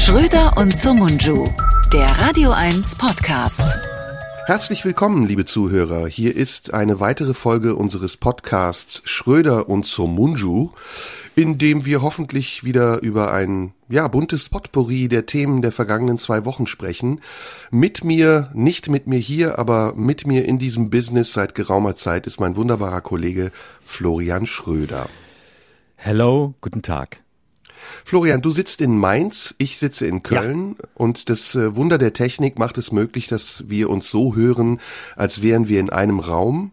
Schröder und Somunju, der Radio 1 Podcast. Herzlich willkommen, liebe Zuhörer. Hier ist eine weitere Folge unseres Podcasts Schröder und Somunju, in dem wir hoffentlich wieder über ein buntes Potpourri der Themen der vergangenen 2 Wochen sprechen. Mit mir, nicht mit mir hier, aber mit mir in diesem Business seit geraumer Zeit ist mein wunderbarer Kollege Florian Schröder. Hello, guten Tag. Florian, du sitzt in Mainz, ich sitze in Köln und das Wunder der Technik macht es möglich, dass wir uns so hören, als wären wir in einem Raum.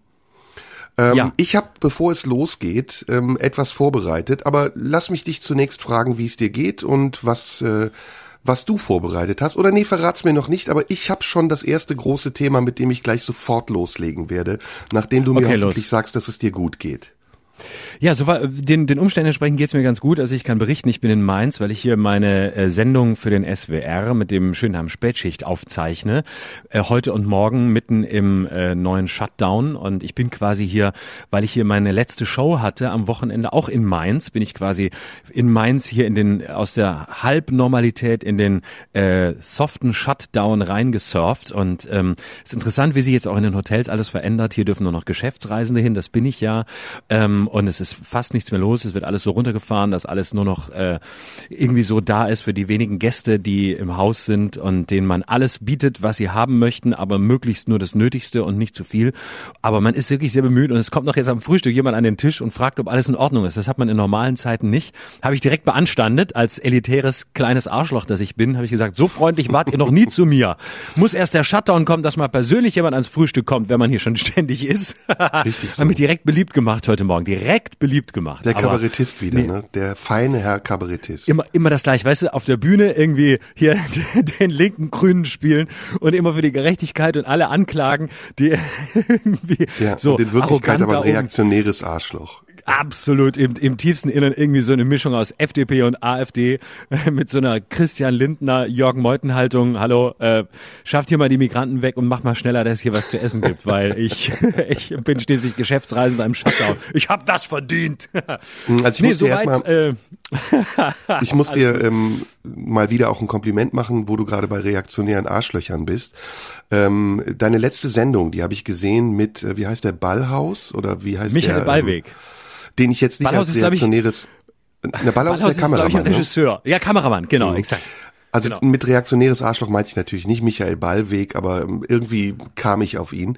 Ich habe, bevor es losgeht, etwas vorbereitet, aber lass mich dich zunächst fragen, wie es dir geht und was du vorbereitet hast. Oder nee, verrat's mir noch nicht, aber ich habe schon das erste große Thema, mit dem ich gleich sofort loslegen werde, nachdem du mir hoffentlich sagst, dass es dir gut geht. Ja, so war den Umständen entsprechend geht's mir ganz gut. Also ich kann berichten, ich bin in Mainz, weil ich hier meine Sendung für den SWR mit dem schönen Namen Spätschicht aufzeichne. Heute und morgen mitten im neuen Shutdown. Und ich bin quasi hier, weil ich hier meine letzte Show hatte am Wochenende, auch in Mainz, bin ich quasi in Mainz hier aus der Halbnormalität in den soften Shutdown reingesurft. Und es ist interessant, wie sich jetzt auch in den Hotels alles verändert. Hier dürfen nur noch Geschäftsreisende hin, das bin ich ja. Und es ist fast nichts mehr los, es wird alles so runtergefahren, dass alles nur noch irgendwie so da ist für die wenigen Gäste, die im Haus sind und denen man alles bietet, was sie haben möchten, aber möglichst nur das Nötigste und nicht zu viel. Aber man ist wirklich sehr bemüht und es kommt noch jetzt am Frühstück jemand an den Tisch und fragt, ob alles in Ordnung ist. Das hat man in normalen Zeiten nicht. Habe ich direkt beanstandet, als elitäres kleines Arschloch, das ich bin, habe ich gesagt, so freundlich wart ihr noch nie zu mir. Muss erst der Shutdown kommen, dass mal persönlich jemand ans Frühstück kommt, wenn man hier schon ständig ist. Richtig so. Haben mich direkt beliebt gemacht heute Morgen. Direkt beliebt gemacht. Der Kabarettist wieder, ne? Der feine Herr Kabarettist. Immer das gleiche, weißt du, auf der Bühne irgendwie hier den linken Grünen spielen und immer für die Gerechtigkeit und alle anklagen, die irgendwie so und in Wirklichkeit aber ein reaktionäres Arschloch. Absolut, im tiefsten Innern irgendwie so eine Mischung aus FDP und AfD mit so einer Christian Lindner, Jörg Meuthen-Haltung. Hallo, schafft hier mal die Migranten weg und macht mal schneller, dass es hier was zu essen gibt, weil ich bin schließlich Geschäftsreisender im Shutdown. Ich hab das verdient. Also ich muss dir mal wieder auch ein Kompliment machen, wo du gerade bei reaktionären Arschlöchern bist. Deine letzte Sendung, die habe ich gesehen mit, wie heißt der, Ballhaus oder wie heißt Michael der? Ballweg. Den ich jetzt nicht Ballhaus als reaktionäres... Ballhaus ist der Kameramann, ist, ein Regisseur. Ja, Kameramann, genau, exakt. Also genau. Mit reaktionäres Arschloch meinte ich natürlich nicht Michael Ballweg, aber irgendwie kam ich auf ihn.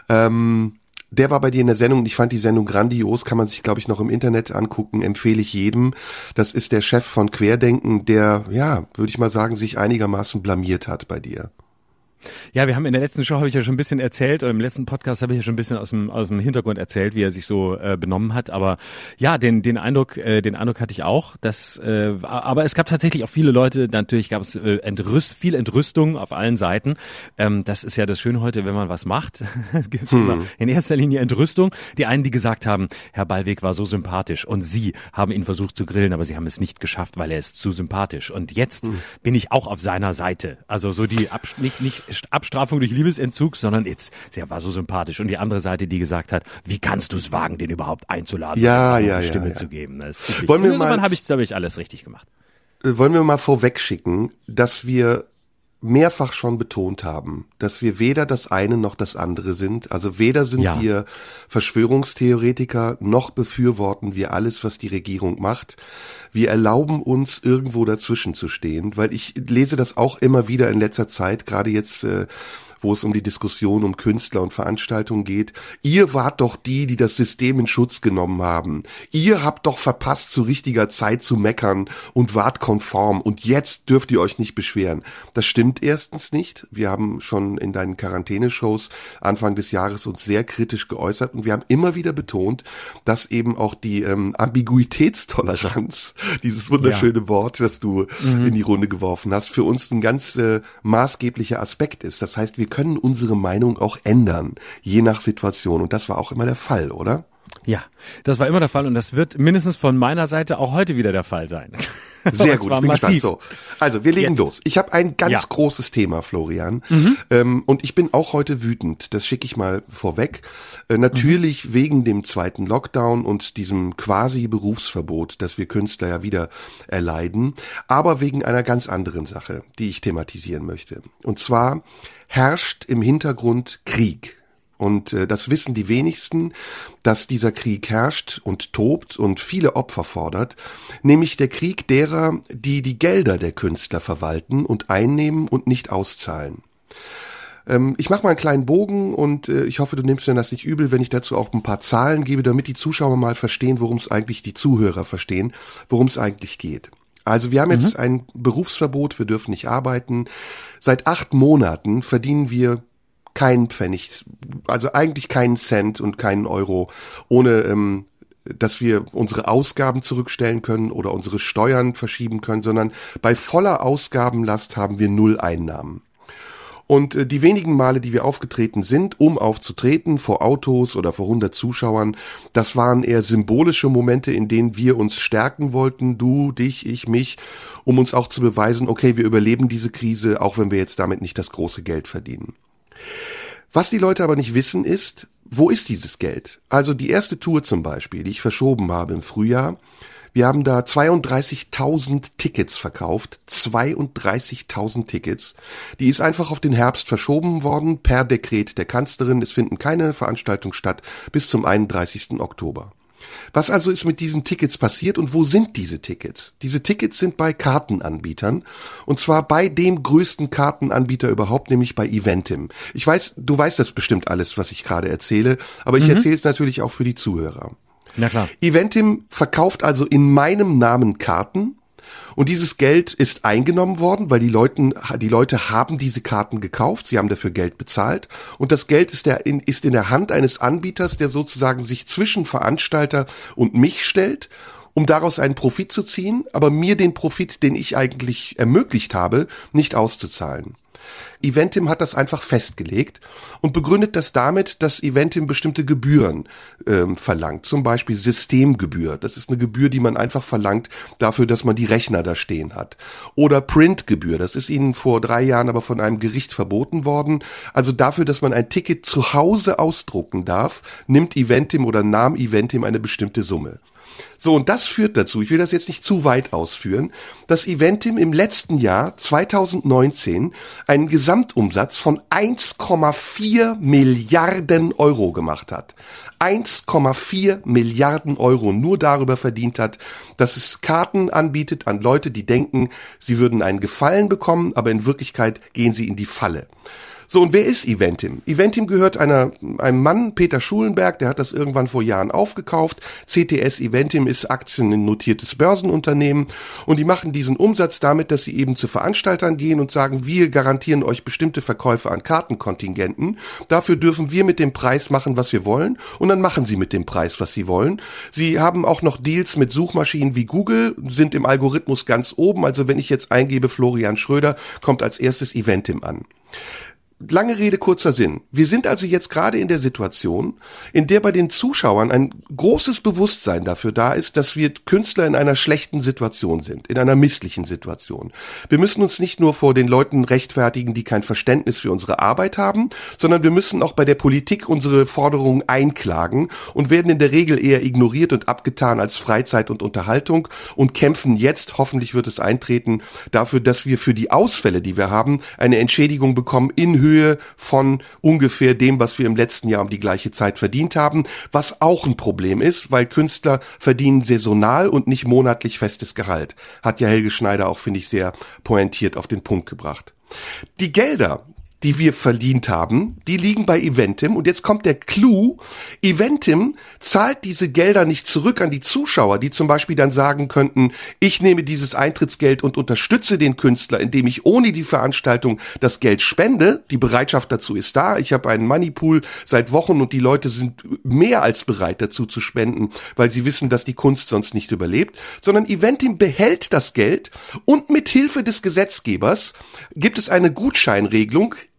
Der war bei dir in der Sendung und ich fand die Sendung grandios, kann man sich, glaube ich, noch im Internet angucken, empfehle ich jedem. Das ist der Chef von Querdenken, der, würde ich mal sagen, sich einigermaßen blamiert hat bei dir. Ja, wir haben in der letzten Show, habe ich ja schon ein bisschen erzählt, oder im letzten Podcast habe ich ja schon ein bisschen aus dem Hintergrund erzählt, wie er sich so benommen hat. Aber ja, den Eindruck hatte ich auch. Aber es gab tatsächlich auch viele Leute, natürlich gab es viel Entrüstung auf allen Seiten. Das ist ja das Schöne heute, wenn man was macht, gibt es immer in erster Linie Entrüstung. Die einen, die gesagt haben, Herr Ballweg war so sympathisch und Sie haben ihn versucht zu grillen, aber Sie haben es nicht geschafft, weil er ist zu sympathisch. Und jetzt bin ich auch auf seiner Seite. Also so die nicht Abstrafung durch Liebesentzug, sondern er war so sympathisch. Und die andere Seite, die gesagt hat, wie kannst du es wagen, den überhaupt einzuladen, eine Stimme zu geben. Das ist habe ich alles richtig gemacht. Wollen wir mal vorweg schicken, dass wir mehrfach schon betont haben, dass wir weder das eine noch das andere sind. Also weder sind wir Verschwörungstheoretiker, noch befürworten wir alles, was die Regierung macht. Wir erlauben uns, irgendwo dazwischen zu stehen, weil ich lese das auch immer wieder in letzter Zeit, gerade jetzt, wo es um die Diskussion um Künstler und Veranstaltungen geht. Ihr wart doch die das System in Schutz genommen haben. Ihr habt doch verpasst, zu richtiger Zeit zu meckern und wart konform und jetzt dürft ihr euch nicht beschweren. Das stimmt erstens nicht. Wir haben schon in deinen Quarantäneshows Anfang des Jahres uns sehr kritisch geäußert und wir haben immer wieder betont, dass eben auch die Ambiguitätstoleranz, dieses wunderschöne Wort, das du in die Runde geworfen hast, für uns ein ganz maßgeblicher Aspekt ist. Das heißt, wir können unsere Meinung auch ändern, je nach Situation. Und das war auch immer der Fall, oder? Ja, das war immer der Fall und das wird mindestens von meiner Seite auch heute wieder der Fall sein. Sehr gut, ich bin gespannt. So, also wir legen los. Ich habe ein ganz Ja. großes Thema, Florian. Und ich bin auch heute wütend. Das schicke ich mal vorweg. Natürlich wegen dem zweiten Lockdown und diesem quasi Berufsverbot, das wir Künstler ja wieder erleiden, aber wegen einer ganz anderen Sache, die ich thematisieren möchte. Und zwar herrscht im Hintergrund Krieg. Und das wissen die wenigsten, dass dieser Krieg herrscht und tobt und viele Opfer fordert, nämlich der Krieg derer, die die Gelder der Künstler verwalten und einnehmen und nicht auszahlen. Ich mache mal einen kleinen Bogen und ich hoffe, du nimmst mir das nicht übel, wenn ich dazu auch ein paar Zahlen gebe, damit die Zuschauer mal verstehen, die Zuhörer verstehen, worum es eigentlich geht. Also wir haben jetzt ein Berufsverbot, wir dürfen nicht arbeiten. Seit 8 Monaten verdienen wir keinen Pfennig, also eigentlich keinen Cent und keinen Euro, ohne dass wir unsere Ausgaben zurückstellen können oder unsere Steuern verschieben können, sondern bei voller Ausgabenlast haben wir 0 Einnahmen. Und die wenigen Male, die wir aufgetreten sind, um aufzutreten, vor Autos oder vor 100 Zuschauern, das waren eher symbolische Momente, in denen wir uns stärken wollten, du, dich, ich, mich, um uns auch zu beweisen, okay, wir überleben diese Krise, auch wenn wir jetzt damit nicht das große Geld verdienen. Was die Leute aber nicht wissen ist, wo ist dieses Geld? Also die erste Tour zum Beispiel, die ich verschoben habe im Frühjahr, wir haben da 32.000 Tickets verkauft, 32.000 Tickets. Die ist einfach auf den Herbst verschoben worden per Dekret der Kanzlerin. Es finden keine Veranstaltungen statt bis zum 31. Oktober. Was also ist mit diesen Tickets passiert und wo sind diese Tickets? Diese Tickets sind bei Kartenanbietern und zwar bei dem größten Kartenanbieter überhaupt, nämlich bei Eventim. Ich weiß, du weißt das bestimmt alles, was ich gerade erzähle, aber ich erzähle es natürlich auch für die Zuhörer. Na klar. Eventim verkauft also in meinem Namen Karten. Und dieses Geld ist eingenommen worden, weil die Leute haben diese Karten gekauft, sie haben dafür Geld bezahlt und das Geld ist in der Hand eines Anbieters, der sozusagen sich zwischen Veranstalter und mich stellt, um daraus einen Profit zu ziehen, aber mir den Profit, den ich eigentlich ermöglicht habe, nicht auszuzahlen. Eventim hat das einfach festgelegt und begründet das damit, dass Eventim bestimmte Gebühren verlangt. Zum Beispiel Systemgebühr. Das ist eine Gebühr, die man einfach verlangt dafür, dass man die Rechner da stehen hat. Oder Printgebühr. Das ist ihnen vor 3 Jahren aber von einem Gericht verboten worden. Also dafür, dass man ein Ticket zu Hause ausdrucken darf, nahm Eventim eine bestimmte Summe. So, und das führt dazu, ich will das jetzt nicht zu weit ausführen, dass Eventim im letzten Jahr, 2019, einen Gesamtumsatz von 1,4 Milliarden Euro gemacht hat. 1,4 Milliarden Euro nur darüber verdient hat, dass es Karten anbietet an Leute, die denken, sie würden einen Gefallen bekommen, aber in Wirklichkeit gehen sie in die Falle. So, und wer ist Eventim? Eventim gehört einem Mann, Peter Schulenberg, der hat das irgendwann vor Jahren aufgekauft. CTS Eventim ist aktiennotiertes Börsenunternehmen und die machen diesen Umsatz damit, dass sie eben zu Veranstaltern gehen und sagen, wir garantieren euch bestimmte Verkäufe an Kartenkontingenten. Dafür dürfen wir mit dem Preis machen, was wir wollen und dann machen sie mit dem Preis, was sie wollen. Sie haben auch noch Deals mit Suchmaschinen wie Google, sind im Algorithmus ganz oben. Also wenn ich jetzt eingebe Florian Schröder, kommt als erstes Eventim an. Lange Rede, kurzer Sinn. Wir sind also jetzt gerade in der Situation, in der bei den Zuschauern ein großes Bewusstsein dafür da ist, dass wir Künstler in einer schlechten Situation sind, in einer misslichen Situation. Wir müssen uns nicht nur vor den Leuten rechtfertigen, die kein Verständnis für unsere Arbeit haben, sondern wir müssen auch bei der Politik unsere Forderungen einklagen und werden in der Regel eher ignoriert und abgetan als Freizeit und Unterhaltung und kämpfen jetzt, hoffentlich wird es eintreten, dafür, dass wir für die Ausfälle, die wir haben, eine Entschädigung bekommen in Höhe von ungefähr dem, was wir im letzten Jahr um die gleiche Zeit verdient haben, was auch ein Problem ist, weil Künstler verdienen saisonal und nicht monatlich festes Gehalt. Hat ja Helge Schneider auch, finde ich, sehr pointiert auf den Punkt gebracht. Die Gelder, die wir verdient haben, die liegen bei Eventim. Und jetzt kommt der Clou. Eventim zahlt diese Gelder nicht zurück an die Zuschauer, die zum Beispiel dann sagen könnten, ich nehme dieses Eintrittsgeld und unterstütze den Künstler, indem ich ohne die Veranstaltung das Geld spende. Die Bereitschaft dazu ist da. Ich habe einen Moneypool seit Wochen und die Leute sind mehr als bereit dazu zu spenden, weil sie wissen, dass die Kunst sonst nicht überlebt. Sondern Eventim behält das Geld und mit Hilfe des Gesetzgebers gibt es eine Gutscheinregelung,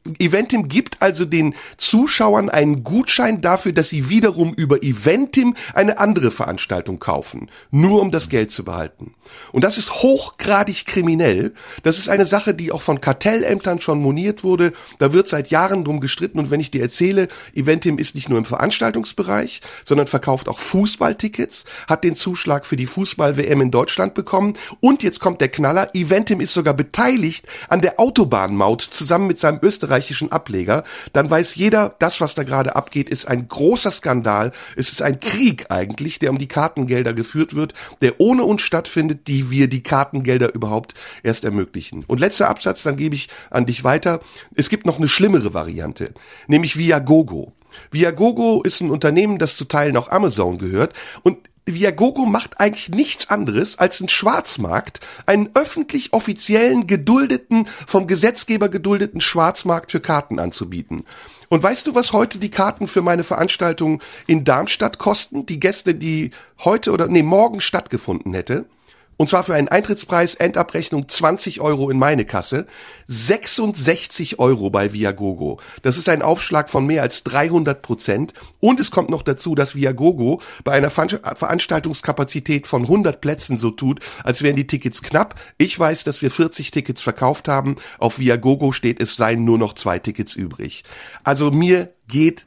Eventim gibt also den Zuschauern einen Gutschein dafür, dass sie wiederum über Eventim eine andere Veranstaltung kaufen, nur um das Geld zu behalten. Und das ist hochgradig kriminell. Das ist eine Sache, die auch von Kartellämtern schon moniert wurde. Da wird seit Jahren drum gestritten. Und wenn ich dir erzähle, Eventim ist nicht nur im Veranstaltungsbereich, sondern verkauft auch Fußballtickets, hat den Zuschlag für die Fußball-WM in Deutschland bekommen. Und jetzt kommt der Knaller, Eventim ist sogar beteiligt an der Autobahnmaut zusammen mit seinem österreichischen Ableger. Dann weiß jeder, das, was da gerade abgeht, ist ein großer Skandal. Es ist ein Krieg eigentlich, der um die Kartengelder geführt wird, der ohne uns stattfindet, die wir die Kartengelder überhaupt erst ermöglichen. Und letzter Absatz, dann gebe ich an dich weiter. Es gibt noch eine schlimmere Variante, nämlich Viagogo. Viagogo ist ein Unternehmen, das zu Teilen auch Amazon gehört, und Viagogo macht eigentlich nichts anderes als einen Schwarzmarkt, einen öffentlich offiziellen, geduldeten, vom Gesetzgeber geduldeten Schwarzmarkt für Karten anzubieten. Und weißt du, was heute die Karten für meine Veranstaltung in Darmstadt kosten? Die Gäste, die morgen stattgefunden hätte. Und zwar für einen Eintrittspreis, Endabrechnung 20 € in meine Kasse, 66 € bei Viagogo. Das ist ein Aufschlag von mehr als 300%. Und es kommt noch dazu, dass Viagogo bei einer Veranstaltungskapazität von 100 Plätzen so tut, als wären die Tickets knapp. Ich weiß, dass wir 40 Tickets verkauft haben. Auf Viagogo steht, es seien nur noch 2 Tickets übrig. Also mir geht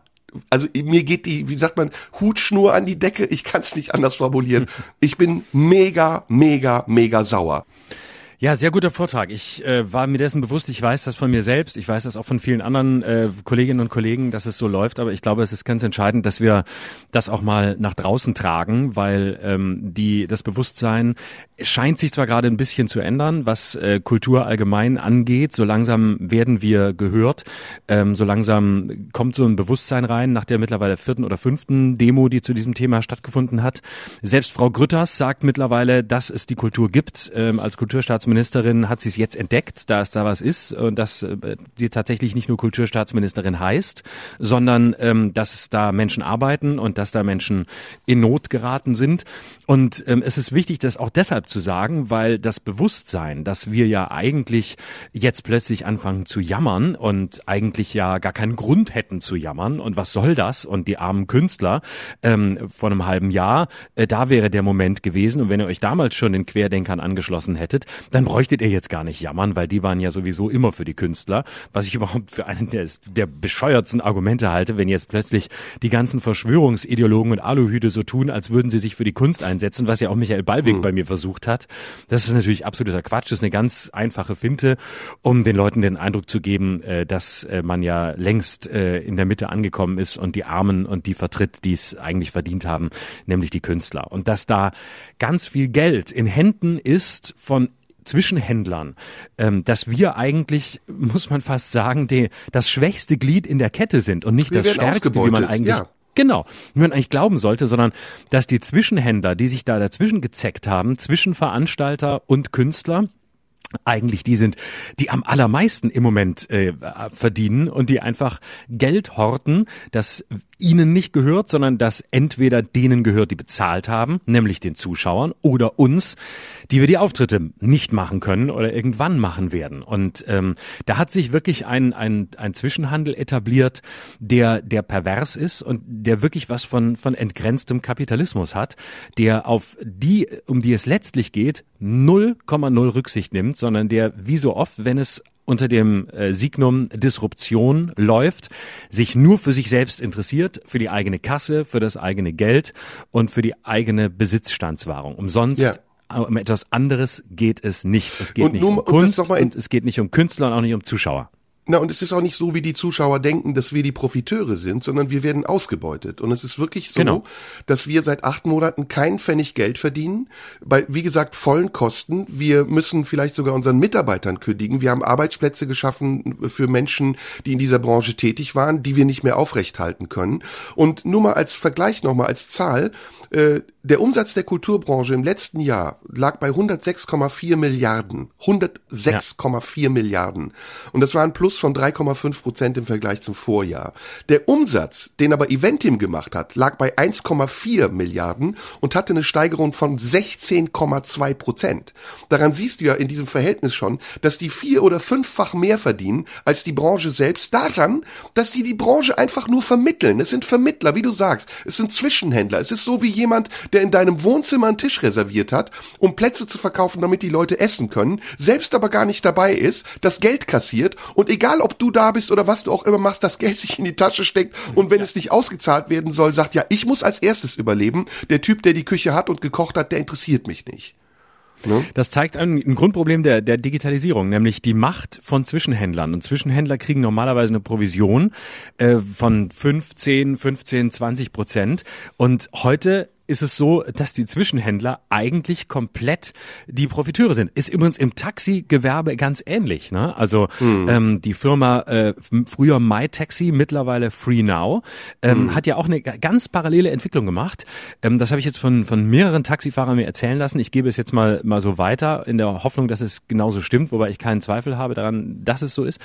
die, wie sagt man, Hutschnur an die Decke. Ich kann es nicht anders formulieren. Ich bin mega, mega, mega sauer. Ja, sehr guter Vortrag. Ich war mir dessen bewusst, ich weiß das von mir selbst, ich weiß das auch von vielen anderen Kolleginnen und Kollegen, dass es so läuft, aber ich glaube, es ist ganz entscheidend, dass wir das auch mal nach draußen tragen, weil das Bewusstsein scheint sich zwar gerade ein bisschen zu ändern, was Kultur allgemein angeht, so langsam werden wir gehört, so langsam kommt so ein Bewusstsein rein nach der mittlerweile 4. oder 5. Demo, die zu diesem Thema stattgefunden hat. Selbst Frau Grütters sagt mittlerweile, dass es die Kultur gibt. Als Kulturstaatsministerin hat sie es jetzt entdeckt, dass da was ist und dass sie tatsächlich nicht nur Kulturstaatsministerin heißt, sondern dass da Menschen arbeiten und dass da Menschen in Not geraten sind. Und es ist wichtig, das auch deshalb zu sagen, weil das Bewusstsein, dass wir ja eigentlich jetzt plötzlich anfangen zu jammern und eigentlich ja gar keinen Grund hätten zu jammern und was soll das und die armen Künstler vor einem halben Jahr, da wäre der Moment gewesen und wenn ihr euch damals schon den Querdenkern angeschlossen hättet, dann bräuchtet ihr jetzt gar nicht jammern, weil die waren ja sowieso immer für die Künstler, was ich überhaupt für einen der bescheuertsten Argumente halte, wenn jetzt plötzlich die ganzen Verschwörungsideologen und Aluhüte so tun, als würden sie sich für die Kunst einsetzen, was ja auch Michael Ballweg bei mir versucht hat. Das ist natürlich absoluter Quatsch, das ist eine ganz einfache Finte, um den Leuten den Eindruck zu geben, dass man ja längst in der Mitte angekommen ist und die Armen und die vertritt, die es eigentlich verdient haben, nämlich die Künstler. Und dass da ganz viel Geld in Händen ist von Zwischenhändlern, dass wir eigentlich, muss man fast sagen, das schwächste Glied in der Kette sind und nicht das stärkste, wie man eigentlich... Ja. Genau, wie man eigentlich glauben sollte, sondern dass die Zwischenhändler, die sich da dazwischen gezeckt haben, zwischen Veranstalter und Künstler, eigentlich die sind, die am allermeisten im Moment verdienen und die einfach Geld horten, das ihnen nicht gehört, sondern das entweder denen gehört, die bezahlt haben, nämlich den Zuschauern, oder uns, die wir die Auftritte nicht machen können oder irgendwann machen werden. Und da hat sich wirklich ein Zwischenhandel etabliert, der pervers ist und der wirklich was von entgrenztem Kapitalismus hat, der auf die, um die es letztlich geht, 0,0 Rücksicht nimmt, sondern der wie so oft, wenn es unter dem Signum Disruption läuft, sich nur für sich selbst interessiert, für die eigene Kasse, für das eigene Geld und für die eigene Besitzstandswahrung. Umsonst, um etwas anderes geht es nicht. Es geht nicht um Kunst und es geht nicht um Künstler und auch nicht um Zuschauer. Na, und es ist auch nicht so, wie die Zuschauer denken, dass wir die Profiteure sind, sondern wir werden ausgebeutet. Und es ist wirklich so, dass wir seit 8 Monaten keinen Pfennig Geld verdienen, bei, wie gesagt, vollen Kosten. Wir müssen vielleicht sogar unseren Mitarbeitern kündigen. Wir haben Arbeitsplätze geschaffen für Menschen, die in dieser Branche tätig waren, die wir nicht mehr aufrechthalten können. Und nur mal als Vergleich, nochmal als Zahl, Der Umsatz der Kulturbranche im letzten Jahr lag bei 106,4 Milliarden. 106,4 Milliarden. Und das war ein Plus von 3,5% im Vergleich zum Vorjahr. Der Umsatz, den aber Eventim gemacht hat, lag bei 1,4 Milliarden und hatte eine Steigerung von 16,2%. Daran siehst du ja in diesem Verhältnis schon, dass die 4- oder 5-fach mehr verdienen als die Branche selbst, daran, dass sie die Branche einfach nur vermitteln. Es sind Vermittler, wie du sagst. Es sind Zwischenhändler. Es ist so wie jemand, der in deinem Wohnzimmer einen Tisch reserviert hat, um Plätze zu verkaufen, damit die Leute essen können, selbst aber gar nicht dabei ist, das Geld kassiert und egal, ob du da bist oder was du auch immer machst, das Geld sich in die Tasche steckt und wenn es nicht ausgezahlt werden soll, sagt, ja, ich muss als erstes überleben. Der Typ, der die Küche hat und gekocht hat, der interessiert mich nicht. Ne? Das zeigt ein Grundproblem der Digitalisierung, nämlich die Macht von Zwischenhändlern. Und Zwischenhändler kriegen normalerweise eine Provision von 15, 20%. Und heute ist es so, dass die Zwischenhändler eigentlich komplett die Profiteure sind. Ist übrigens im Taxigewerbe ganz ähnlich, ne? Also die Firma früher MyTaxi, mittlerweile FreeNow, hat ja auch eine ganz parallele Entwicklung gemacht. Das habe ich jetzt von mehreren Taxifahrern mir erzählen lassen. Ich gebe es jetzt mal so weiter, in der Hoffnung, dass es genauso stimmt, wobei ich keinen Zweifel habe daran, dass es so ist.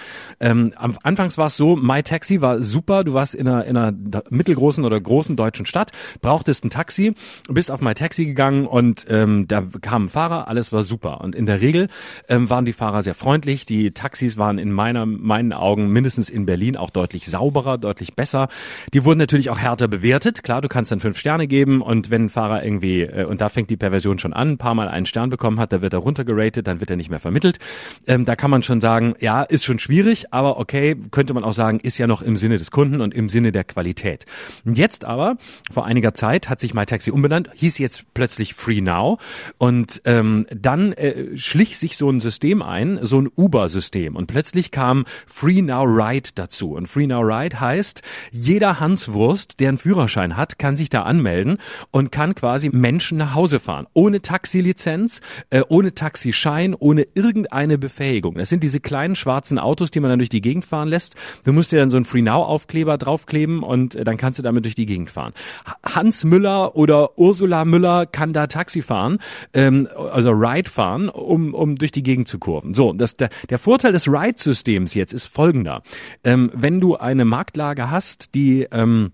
Anfangs war es so, MyTaxi war super, du warst in einer mittelgroßen oder großen deutschen Stadt, brauchtest ein Taxi, bist auf MyTaxi gegangen und da kamen Fahrer, alles war super. Und in der Regel waren die Fahrer sehr freundlich. Die Taxis waren in meinen Augen mindestens in Berlin auch deutlich sauberer, deutlich besser. Die wurden natürlich auch härter bewertet. Klar, du kannst dann 5 Sterne geben und wenn ein Fahrer irgendwie, und da fängt die Perversion schon an, ein paar Mal einen Stern bekommen hat, da wird er runtergeratet, dann wird er nicht mehr vermittelt. Da kann man schon sagen, ja, ist schon schwierig, aber okay, könnte man auch sagen, ist ja noch im Sinne des Kunden und im Sinne der Qualität. Jetzt aber, vor einiger Zeit hat sich MyTaxi umbenannt, hieß jetzt plötzlich FreeNow und dann schlich sich so ein System ein, so ein Uber-System und plötzlich kam FreeNow Ride dazu und FreeNow Ride heißt, jeder Hanswurst, der einen Führerschein hat, kann sich da anmelden und kann quasi Menschen nach Hause fahren, ohne Taxilizenz, ohne Taxischein, ohne irgendeine Befähigung. Das sind diese kleinen schwarzen Autos, die man dann durch die Gegend fahren lässt. Du musst dir dann so einen FreeNow-Aufkleber draufkleben und dann kannst du damit durch die Gegend fahren. Hans Müller oder Ursula Müller kann da Taxi fahren, also Ride fahren, um durch die Gegend zu kurven. So, der Vorteil des Ride-Systems jetzt ist folgender. Wenn du eine Marktlage hast, die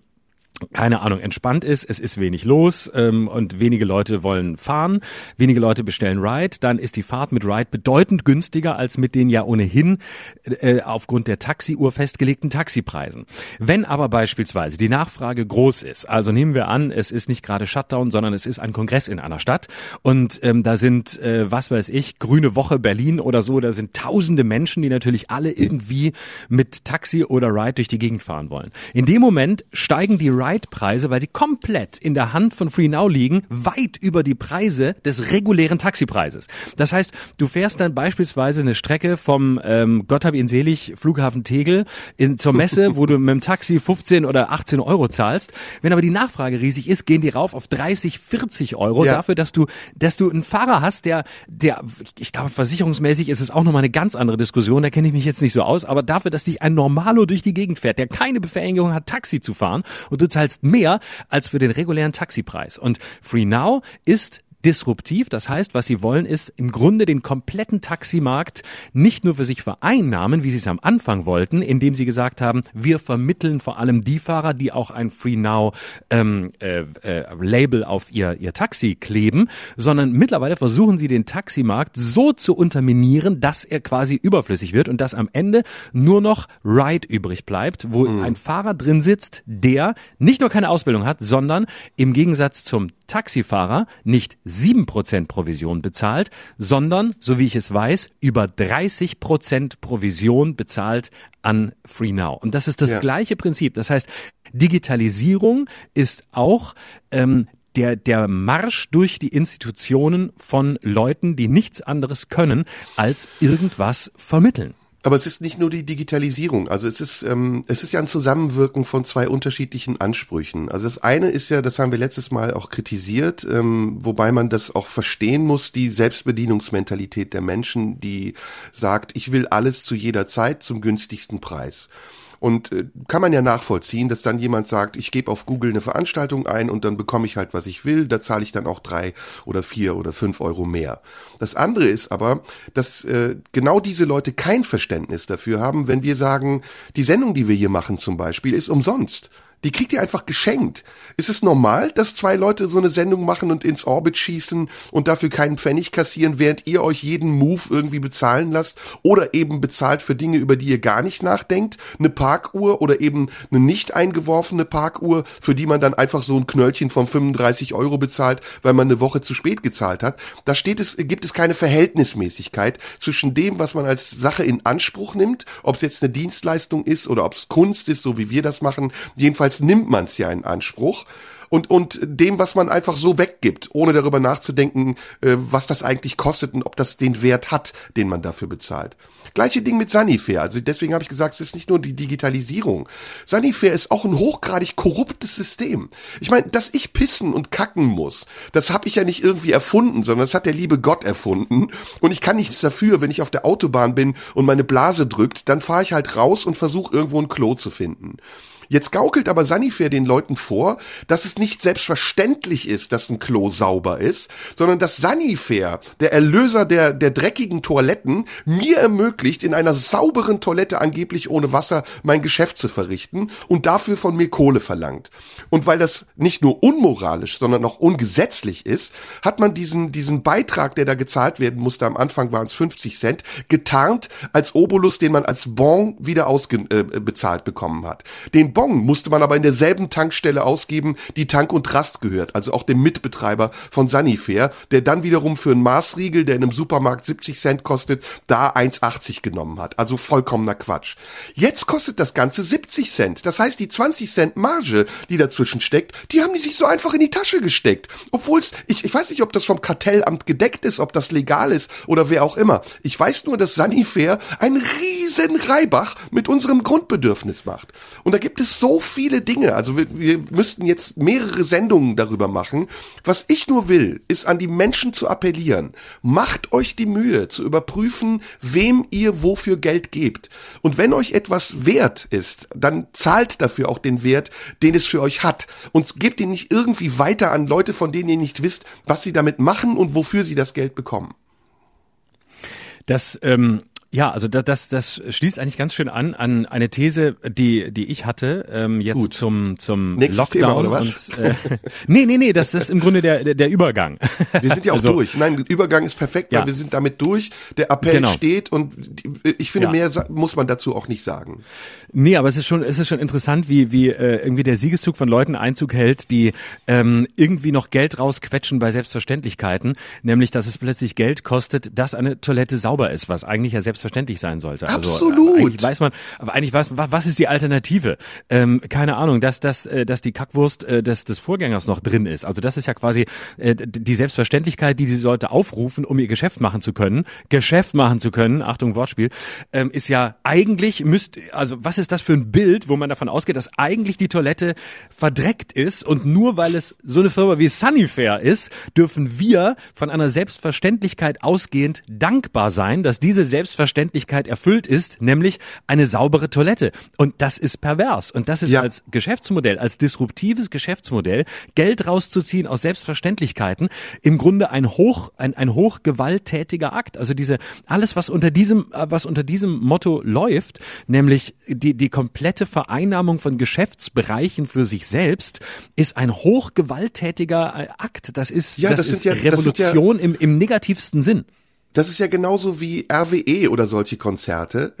keine Ahnung, entspannt ist, es ist wenig los und wenige Leute wollen fahren, wenige Leute bestellen Ride, dann ist die Fahrt mit Ride bedeutend günstiger als mit den ja ohnehin aufgrund der Taxiuhr festgelegten Taxipreisen. Wenn aber beispielsweise die Nachfrage groß ist, also nehmen wir an, es ist nicht gerade Shutdown, sondern es ist ein Kongress in einer Stadt und da sind, was weiß ich, Grüne Woche Berlin oder so, da sind tausende Menschen, die natürlich alle irgendwie mit Taxi oder Ride durch die Gegend fahren wollen. In dem Moment steigen die Ride-Preise, weil sie komplett in der Hand von FreeNow liegen, weit über die Preise des regulären Taxipreises. Das heißt, du fährst dann beispielsweise eine Strecke vom Gott hab ihn selig Flughafen Tegel zur Messe, wo du mit dem Taxi 15 oder 18 Euro zahlst. Wenn aber die Nachfrage riesig ist, gehen die rauf auf 30, 40 Euro dafür, dass du einen Fahrer hast, der ich glaube, versicherungsmäßig ist es auch nochmal eine ganz andere Diskussion, da kenne ich mich jetzt nicht so aus, aber dafür, dass dich ein Normalo durch die Gegend fährt, der keine Befähigung hat, Taxi zu fahren und du zahlst mehr als für den regulären Taxipreis. Und FreeNow ist disruptiv, das heißt, was sie wollen, ist im Grunde den kompletten Taximarkt nicht nur für sich vereinnahmen, wie sie es am Anfang wollten, indem sie gesagt haben, wir vermitteln vor allem die Fahrer, die auch ein FreeNow Label auf ihr Taxi kleben, sondern mittlerweile versuchen sie den Taximarkt so zu unterminieren, dass er quasi überflüssig wird und dass am Ende nur noch Ride übrig bleibt, wo ein Fahrer drin sitzt, der nicht nur keine Ausbildung hat, sondern im Gegensatz zum Taxifahrer nicht 7% Provision bezahlt, sondern, so wie ich es weiß, über 30% Provision bezahlt an FreeNow. Und das ist das gleiche Prinzip. Das heißt, Digitalisierung ist auch der Marsch durch die Institutionen von Leuten, die nichts anderes können, als irgendwas vermitteln. Aber es ist nicht nur die Digitalisierung, also es ist ja ein Zusammenwirken von zwei unterschiedlichen Ansprüchen. Also das eine ist ja, das haben wir letztes Mal auch kritisiert, wobei man das auch verstehen muss, die Selbstbedienungsmentalität der Menschen, die sagt, ich will alles zu jeder Zeit zum günstigsten Preis. Und kann man ja nachvollziehen, dass dann jemand sagt, ich gebe auf Google eine Veranstaltung ein und dann bekomme ich halt, was ich will. Da zahle ich dann auch 3 oder 4 oder 5 Euro mehr. Das andere ist aber, dass genau diese Leute kein Verständnis dafür haben, wenn wir sagen, die Sendung, die wir hier machen zum Beispiel, ist umsonst. Die kriegt ihr einfach geschenkt. Ist es normal, dass 2 Leute so eine Sendung machen und ins Orbit schießen und dafür keinen Pfennig kassieren, während ihr euch jeden Move irgendwie bezahlen lasst oder eben bezahlt für Dinge, über die ihr gar nicht nachdenkt? Eine Parkuhr oder eben eine nicht eingeworfene Parkuhr, für die man dann einfach so ein Knöllchen von 35 Euro bezahlt, weil man eine Woche zu spät gezahlt hat. Da gibt es keine Verhältnismäßigkeit zwischen dem, was man als Sache in Anspruch nimmt, ob es jetzt eine Dienstleistung ist oder ob es Kunst ist, so wie wir das machen. Jedenfalls nimmt man es ja in Anspruch und dem, was man einfach so weggibt, ohne darüber nachzudenken, was das eigentlich kostet und ob das den Wert hat, den man dafür bezahlt. Gleiche Ding mit Sanifair. Also deswegen habe ich gesagt, es ist nicht nur die Digitalisierung. Sanifair ist auch ein hochgradig korruptes System. Ich meine, dass ich pissen und kacken muss, das habe ich ja nicht irgendwie erfunden, sondern das hat der liebe Gott erfunden. Und ich kann nichts dafür, wenn ich auf der Autobahn bin und meine Blase drückt, dann fahre ich halt raus und versuche irgendwo ein Klo zu finden. Jetzt gaukelt aber Sanifair den Leuten vor, dass es nicht selbstverständlich ist, dass ein Klo sauber ist, sondern dass Sanifair, der Erlöser der dreckigen Toiletten, mir ermöglicht, in einer sauberen Toilette angeblich ohne Wasser mein Geschäft zu verrichten und dafür von mir Kohle verlangt. Und weil das nicht nur unmoralisch, sondern auch ungesetzlich ist, hat man diesen Beitrag, der da gezahlt werden musste, am Anfang waren es 50 Cent, getarnt als Obolus, den man als Bon wieder bezahlt bekommen hat. Den Bon musste man aber in derselben Tankstelle ausgeben, die Tank und Rast gehört, also auch dem Mitbetreiber von Sanifair, der dann wiederum für einen Maßriegel, der in einem Supermarkt 70 Cent kostet, da 1,80 genommen hat. Also vollkommener Quatsch. Jetzt kostet das Ganze 70 Cent. Das heißt, die 20 Cent Marge, die dazwischen steckt, die haben die sich so einfach in die Tasche gesteckt. Obwohl ich weiß nicht, ob das vom Kartellamt gedeckt ist, ob das legal ist oder wer auch immer. Ich weiß nur, dass Sanifair einen riesen Reibach mit unserem Grundbedürfnis macht. Und da gibt es so viele Dinge, also wir müssten jetzt mehrere Sendungen darüber machen. Was ich nur will, ist an die Menschen zu appellieren. Macht euch die Mühe zu überprüfen, wem ihr wofür Geld gebt. Und wenn euch etwas wert ist, dann zahlt dafür auch den Wert, den es für euch hat. Und gebt ihn nicht irgendwie weiter an Leute, von denen ihr nicht wisst, was sie damit machen und wofür sie das Geld bekommen. Ja, also das schließt eigentlich ganz schön an eine These, die ich hatte jetzt Gut. zum Nächstes Lockdown. Thema, oder was? Und, nee, das ist im Grunde der Übergang. Wir sind ja auch durch. Nein, der Übergang ist perfekt, weil wir sind damit durch. Der Appell steht und ich finde, mehr muss man dazu auch nicht sagen. Nee, aber es ist schon interessant, wie irgendwie der Siegeszug von Leuten Einzug hält, die irgendwie noch Geld rausquetschen bei Selbstverständlichkeiten, nämlich dass es plötzlich Geld kostet, dass eine Toilette sauber ist, was eigentlich ja selbstverständlich sein sollte. Absolut. Also, eigentlich weiß man, was ist die Alternative? Keine Ahnung, dass die Kackwurst des Vorgängers noch drin ist. Also das ist ja quasi die Selbstverständlichkeit, die Leute aufrufen, um ihr Geschäft machen zu können. Achtung, Wortspiel, ist ja eigentlich was ist das für ein Bild, wo man davon ausgeht, dass eigentlich die Toilette verdreckt ist und nur weil es so eine Firma wie Sanifair ist, dürfen wir von einer Selbstverständlichkeit ausgehend dankbar sein, dass diese Selbstverständlichkeit erfüllt ist, nämlich eine saubere Toilette. Und das ist pervers. Und das ist als Geschäftsmodell, als disruptives Geschäftsmodell, Geld rauszuziehen aus Selbstverständlichkeiten, im Grunde ein hochgewalttätiger Akt. Also alles, was unter diesem Motto läuft, nämlich die komplette Vereinnahmung von Geschäftsbereichen für sich selbst, ist ein hochgewalttätiger Akt. Das ist Revolution im negativsten Sinn. Das ist ja genauso wie RWE oder solche Konzerne,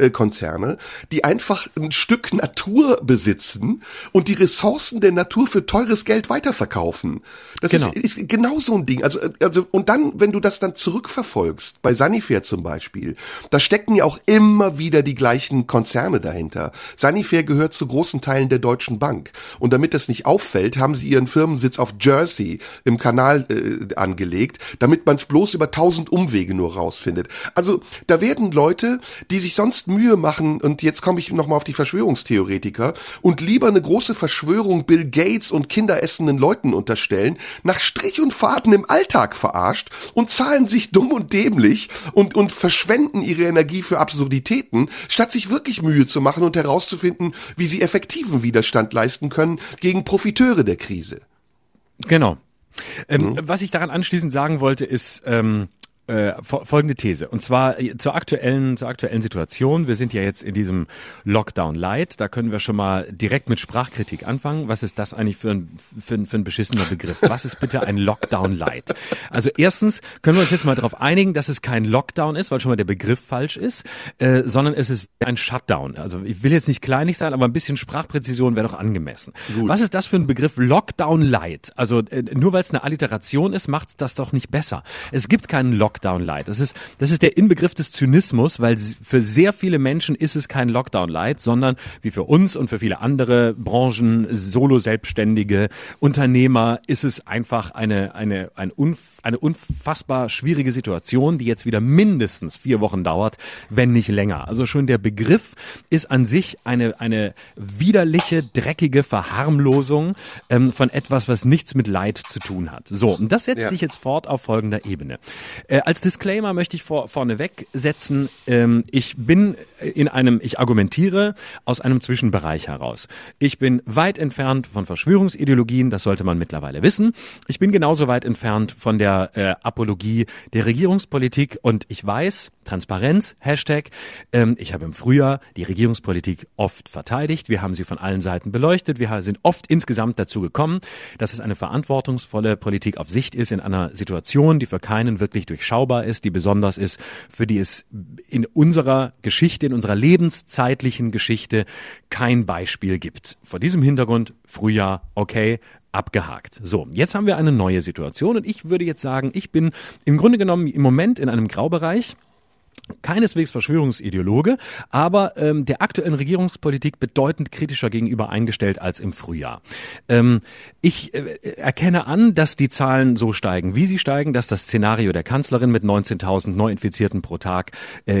die einfach ein Stück Natur besitzen und die Ressourcen der Natur für teures Geld weiterverkaufen. Das ist genau so ein Ding. Also, und dann, wenn du das dann zurückverfolgst, bei Sanifair zum Beispiel, da stecken ja auch immer wieder die gleichen Konzerne dahinter. Sanifair gehört zu großen Teilen der Deutschen Bank. Und damit das nicht auffällt, haben sie ihren Firmensitz auf Jersey im Kanal angelegt, damit man es bloß über 1000 Umwege nur herausfindet. Also da werden Leute, die sich sonst Mühe machen, und jetzt komme ich nochmal auf die Verschwörungstheoretiker, und lieber eine große Verschwörung Bill Gates und kinderessenden Leuten unterstellen, nach Strich und Faden im Alltag verarscht und zahlen sich dumm und dämlich und verschwenden ihre Energie für Absurditäten, statt sich wirklich Mühe zu machen und herauszufinden, wie sie effektiven Widerstand leisten können gegen Profiteure der Krise. Genau. Was ich daran anschließend sagen wollte, ist folgende These. Und zwar zur aktuellen Situation. Wir sind ja jetzt in diesem Lockdown Light. Da können wir schon mal direkt mit Sprachkritik anfangen. Was ist das eigentlich für ein beschissener Begriff? Was ist bitte ein Lockdown Light? Also erstens können wir uns jetzt mal darauf einigen, dass es kein Lockdown ist, weil schon mal der Begriff falsch ist, sondern es ist ein Shutdown. Also ich will jetzt nicht kleinig sein, aber ein bisschen Sprachpräzision wäre doch angemessen. Gut. Was ist das für ein Begriff Lockdown Light? Also nur weil es eine Alliteration ist, macht's das doch nicht besser. Es gibt keinen Lockdown Light. Das ist der Inbegriff des Zynismus, weil für sehr viele Menschen ist es kein Lockdown Light, sondern wie für uns und für viele andere Branchen, Solo-Selbstständige, Unternehmer, ist es einfach eine unfassbar schwierige Situation, die jetzt wieder mindestens 4 Wochen dauert, wenn nicht länger. Also schon der Begriff ist an sich eine widerliche, dreckige Verharmlosung von etwas, was nichts mit Leid zu tun hat. So, und das setzt sich jetzt fort auf folgender Ebene. Als Disclaimer möchte ich vorneweg setzen, ich argumentiere aus einem Zwischenbereich heraus. Ich bin weit entfernt von Verschwörungsideologien, das sollte man mittlerweile wissen. Ich bin genauso weit entfernt von der Apologie der Regierungspolitik und ich weiß, Transparenz, Hashtag, ich habe im Frühjahr die Regierungspolitik oft verteidigt, wir haben sie von allen Seiten beleuchtet, wir sind oft insgesamt dazu gekommen, dass es eine verantwortungsvolle Politik auf Sicht ist in einer Situation, die für keinen wirklich durchschaubar ist, die besonders ist, für die es in unserer Geschichte, in unserer lebenszeitlichen Geschichte kein Beispiel gibt. Vor diesem Hintergrund, Frühjahr, okay, abgehakt. So, jetzt haben wir eine neue Situation und ich würde jetzt sagen, ich bin im Grunde genommen im Moment in einem Graubereich. Keineswegs Verschwörungsideologe, aber der aktuellen Regierungspolitik bedeutend kritischer gegenüber eingestellt als im Frühjahr. Ich erkenne an, dass die Zahlen so steigen, wie sie steigen, dass das Szenario der Kanzlerin mit 19.000 Neuinfizierten pro Tag,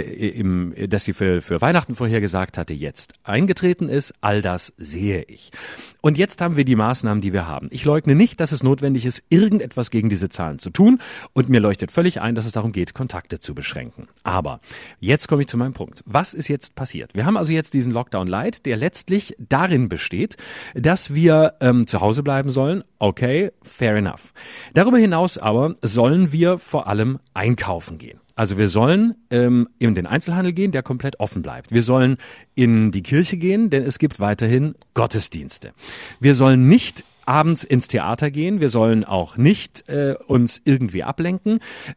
das sie für Weihnachten vorhergesagt hatte, jetzt eingetreten ist. All das sehe ich. Und jetzt haben wir die Maßnahmen, die wir haben. Ich leugne nicht, dass es notwendig ist, irgendetwas gegen diese Zahlen zu tun. Und mir leuchtet völlig ein, dass es darum geht, Kontakte zu beschränken. Aber jetzt komme ich zu meinem Punkt. Was ist jetzt passiert? Wir haben also jetzt diesen Lockdown Light, der letztlich darin besteht, dass wir zu Hause bleiben sollen. Okay, fair enough. Darüber hinaus aber sollen wir vor allem einkaufen gehen. Also wir sollen in den Einzelhandel gehen, der komplett offen bleibt. Wir sollen in die Kirche gehen, denn es gibt weiterhin Gottesdienste. Wir sollen nicht abends ins Theater gehen, wir sollen auch nicht uns irgendwie ablenken.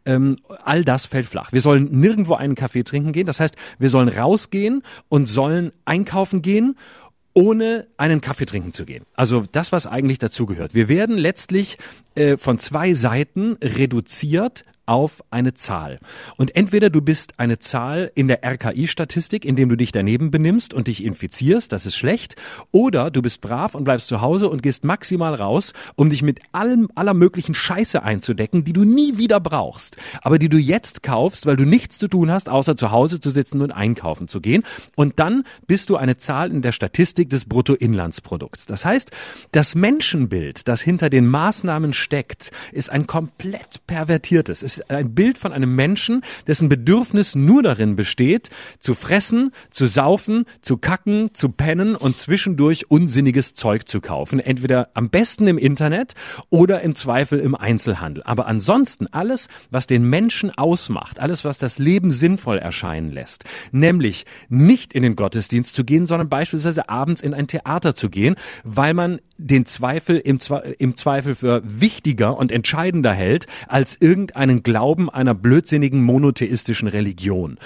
All das fällt flach. Wir sollen nirgendwo einen Kaffee trinken gehen. Das heißt, wir sollen rausgehen und sollen einkaufen gehen, ohne einen Kaffee trinken zu gehen. Also das, was eigentlich dazugehört. Wir werden letztlich von 2 Seiten reduziert auf eine Zahl. Und entweder du bist eine Zahl in der RKI-Statistik, indem du dich daneben benimmst und dich infizierst, das ist schlecht, oder du bist brav und bleibst zu Hause und gehst maximal raus, um dich mit aller möglichen Scheiße einzudecken, die du nie wieder brauchst, aber die du jetzt kaufst, weil du nichts zu tun hast, außer zu Hause zu sitzen und einkaufen zu gehen. Und dann bist du eine Zahl in der Statistik des Bruttoinlandsprodukts. Das heißt, das Menschenbild, das hinter den Maßnahmen steckt, ist ein komplett pervertiertes. Es ist ein Bild von einem Menschen, dessen Bedürfnis nur darin besteht, zu fressen, zu saufen, zu kacken, zu pennen und zwischendurch unsinniges Zeug zu kaufen. Entweder am besten im Internet oder im Zweifel im Einzelhandel. Aber ansonsten alles, was den Menschen ausmacht, alles, was das Leben sinnvoll erscheinen lässt, nämlich nicht in den Gottesdienst zu gehen, sondern beispielsweise abends in ein Theater zu gehen, weil man den Zweifel im Zweifel für wichtiger und entscheidender hält als irgendeinen Glauben einer blödsinnigen monotheistischen Religion.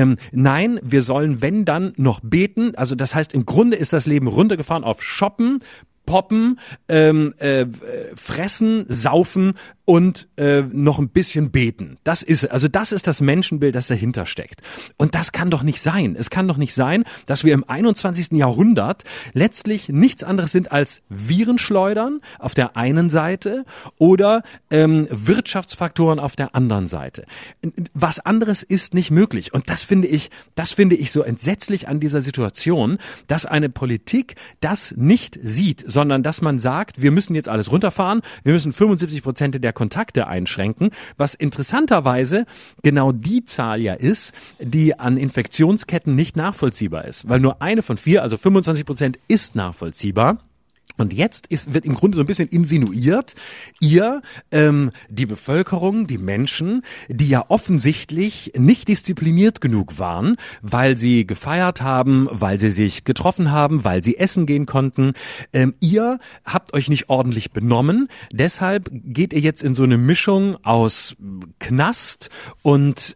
Nein, wir sollen, wenn dann, noch beten. Also das heißt, im Grunde ist das Leben runtergefahren auf Shoppen, poppen, fressen, saufen und noch ein bisschen beten. Das ist das Menschenbild, das dahinter steckt. Und das kann doch nicht sein. Es kann doch nicht sein, dass wir im 21. Jahrhundert letztlich nichts anderes sind als Virenschleudern auf der einen Seite oder Wirtschaftsfaktoren auf der anderen Seite. Was anderes ist nicht möglich. Und das finde ich so entsetzlich an dieser Situation, dass eine Politik das nicht sieht, sondern dass man sagt, wir müssen jetzt alles runterfahren, wir müssen 75% der Kontakte einschränken, was interessanterweise genau die Zahl ja ist, die an Infektionsketten nicht nachvollziehbar ist, weil nur eine von 4, also 25% ist nachvollziehbar. Und jetzt wird im Grunde so ein bisschen insinuiert, die Bevölkerung, die Menschen, die ja offensichtlich nicht diszipliniert genug waren, weil sie gefeiert haben, weil sie sich getroffen haben, weil sie essen gehen konnten, ihr habt euch nicht ordentlich benommen, deshalb geht ihr jetzt in so eine Mischung aus Knast und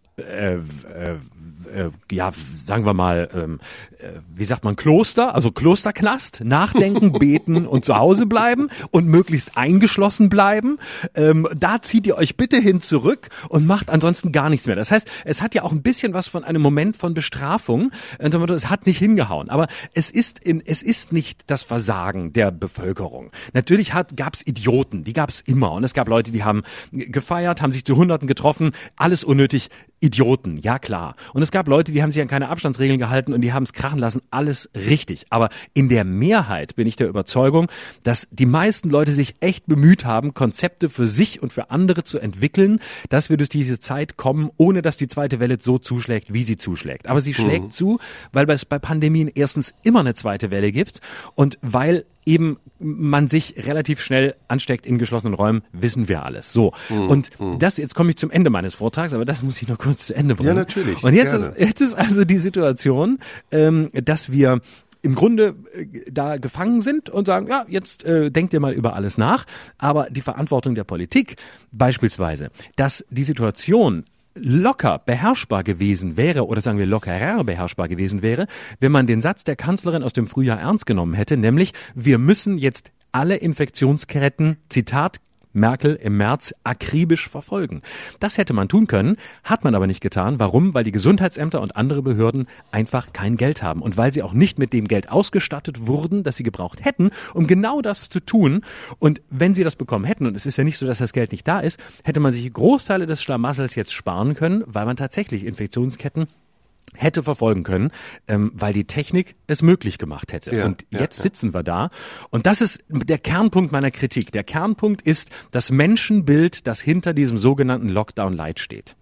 sagen wir mal, wie sagt man, Kloster, also Klosterknast, nachdenken, beten und zu Hause bleiben und möglichst eingeschlossen bleiben. Da zieht ihr euch bitte hin zurück und macht ansonsten gar nichts mehr. Das heißt, es hat ja auch ein bisschen was von einem Moment von Bestrafung. Es hat nicht hingehauen, aber es ist nicht das Versagen der Bevölkerung. Natürlich gab's Idioten, die gab's immer, und es gab Leute, die haben gefeiert, haben sich zu Hunderten getroffen, alles unnötig, Idioten, ja klar. Und es gab Leute, die haben sich an keine Abstandsregeln gehalten und die haben es krachen lassen, alles richtig. Aber in der Mehrheit bin ich der Überzeugung, dass die meisten Leute sich echt bemüht haben, Konzepte für sich und für andere zu entwickeln, dass wir durch diese Zeit kommen, ohne dass die zweite Welle so zuschlägt, wie sie zuschlägt. Aber sie schlägt zu, weil es bei Pandemien erstens immer eine zweite Welle gibt und weil eben man sich relativ schnell ansteckt in geschlossenen Räumen, wissen wir alles. So. Und jetzt komme ich zum Ende meines Vortrags, aber das muss ich noch kurz zu Ende bringen. Ja, natürlich. Und jetzt ist also die Situation, dass wir im Grunde da gefangen sind und sagen, ja, jetzt denkt ihr mal über alles nach. Aber die Verantwortung der Politik beispielsweise, dass die Situation locker beherrschbar gewesen wäre, oder sagen wir lockerer beherrschbar gewesen wäre, wenn man den Satz der Kanzlerin aus dem Frühjahr ernst genommen hätte, nämlich, wir müssen jetzt alle Infektionsketten, Zitat Merkel im März, akribisch verfolgen. Das hätte man tun können, hat man aber nicht getan. Warum? Weil die Gesundheitsämter und andere Behörden einfach kein Geld haben und weil sie auch nicht mit dem Geld ausgestattet wurden, das sie gebraucht hätten, um genau das zu tun. Und wenn sie das bekommen hätten, und es ist ja nicht so, dass das Geld nicht da ist, hätte man sich Großteile des Schlamassels jetzt sparen können, weil man tatsächlich Infektionsketten hätte verfolgen können, weil die Technik es möglich gemacht hätte. Ja, und jetzt sitzen wir da. Und das ist der Kernpunkt meiner Kritik. Der Kernpunkt ist das Menschenbild, das hinter diesem sogenannten Lockdown-Light steht.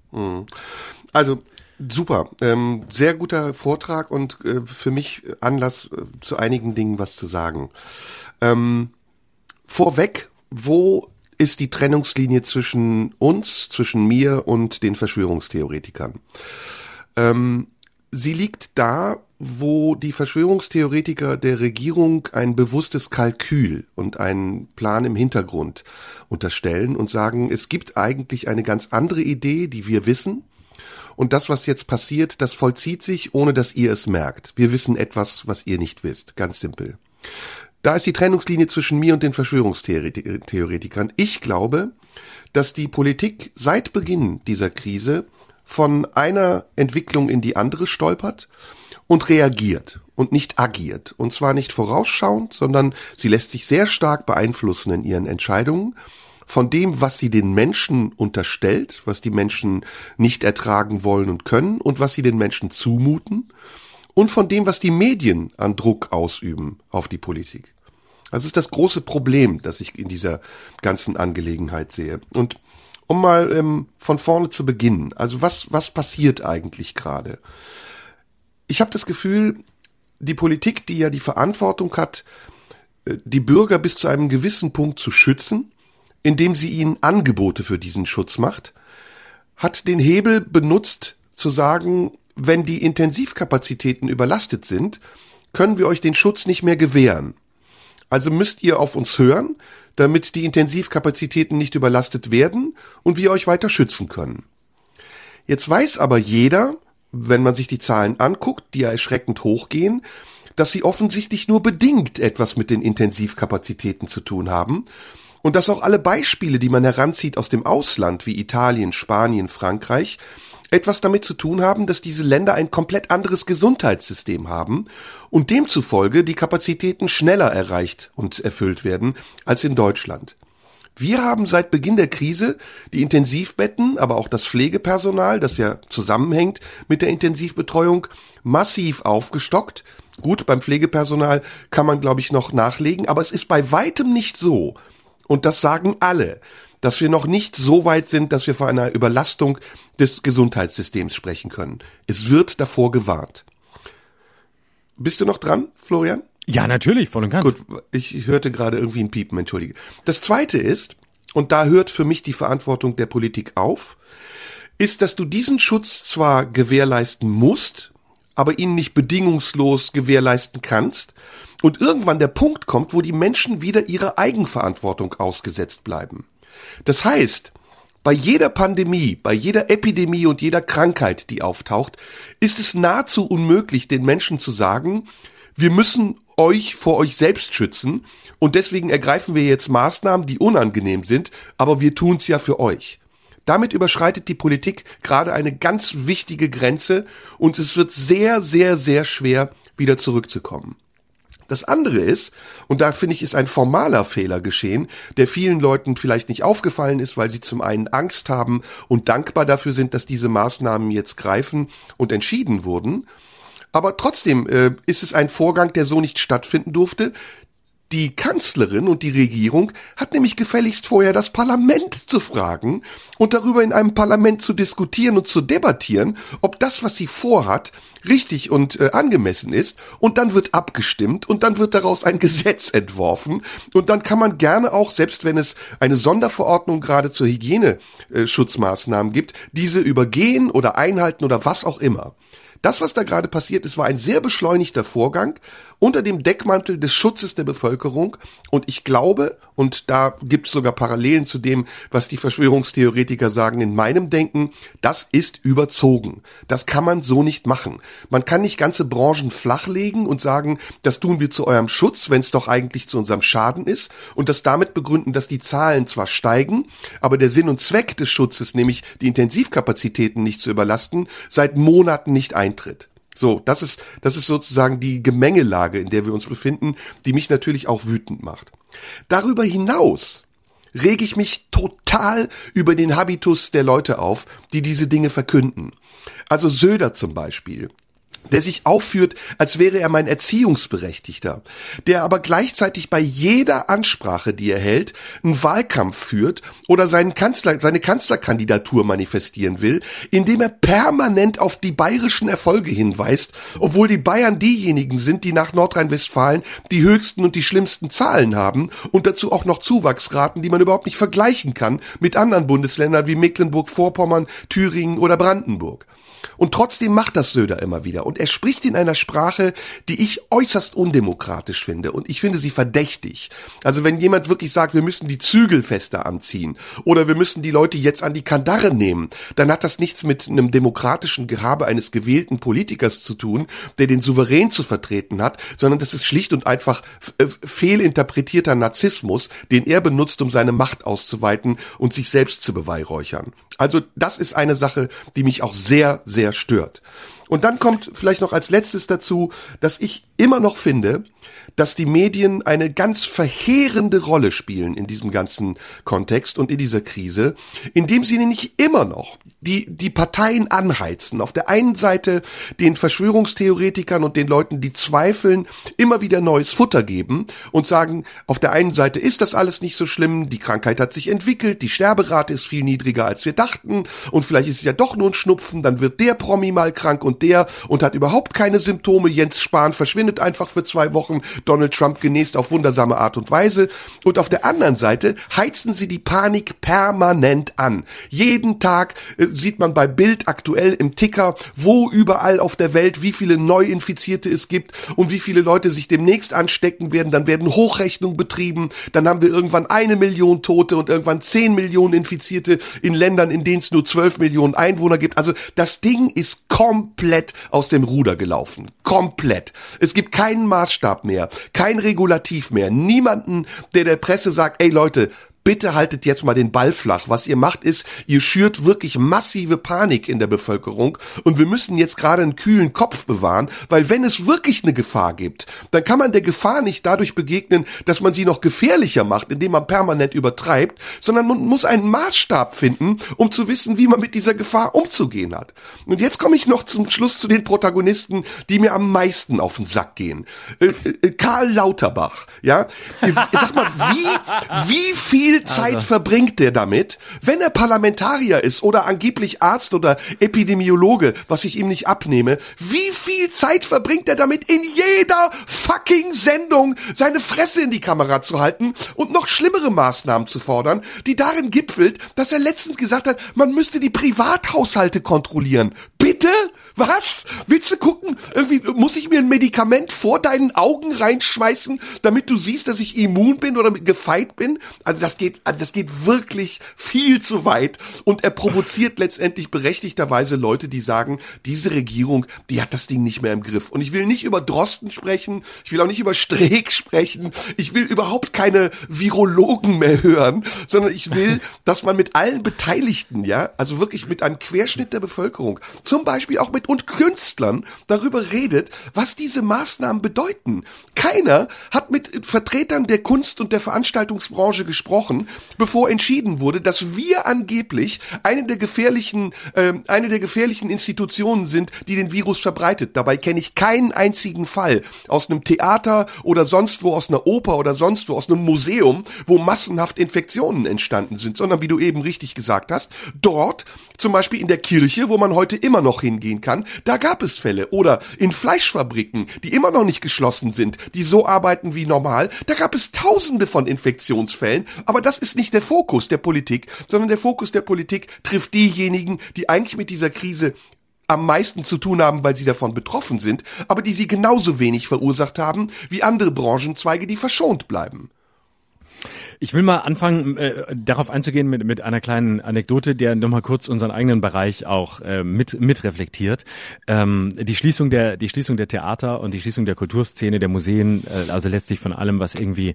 Also super, sehr guter Vortrag und für mich Anlass zu einigen Dingen was zu sagen. Vorweg, wo ist die Trennungslinie zwischen uns, zwischen mir und den Verschwörungstheoretikern? Sie liegt da, wo die Verschwörungstheoretiker der Regierung ein bewusstes Kalkül und einen Plan im Hintergrund unterstellen und sagen, es gibt eigentlich eine ganz andere Idee, die wir wissen. Und das, was jetzt passiert, das vollzieht sich, ohne dass ihr es merkt. Wir wissen etwas, was ihr nicht wisst. Ganz simpel. Da ist die Trennungslinie zwischen mir und den Verschwörungstheoretikern. Ich glaube, dass die Politik seit Beginn dieser Krise von einer Entwicklung in die andere stolpert und reagiert und nicht agiert. Und zwar nicht vorausschauend, sondern sie lässt sich sehr stark beeinflussen in ihren Entscheidungen von dem, was sie den Menschen unterstellt, was die Menschen nicht ertragen wollen und können und was sie den Menschen zumuten und von dem, was die Medien an Druck ausüben auf die Politik. Das ist das große Problem, das ich in dieser ganzen Angelegenheit sehe. Und um mal von vorne zu beginnen, also was passiert eigentlich gerade? Ich habe das Gefühl, die Politik, die ja die Verantwortung hat, die Bürger bis zu einem gewissen Punkt zu schützen, indem sie ihnen Angebote für diesen Schutz macht, hat den Hebel benutzt, zu sagen, wenn die Intensivkapazitäten überlastet sind, können wir euch den Schutz nicht mehr gewähren. Also müsst ihr auf uns hören, damit die Intensivkapazitäten nicht überlastet werden und wir euch weiter schützen können. Jetzt weiß aber jeder, wenn man sich die Zahlen anguckt, die ja erschreckend hochgehen, dass sie offensichtlich nur bedingt etwas mit den Intensivkapazitäten zu tun haben und dass auch alle Beispiele, die man heranzieht aus dem Ausland wie Italien, Spanien, Frankreich, etwas damit zu tun haben, dass diese Länder ein komplett anderes Gesundheitssystem haben und demzufolge die Kapazitäten schneller erreicht und erfüllt werden als in Deutschland. Wir haben seit Beginn der Krise die Intensivbetten, aber auch das Pflegepersonal, das ja zusammenhängt mit der Intensivbetreuung, massiv aufgestockt. Gut, beim Pflegepersonal kann man, glaube ich, noch nachlegen, aber es ist bei weitem nicht so, und das sagen alle, dass wir noch nicht so weit sind, dass wir von einer Überlastung des Gesundheitssystems sprechen können. Es wird davor gewarnt. Bist du noch dran, Florian? Ja, natürlich, voll und ganz. Gut, ich hörte gerade irgendwie ein Piepen, entschuldige. Das Zweite ist, und da hört für mich die Verantwortung der Politik auf, ist, dass du diesen Schutz zwar gewährleisten musst, aber ihn nicht bedingungslos gewährleisten kannst und irgendwann der Punkt kommt, wo die Menschen wieder ihrer Eigenverantwortung ausgesetzt bleiben. Das heißt, bei jeder Pandemie, bei jeder Epidemie und jeder Krankheit, die auftaucht, ist es nahezu unmöglich, den Menschen zu sagen, wir müssen euch vor euch selbst schützen und deswegen ergreifen wir jetzt Maßnahmen, die unangenehm sind, aber wir tun's ja für euch. Damit überschreitet die Politik gerade eine ganz wichtige Grenze und es wird sehr, sehr, sehr schwer, wieder zurückzukommen. Das andere ist, und da finde ich, ist ein formaler Fehler geschehen, der vielen Leuten vielleicht nicht aufgefallen ist, weil sie zum einen Angst haben und dankbar dafür sind, dass diese Maßnahmen jetzt greifen und entschieden wurden. Aber trotzdem ist es ein Vorgang, der so nicht stattfinden durfte. Die Kanzlerin und die Regierung hat nämlich gefälligst vorher das Parlament zu fragen und darüber in einem Parlament zu diskutieren und zu debattieren, ob das, was sie vorhat, richtig und angemessen ist. Und dann wird abgestimmt und dann wird daraus ein Gesetz entworfen. Und dann kann man gerne auch, selbst wenn es eine Sonderverordnung gerade zur Hygieneschutzmaßnahmen gibt, diese übergehen oder einhalten oder was auch immer. Das, was da gerade passiert ist, war ein sehr beschleunigter Vorgang unter dem Deckmantel des Schutzes der Bevölkerung. Und ich glaube, und da gibt es sogar Parallelen zu dem, was die Verschwörungstheoretiker sagen in meinem Denken, das ist überzogen. Das kann man so nicht machen. Man kann nicht ganze Branchen flachlegen und sagen, das tun wir zu eurem Schutz, wenn es doch eigentlich zu unserem Schaden ist. Und das damit begründen, dass die Zahlen zwar steigen, aber der Sinn und Zweck des Schutzes, nämlich die Intensivkapazitäten nicht zu überlasten, seit Monaten nicht eintritt. So, das ist sozusagen die Gemengelage, in der wir uns befinden, die mich natürlich auch wütend macht. Darüber hinaus rege ich mich total über den Habitus der Leute auf, die diese Dinge verkünden. Also Söder zum Beispiel, der sich aufführt, als wäre er mein Erziehungsberechtigter, der aber gleichzeitig bei jeder Ansprache, die er hält, einen Wahlkampf führt oder seine Kanzlerkandidatur manifestieren will, indem er permanent auf die bayerischen Erfolge hinweist, obwohl die Bayern diejenigen sind, die nach Nordrhein-Westfalen die höchsten und die schlimmsten Zahlen haben und dazu auch noch Zuwachsraten, die man überhaupt nicht vergleichen kann mit anderen Bundesländern wie Mecklenburg-Vorpommern, Thüringen oder Brandenburg. Und trotzdem macht das Söder immer wieder. Und er spricht in einer Sprache, die ich äußerst undemokratisch finde. Und ich finde sie verdächtig. Also wenn jemand wirklich sagt, wir müssen die Zügel fester anziehen oder wir müssen die Leute jetzt an die Kandare nehmen, dann hat das nichts mit einem demokratischen Gehabe eines gewählten Politikers zu tun, der den Souverän zu vertreten hat, sondern das ist schlicht und einfach fehlinterpretierter Narzissmus, den er benutzt, um seine Macht auszuweiten und sich selbst zu beweihräuchern. Also das ist eine Sache, die mich auch sehr, sehr stört. Und dann kommt vielleicht noch als letztes dazu, dass ich immer noch finde, dass die Medien eine ganz verheerende Rolle spielen in diesem ganzen Kontext und in dieser Krise, indem sie nämlich immer noch die Parteien anheizen. Auf der einen Seite den Verschwörungstheoretikern und den Leuten, die zweifeln, immer wieder neues Futter geben und sagen, auf der einen Seite ist das alles nicht so schlimm, die Krankheit hat sich entwickelt, die Sterberate ist viel niedriger als wir dachten und vielleicht ist es ja doch nur ein Schnupfen, dann wird der Promi mal krank und der und hat überhaupt keine Symptome, Jens Spahn verschwindet einfach für 2 Wochen, Donald Trump genäst auf wundersame Art und Weise. Und auf der anderen Seite heizen sie die Panik permanent an. Jeden Tag sieht man bei Bild aktuell im Ticker, wo überall auf der Welt, wie viele Neuinfizierte es gibt und wie viele Leute sich demnächst anstecken werden. Dann werden Hochrechnungen betrieben. Dann haben wir irgendwann 1 Million Tote und irgendwann 10 Millionen Infizierte in Ländern, in denen es nur 12 Millionen Einwohner gibt. Also das Ding ist komplett aus dem Ruder gelaufen. Komplett. Es gibt keinen Maßstab mehr, kein Regulativ mehr. Niemanden, der Presse sagt, ey Leute, bitte haltet jetzt mal den Ball flach. Was ihr macht ist, ihr schürt wirklich massive Panik in der Bevölkerung und wir müssen jetzt gerade einen kühlen Kopf bewahren, weil wenn es wirklich eine Gefahr gibt, dann kann man der Gefahr nicht dadurch begegnen, dass man sie noch gefährlicher macht, indem man permanent übertreibt, sondern man muss einen Maßstab finden, um zu wissen, wie man mit dieser Gefahr umzugehen hat. Und jetzt komme ich noch zum Schluss zu den Protagonisten, die mir am meisten auf den Sack gehen. Karl Lauterbach, ja? Sag mal, wie viel Zeit verbringt der damit, wenn er Parlamentarier ist oder angeblich Arzt oder Epidemiologe, was ich ihm nicht abnehme, wie viel Zeit verbringt er damit, in jeder fucking Sendung seine Fresse in die Kamera zu halten und noch schlimmere Maßnahmen zu fordern, die darin gipfelt, dass er letztens gesagt hat, man müsste die Privathaushalte kontrollieren. Bitte? Was? Willst du gucken? Irgendwie muss ich mir ein Medikament vor deinen Augen reinschmeißen, damit du siehst, dass ich immun bin oder gefeit bin? Also das geht wirklich viel zu weit und er provoziert letztendlich berechtigterweise Leute, die sagen, diese Regierung, die hat das Ding nicht mehr im Griff. Und ich will nicht über Drosten sprechen, ich will auch nicht über Streeck sprechen, ich will überhaupt keine Virologen mehr hören, sondern ich will, dass man mit allen Beteiligten, ja, also wirklich mit einem Querschnitt der Bevölkerung, zum Beispiel auch mit und Künstlern darüber redet, was diese Maßnahmen bedeuten. Keiner hat mit Vertretern der Kunst- und der Veranstaltungsbranche gesprochen, bevor entschieden wurde, dass wir angeblich eine der gefährlichen Institutionen sind, die den Virus verbreitet. Dabei kenne ich keinen einzigen Fall aus einem Theater oder sonst wo, aus einer Oper oder sonst wo, aus einem Museum, wo massenhaft Infektionen entstanden sind, sondern wie du eben richtig gesagt hast, dort, zum Beispiel in der Kirche, wo man heute immer noch hingehen kann, da gab es Fälle. Oder in Fleischfabriken, die immer noch nicht geschlossen sind, die so arbeiten wie normal, da gab es Tausende von Infektionsfällen, aber das ist nicht der Fokus der Politik, sondern der Fokus der Politik trifft diejenigen, die eigentlich mit dieser Krise am meisten zu tun haben, weil sie davon betroffen sind, aber die sie genauso wenig verursacht haben wie andere Branchenzweige, die verschont bleiben. Ich will mal anfangen, darauf einzugehen mit einer kleinen Anekdote, der nochmal kurz unseren eigenen Bereich auch mit reflektiert. Die Schließung der Theater und die Schließung der Kulturszene, der Museen, also letztlich von allem, was irgendwie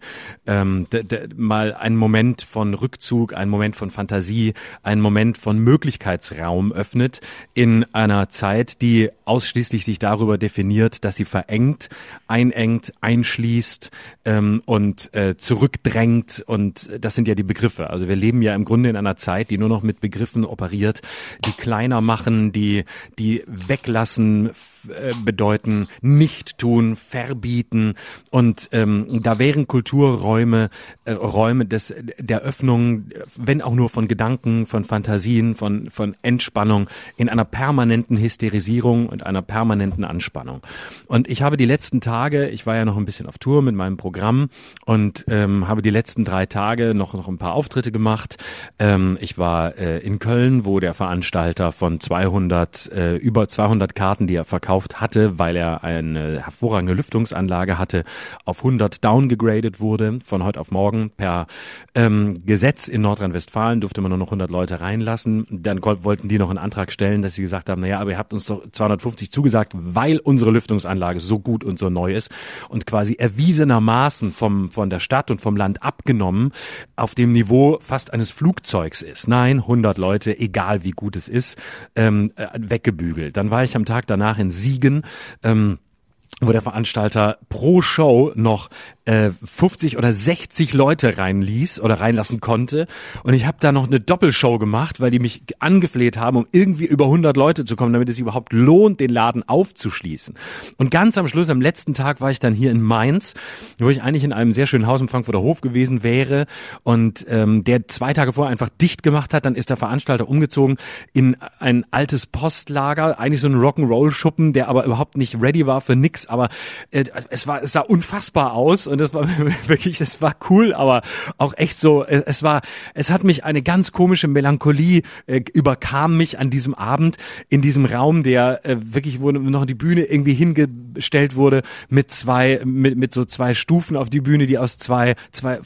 mal einen Moment von Rückzug, einen Moment von Fantasie, einen Moment von Möglichkeitsraum öffnet in einer Zeit, die ausschließlich sich darüber definiert, dass sie verengt, einengt, einschließt und zurückdrängt. Und das sind ja die Begriffe. Also wir leben ja im Grunde in einer Zeit, die nur noch mit Begriffen operiert, die kleiner machen, die weglassen bedeuten, nicht tun, verbieten. Und da wären Kulturräume, Räume der Öffnung, wenn auch nur von Gedanken, von Fantasien, von Entspannung, in einer permanenten Hysterisierung und einer permanenten Anspannung. Und ich habe die letzten Tage, ich war ja noch ein bisschen auf Tour mit meinem Programm und habe die letzten 3 Tage noch ein paar Auftritte gemacht. Ich war in Köln, wo der Veranstalter von über 200 Karten, die er verkauft hatte, weil er eine hervorragende Lüftungsanlage hatte, auf 100 downgegradet wurde, von heute auf morgen. Per Gesetz in Nordrhein-Westfalen durfte man nur noch 100 Leute reinlassen. Dann wollten die noch einen Antrag stellen, dass sie gesagt haben, naja, aber ihr habt uns doch 250 zugesagt, weil unsere Lüftungsanlage so gut und so neu ist und quasi erwiesenermaßen von der Stadt und vom Land abgenommen auf dem Niveau fast eines Flugzeugs ist. Nein, 100 Leute, egal wie gut es ist, weggebügelt. Dann war ich am Tag danach in Siegen, wo der Veranstalter pro Show noch 50 oder 60 Leute reinließ oder reinlassen konnte. Und ich habe da noch eine Doppelshow gemacht, weil die mich angefleht haben, um irgendwie über 100 Leute zu kommen, damit es sich überhaupt lohnt, den Laden aufzuschließen. Und ganz am Schluss, am letzten Tag, war ich dann hier in Mainz, wo ich eigentlich in einem sehr schönen Haus im Frankfurter Hof gewesen wäre und der 2 Tage vorher einfach dicht gemacht hat. Dann ist der Veranstalter umgezogen in ein altes Postlager, eigentlich so ein Rock'n'Roll-Schuppen, der aber überhaupt nicht ready war für nix nichts, aber es sah unfassbar aus und es war wirklich, es war cool, aber auch echt so, es hat mich eine ganz komische Melancholie überkam mich an diesem Abend in diesem Raum, der wirklich, wo noch die Bühne irgendwie hingestellt wurde mit so zwei Stufen auf die Bühne, die aus zwei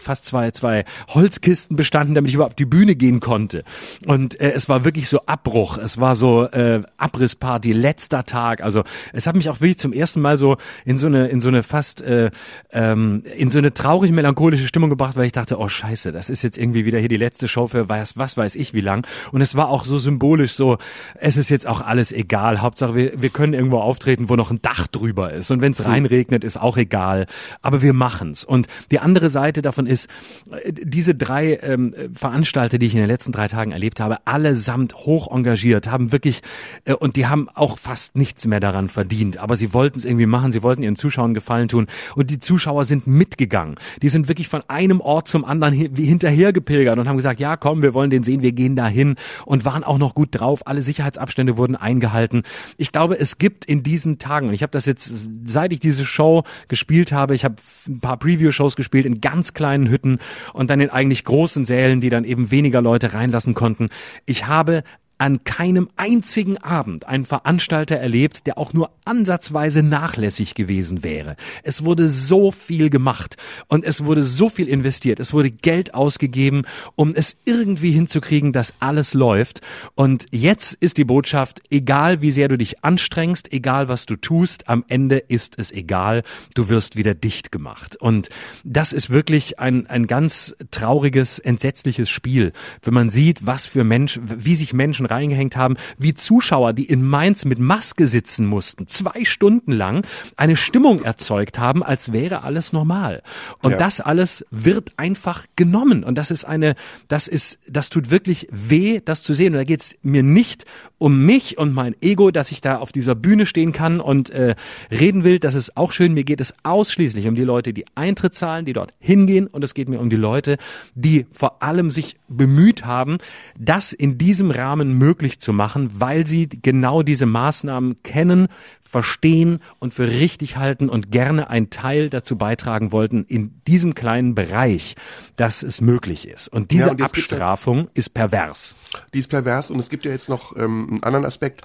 Holzkisten bestanden, damit ich überhaupt auf die Bühne gehen konnte. Und es war wirklich so Abbruch, es war so Abrissparty, letzter Tag. Also es hat mich auch wirklich zum ersten Mal so in so eine fast in so eine traurig melancholische Stimmung gebracht, weil ich dachte, oh Scheiße, das ist jetzt irgendwie wieder hier die letzte Show für was weiß ich wie lang. Und es war auch so symbolisch so, es ist jetzt auch alles egal. Hauptsache wir können irgendwo auftreten, wo noch ein Dach drüber ist. Und wenn es reinregnet, ist auch egal. Aber wir machen's. Und die andere Seite davon ist, diese 3 Veranstalter, die ich in den letzten 3 Tagen erlebt habe, allesamt hoch engagiert, haben wirklich, und die haben auch fast nichts mehr daran verdient. Aber sie wollten es irgendwie machen, sie wollten ihren Zuschauern Gefallen tun. Und die Zuschauer sind mitgegangen. Die sind wirklich von einem Ort zum anderen hinterher gepilgert und haben gesagt, ja komm, wir wollen den sehen, wir gehen dahin, und waren auch noch gut drauf. Alle Sicherheitsabstände wurden eingehalten. Ich glaube, es gibt in diesen Tagen, und ich habe das jetzt, seit ich diese Show gespielt habe, ich habe ein paar Preview-Shows gespielt in ganz kleinen Hütten und dann in eigentlich großen Sälen, die dann eben weniger Leute reinlassen konnten. Ich habe an keinem einzigen Abend einen Veranstalter erlebt, der auch nur ansatzweise nachlässig gewesen wäre. Es wurde so viel gemacht und es wurde so viel investiert. Es wurde Geld ausgegeben, um es irgendwie hinzukriegen, dass alles läuft. Und jetzt ist die Botschaft, egal wie sehr du dich anstrengst, egal was du tust, am Ende ist es egal, du wirst wieder dicht gemacht. Und das ist wirklich ein ganz trauriges, entsetzliches Spiel, wenn man sieht, wie sich Menschen reingehängt haben, wie Zuschauer, die in Mainz mit Maske sitzen mussten, 2 Stunden lang eine Stimmung erzeugt haben, als wäre alles normal. Und das alles wird einfach genommen. Und das tut wirklich weh, das zu sehen. Und da geht es mir nicht um mich und mein Ego, dass ich da auf dieser Bühne stehen kann und reden will. Das ist auch schön. Mir geht es ausschließlich um die Leute, die Eintritt zahlen, die dort hingehen. Und es geht mir um die Leute, die vor allem sich bemüht haben, das in diesem Rahmen möglich zu machen, weil sie genau diese Maßnahmen kennen, verstehen und für richtig halten und gerne einen Teil dazu beitragen wollten in diesem kleinen Bereich, dass es möglich ist. Und diese Abstrafung ist pervers. Die ist pervers, und es gibt ja jetzt noch einen anderen Aspekt.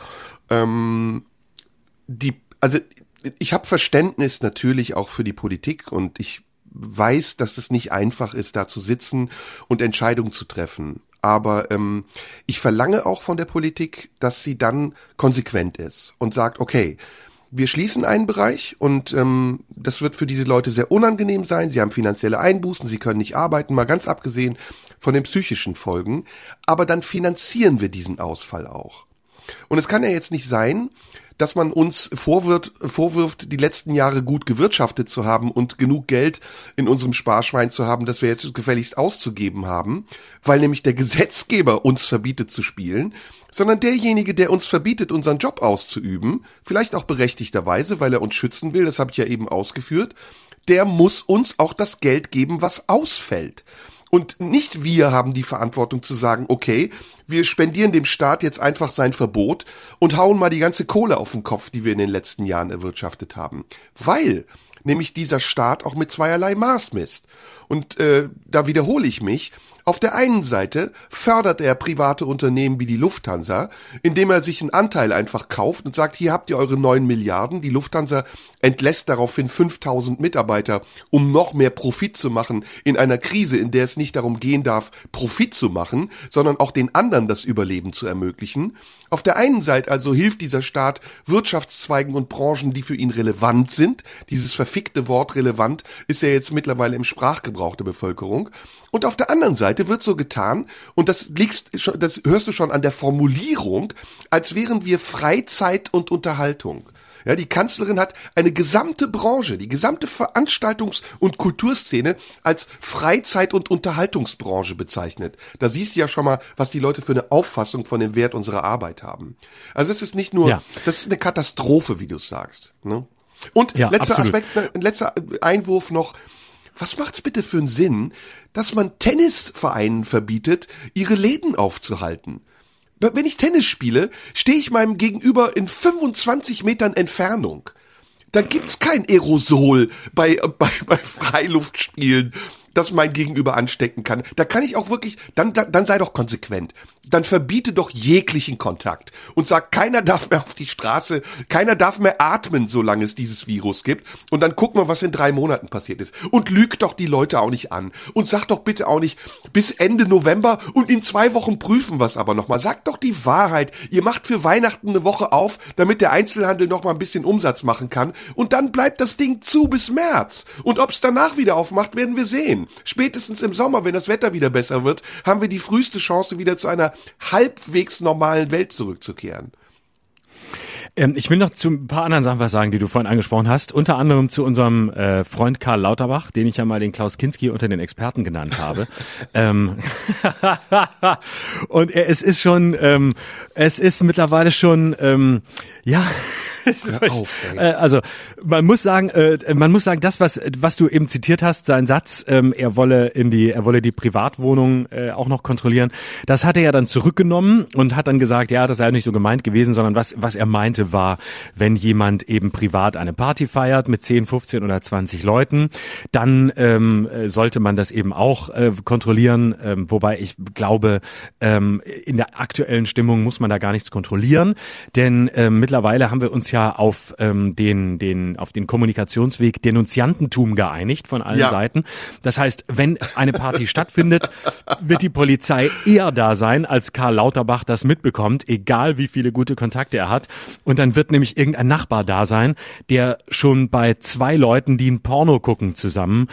Ich habe Verständnis natürlich auch für die Politik, und ich weiß, dass es nicht einfach ist, da zu sitzen und Entscheidungen zu treffen. Aber ich verlange auch von der Politik, dass sie dann konsequent ist und sagt, okay, wir schließen einen Bereich und das wird für diese Leute sehr unangenehm sein. Sie haben finanzielle Einbußen, sie können nicht arbeiten, mal ganz abgesehen von den psychischen Folgen. Aber dann finanzieren wir diesen Ausfall auch. Und es kann ja jetzt nicht sein, dass man uns vorwirft, die letzten Jahre gut gewirtschaftet zu haben und genug Geld in unserem Sparschwein zu haben, das wir jetzt gefälligst auszugeben haben, weil nämlich der Gesetzgeber uns verbietet zu spielen, sondern derjenige, der uns verbietet, unseren Job auszuüben, vielleicht auch berechtigterweise, weil er uns schützen will, das habe ich ja eben ausgeführt, der muss uns auch das Geld geben, was ausfällt. Und nicht wir haben die Verantwortung zu sagen, okay, wir spendieren dem Staat jetzt einfach sein Verbot und hauen mal die ganze Kohle auf den Kopf, die wir in den letzten Jahren erwirtschaftet haben. Weil nämlich dieser Staat auch mit zweierlei Maß misst. Und da wiederhole ich mich. Auf der einen Seite fördert er private Unternehmen wie die Lufthansa, indem er sich einen Anteil einfach kauft und sagt, hier habt ihr eure 9 Milliarden. Die Lufthansa entlässt daraufhin 5.000 Mitarbeiter, um noch mehr Profit zu machen in einer Krise, in der es nicht darum gehen darf, Profit zu machen, sondern auch den anderen das Überleben zu ermöglichen. Auf der einen Seite also hilft dieser Staat Wirtschaftszweigen und Branchen, die für ihn relevant sind. Dieses verfickte Wort relevant ist ja jetzt mittlerweile im Sprachgebrauch der Bevölkerung. Und auf der anderen Seite wird so getan, und das hörst du schon an der Formulierung, als wären wir Freizeit und Unterhaltung. Ja, die Kanzlerin hat eine gesamte Branche, die gesamte Veranstaltungs- und Kulturszene als Freizeit- und Unterhaltungsbranche bezeichnet. Da siehst du ja schon mal, was die Leute für eine Auffassung von dem Wert unserer Arbeit haben. Also es ist nicht nur, das ist eine Katastrophe, wie du sagst. Ne? Und letzter Aspekt, letzter Einwurf noch. Was macht's bitte für einen Sinn, dass man Tennisvereinen verbietet, ihre Läden aufzuhalten? Wenn ich Tennis spiele, stehe ich meinem Gegenüber in 25 Metern Entfernung. dann gibt's kein Aerosol bei Freiluftspielen, das mein Gegenüber anstecken kann. Da kann ich auch wirklich, dann sei doch konsequent. Dann verbiete doch jeglichen Kontakt und sag, keiner darf mehr auf die Straße, keiner darf mehr atmen, solange es dieses Virus gibt. Und dann gucken wir, was in 3 Monaten passiert ist. Und lügt doch die Leute auch nicht an. Und sag doch bitte auch nicht bis Ende November und in 2 Wochen prüfen wir es aber nochmal. Sagt doch die Wahrheit. Ihr macht für Weihnachten eine Woche auf, damit der Einzelhandel noch mal ein bisschen Umsatz machen kann. Und dann bleibt das Ding zu bis März. Und ob es danach wieder aufmacht, werden wir sehen. Spätestens im Sommer, wenn das Wetter wieder besser wird, haben wir die früheste Chance, wieder zu einer halbwegs normalen Welt zurückzukehren. Ich will noch zu ein paar anderen Sachen was sagen, die du vorhin angesprochen hast. Unter anderem zu unserem Freund Karl Lauterbach, den ich ja mal den Klaus Kinski unter den Experten genannt habe. Und es ist mittlerweile schon, ja... Also man muss sagen, das, was du eben zitiert hast, sein Satz, er wolle die Privatwohnung auch noch kontrollieren, das hat er ja dann zurückgenommen und hat dann gesagt, ja, das sei nicht so gemeint gewesen, sondern was er meinte war, wenn jemand eben privat eine Party feiert mit 10, 15 oder 20 Leuten, dann sollte man das eben auch kontrollieren, wobei ich glaube, in der aktuellen Stimmung muss man da gar nichts kontrollieren, denn mittlerweile haben wir uns ja auf den Kommunikationsweg Denunziantentum geeinigt von allen Seiten. Das heißt, wenn eine Party stattfindet, wird die Polizei eher da sein, als Karl Lauterbach das mitbekommt, egal wie viele gute Kontakte er hat. Und dann wird nämlich irgendein Nachbar da sein, der schon bei 2 Leuten, die ein Porno gucken zusammen,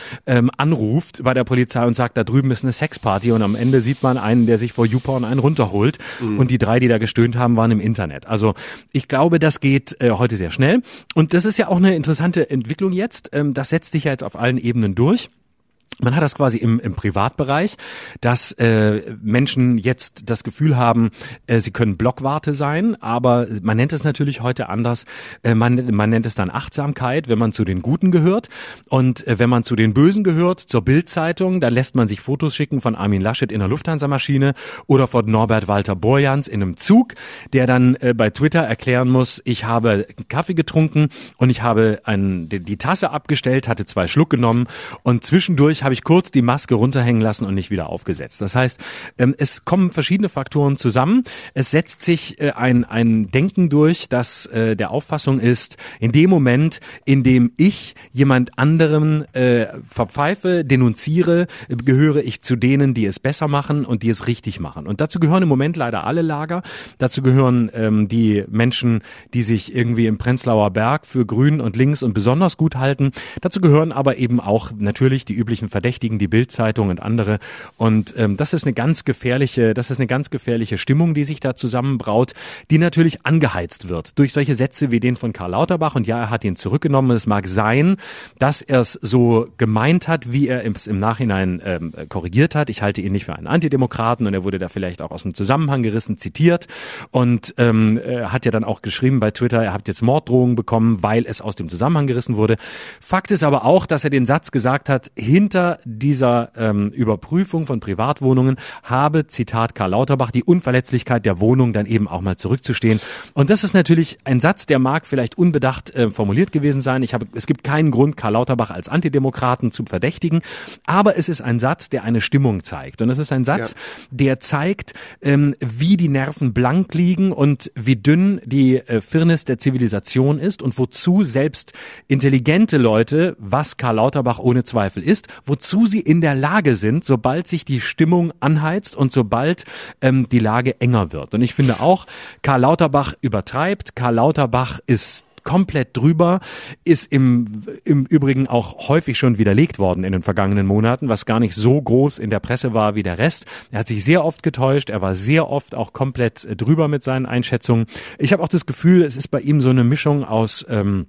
anruft bei der Polizei und sagt, da drüben ist eine Sexparty, und am Ende sieht man einen, der sich vor YouPorn einen runterholt. Und die 3, die da gestöhnt haben, waren im Internet. Also ich glaube, das geht heute sehr schnell. Und das ist ja auch eine interessante Entwicklung jetzt. Das setzt sich ja jetzt auf allen Ebenen durch. Man hat das quasi im Privatbereich, dass Menschen jetzt das Gefühl haben, sie können Blockwarte sein, aber man nennt es natürlich heute anders. Man nennt es dann Achtsamkeit, wenn man zu den Guten gehört, und wenn man zu den Bösen gehört, zur Bild-Zeitung, dann lässt man sich Fotos schicken von Armin Laschet in einer Lufthansa-Maschine oder von Norbert Walter Borjans in einem Zug, der dann bei Twitter erklären muss, ich habe Kaffee getrunken und ich habe die Tasse abgestellt, hatte 2 Schluck genommen und zwischendurch habe ich kurz die Maske runterhängen lassen und nicht wieder aufgesetzt. Das heißt, es kommen verschiedene Faktoren zusammen. Es setzt sich ein Denken durch, das der Auffassung ist, in dem Moment, in dem ich jemand anderem verpfeife, denunziere, gehöre ich zu denen, die es besser machen und die es richtig machen. Und dazu gehören im Moment leider alle Lager. Dazu gehören die Menschen, die sich irgendwie im Prenzlauer Berg für grün und links und besonders gut halten. Dazu gehören aber eben auch natürlich die üblichen Verdächtigen, die Bild-Zeitung und andere. Und das ist eine ganz gefährliche Stimmung, die sich da zusammenbraut, die natürlich angeheizt wird durch solche Sätze wie den von Karl Lauterbach. Und ja, er hat ihn zurückgenommen. Es mag sein, dass er es so gemeint hat, wie er es im Nachhinein korrigiert hat. Ich halte ihn nicht für einen Antidemokraten, und er wurde da vielleicht auch aus dem Zusammenhang gerissen, zitiert, und hat ja dann auch geschrieben bei Twitter, er hat jetzt Morddrohungen bekommen, weil es aus dem Zusammenhang gerissen wurde. Fakt ist aber auch, dass er den Satz gesagt hat, hinter dieser Überprüfung von Privatwohnungen habe, Zitat Karl Lauterbach, die Unverletzlichkeit der Wohnung dann eben auch mal zurückzustehen. Und das ist natürlich ein Satz, der mag vielleicht unbedacht formuliert gewesen sein. Es gibt keinen Grund, Karl Lauterbach als Antidemokraten zu verdächtigen, aber es ist ein Satz, der eine Stimmung zeigt. Und es ist ein Satz, der zeigt, wie die Nerven blank liegen und wie dünn die Firnis der Zivilisation ist und wozu selbst intelligente Leute, was Karl Lauterbach ohne Zweifel ist, wozu sie in der Lage sind, sobald sich die Stimmung anheizt und sobald die Lage enger wird. Und ich finde auch, Karl Lauterbach übertreibt. Karl Lauterbach ist komplett drüber, ist im Übrigen auch häufig schon widerlegt worden in den vergangenen Monaten, was gar nicht so groß in der Presse war wie der Rest. Er hat sich sehr oft getäuscht, er war sehr oft auch komplett drüber mit seinen Einschätzungen. Ich habe auch das Gefühl, es ist bei ihm so eine Mischung aus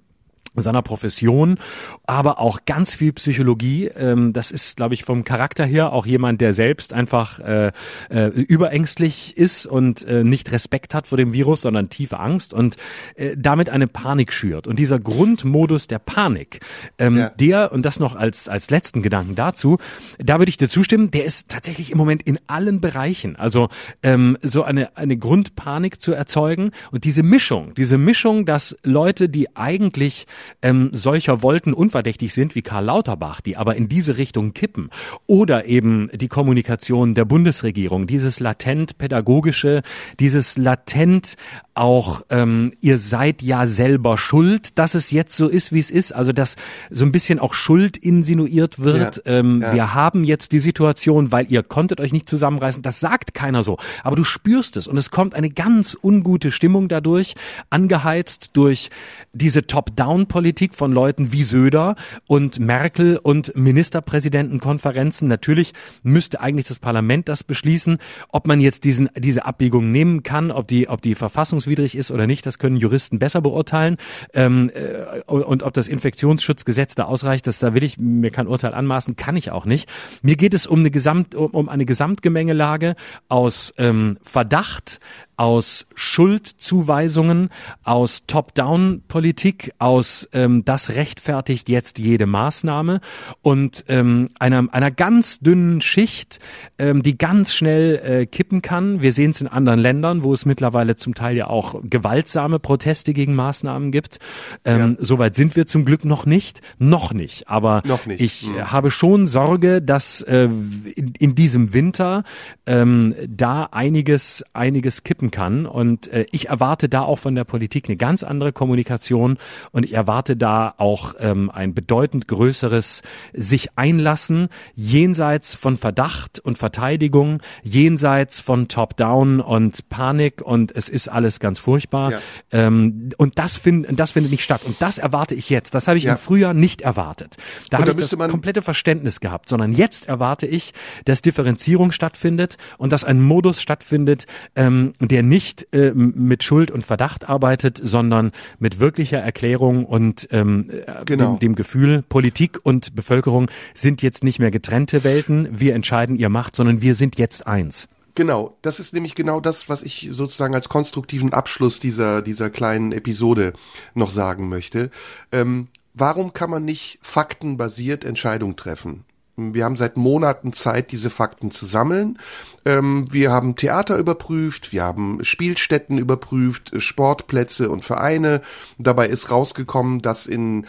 seiner Profession, aber auch ganz viel Psychologie. Das ist, glaube ich, vom Charakter her auch jemand, der selbst einfach überängstlich ist und nicht Respekt hat vor dem Virus, sondern tiefe Angst und damit eine Panik schürt. Und dieser Grundmodus der Panik, der, und das noch als letzten Gedanken dazu, da würde ich dir zustimmen, der ist tatsächlich im Moment in allen Bereichen. Also so eine Grundpanik zu erzeugen und diese Mischung, dass Leute, die eigentlich solcher Wolken unverdächtig sind wie Karl Lauterbach, die aber in diese Richtung kippen, oder eben die Kommunikation der Bundesregierung, dieses latent pädagogische, dieses latent auch, ihr seid ja selber schuld, dass es jetzt so ist, wie es ist, also dass so ein bisschen auch Schuld insinuiert wird. Wir haben jetzt die Situation, weil ihr konntet euch nicht zusammenreißen, das sagt keiner so, aber du spürst es und es kommt eine ganz ungute Stimmung dadurch, angeheizt durch diese Top-Down-Politik von Leuten wie Söder und Merkel und Ministerpräsidentenkonferenzen. Natürlich müsste eigentlich das Parlament das beschließen, ob man jetzt diese Abbiegung nehmen kann, ob die verfassungswidrig ist oder nicht, das können Juristen besser beurteilen. Und ob das Infektionsschutzgesetz da ausreicht, da will ich mir kein Urteil anmaßen, kann ich auch nicht. Mir geht es um eine Gesamtgemengelage aus Verdacht, aus Schuldzuweisungen, aus Top-Down-Politik, aus das rechtfertigt jetzt jede Maßnahme und einer ganz dünnen Schicht, die ganz schnell kippen kann. Wir sehen es in anderen Ländern, wo es mittlerweile zum Teil ja auch gewaltsame Proteste gegen Maßnahmen gibt. Soweit sind wir zum Glück noch nicht. Aber ich habe schon Sorge, dass in diesem Winter da einiges kippen kann und ich erwarte da auch von der Politik eine ganz andere Kommunikation und ich erwarte da auch ein bedeutend größeres sich einlassen, jenseits von Verdacht und Verteidigung, jenseits von Top-Down und Panik und es ist alles ganz furchtbar und das findet nicht statt und das erwarte ich jetzt, das habe ich im Frühjahr nicht erwartet. Da habe ich das komplette Verständnis gehabt, sondern jetzt erwarte ich, dass Differenzierung stattfindet und dass ein Modus stattfindet, der nicht mit Schuld und Verdacht arbeitet, sondern mit wirklicher Erklärung und dem Gefühl, Politik und Bevölkerung sind jetzt nicht mehr getrennte Welten, wir entscheiden, ihr macht, sondern wir sind jetzt eins. Genau, das ist nämlich genau das, was ich sozusagen als konstruktiven Abschluss dieser kleinen Episode noch sagen möchte. Warum kann man nicht faktenbasiert Entscheidungen treffen? Wir haben seit Monaten Zeit, diese Fakten zu sammeln. Wir haben Theater überprüft, wir haben Spielstätten überprüft, Sportplätze und Vereine. Dabei ist rausgekommen, dass in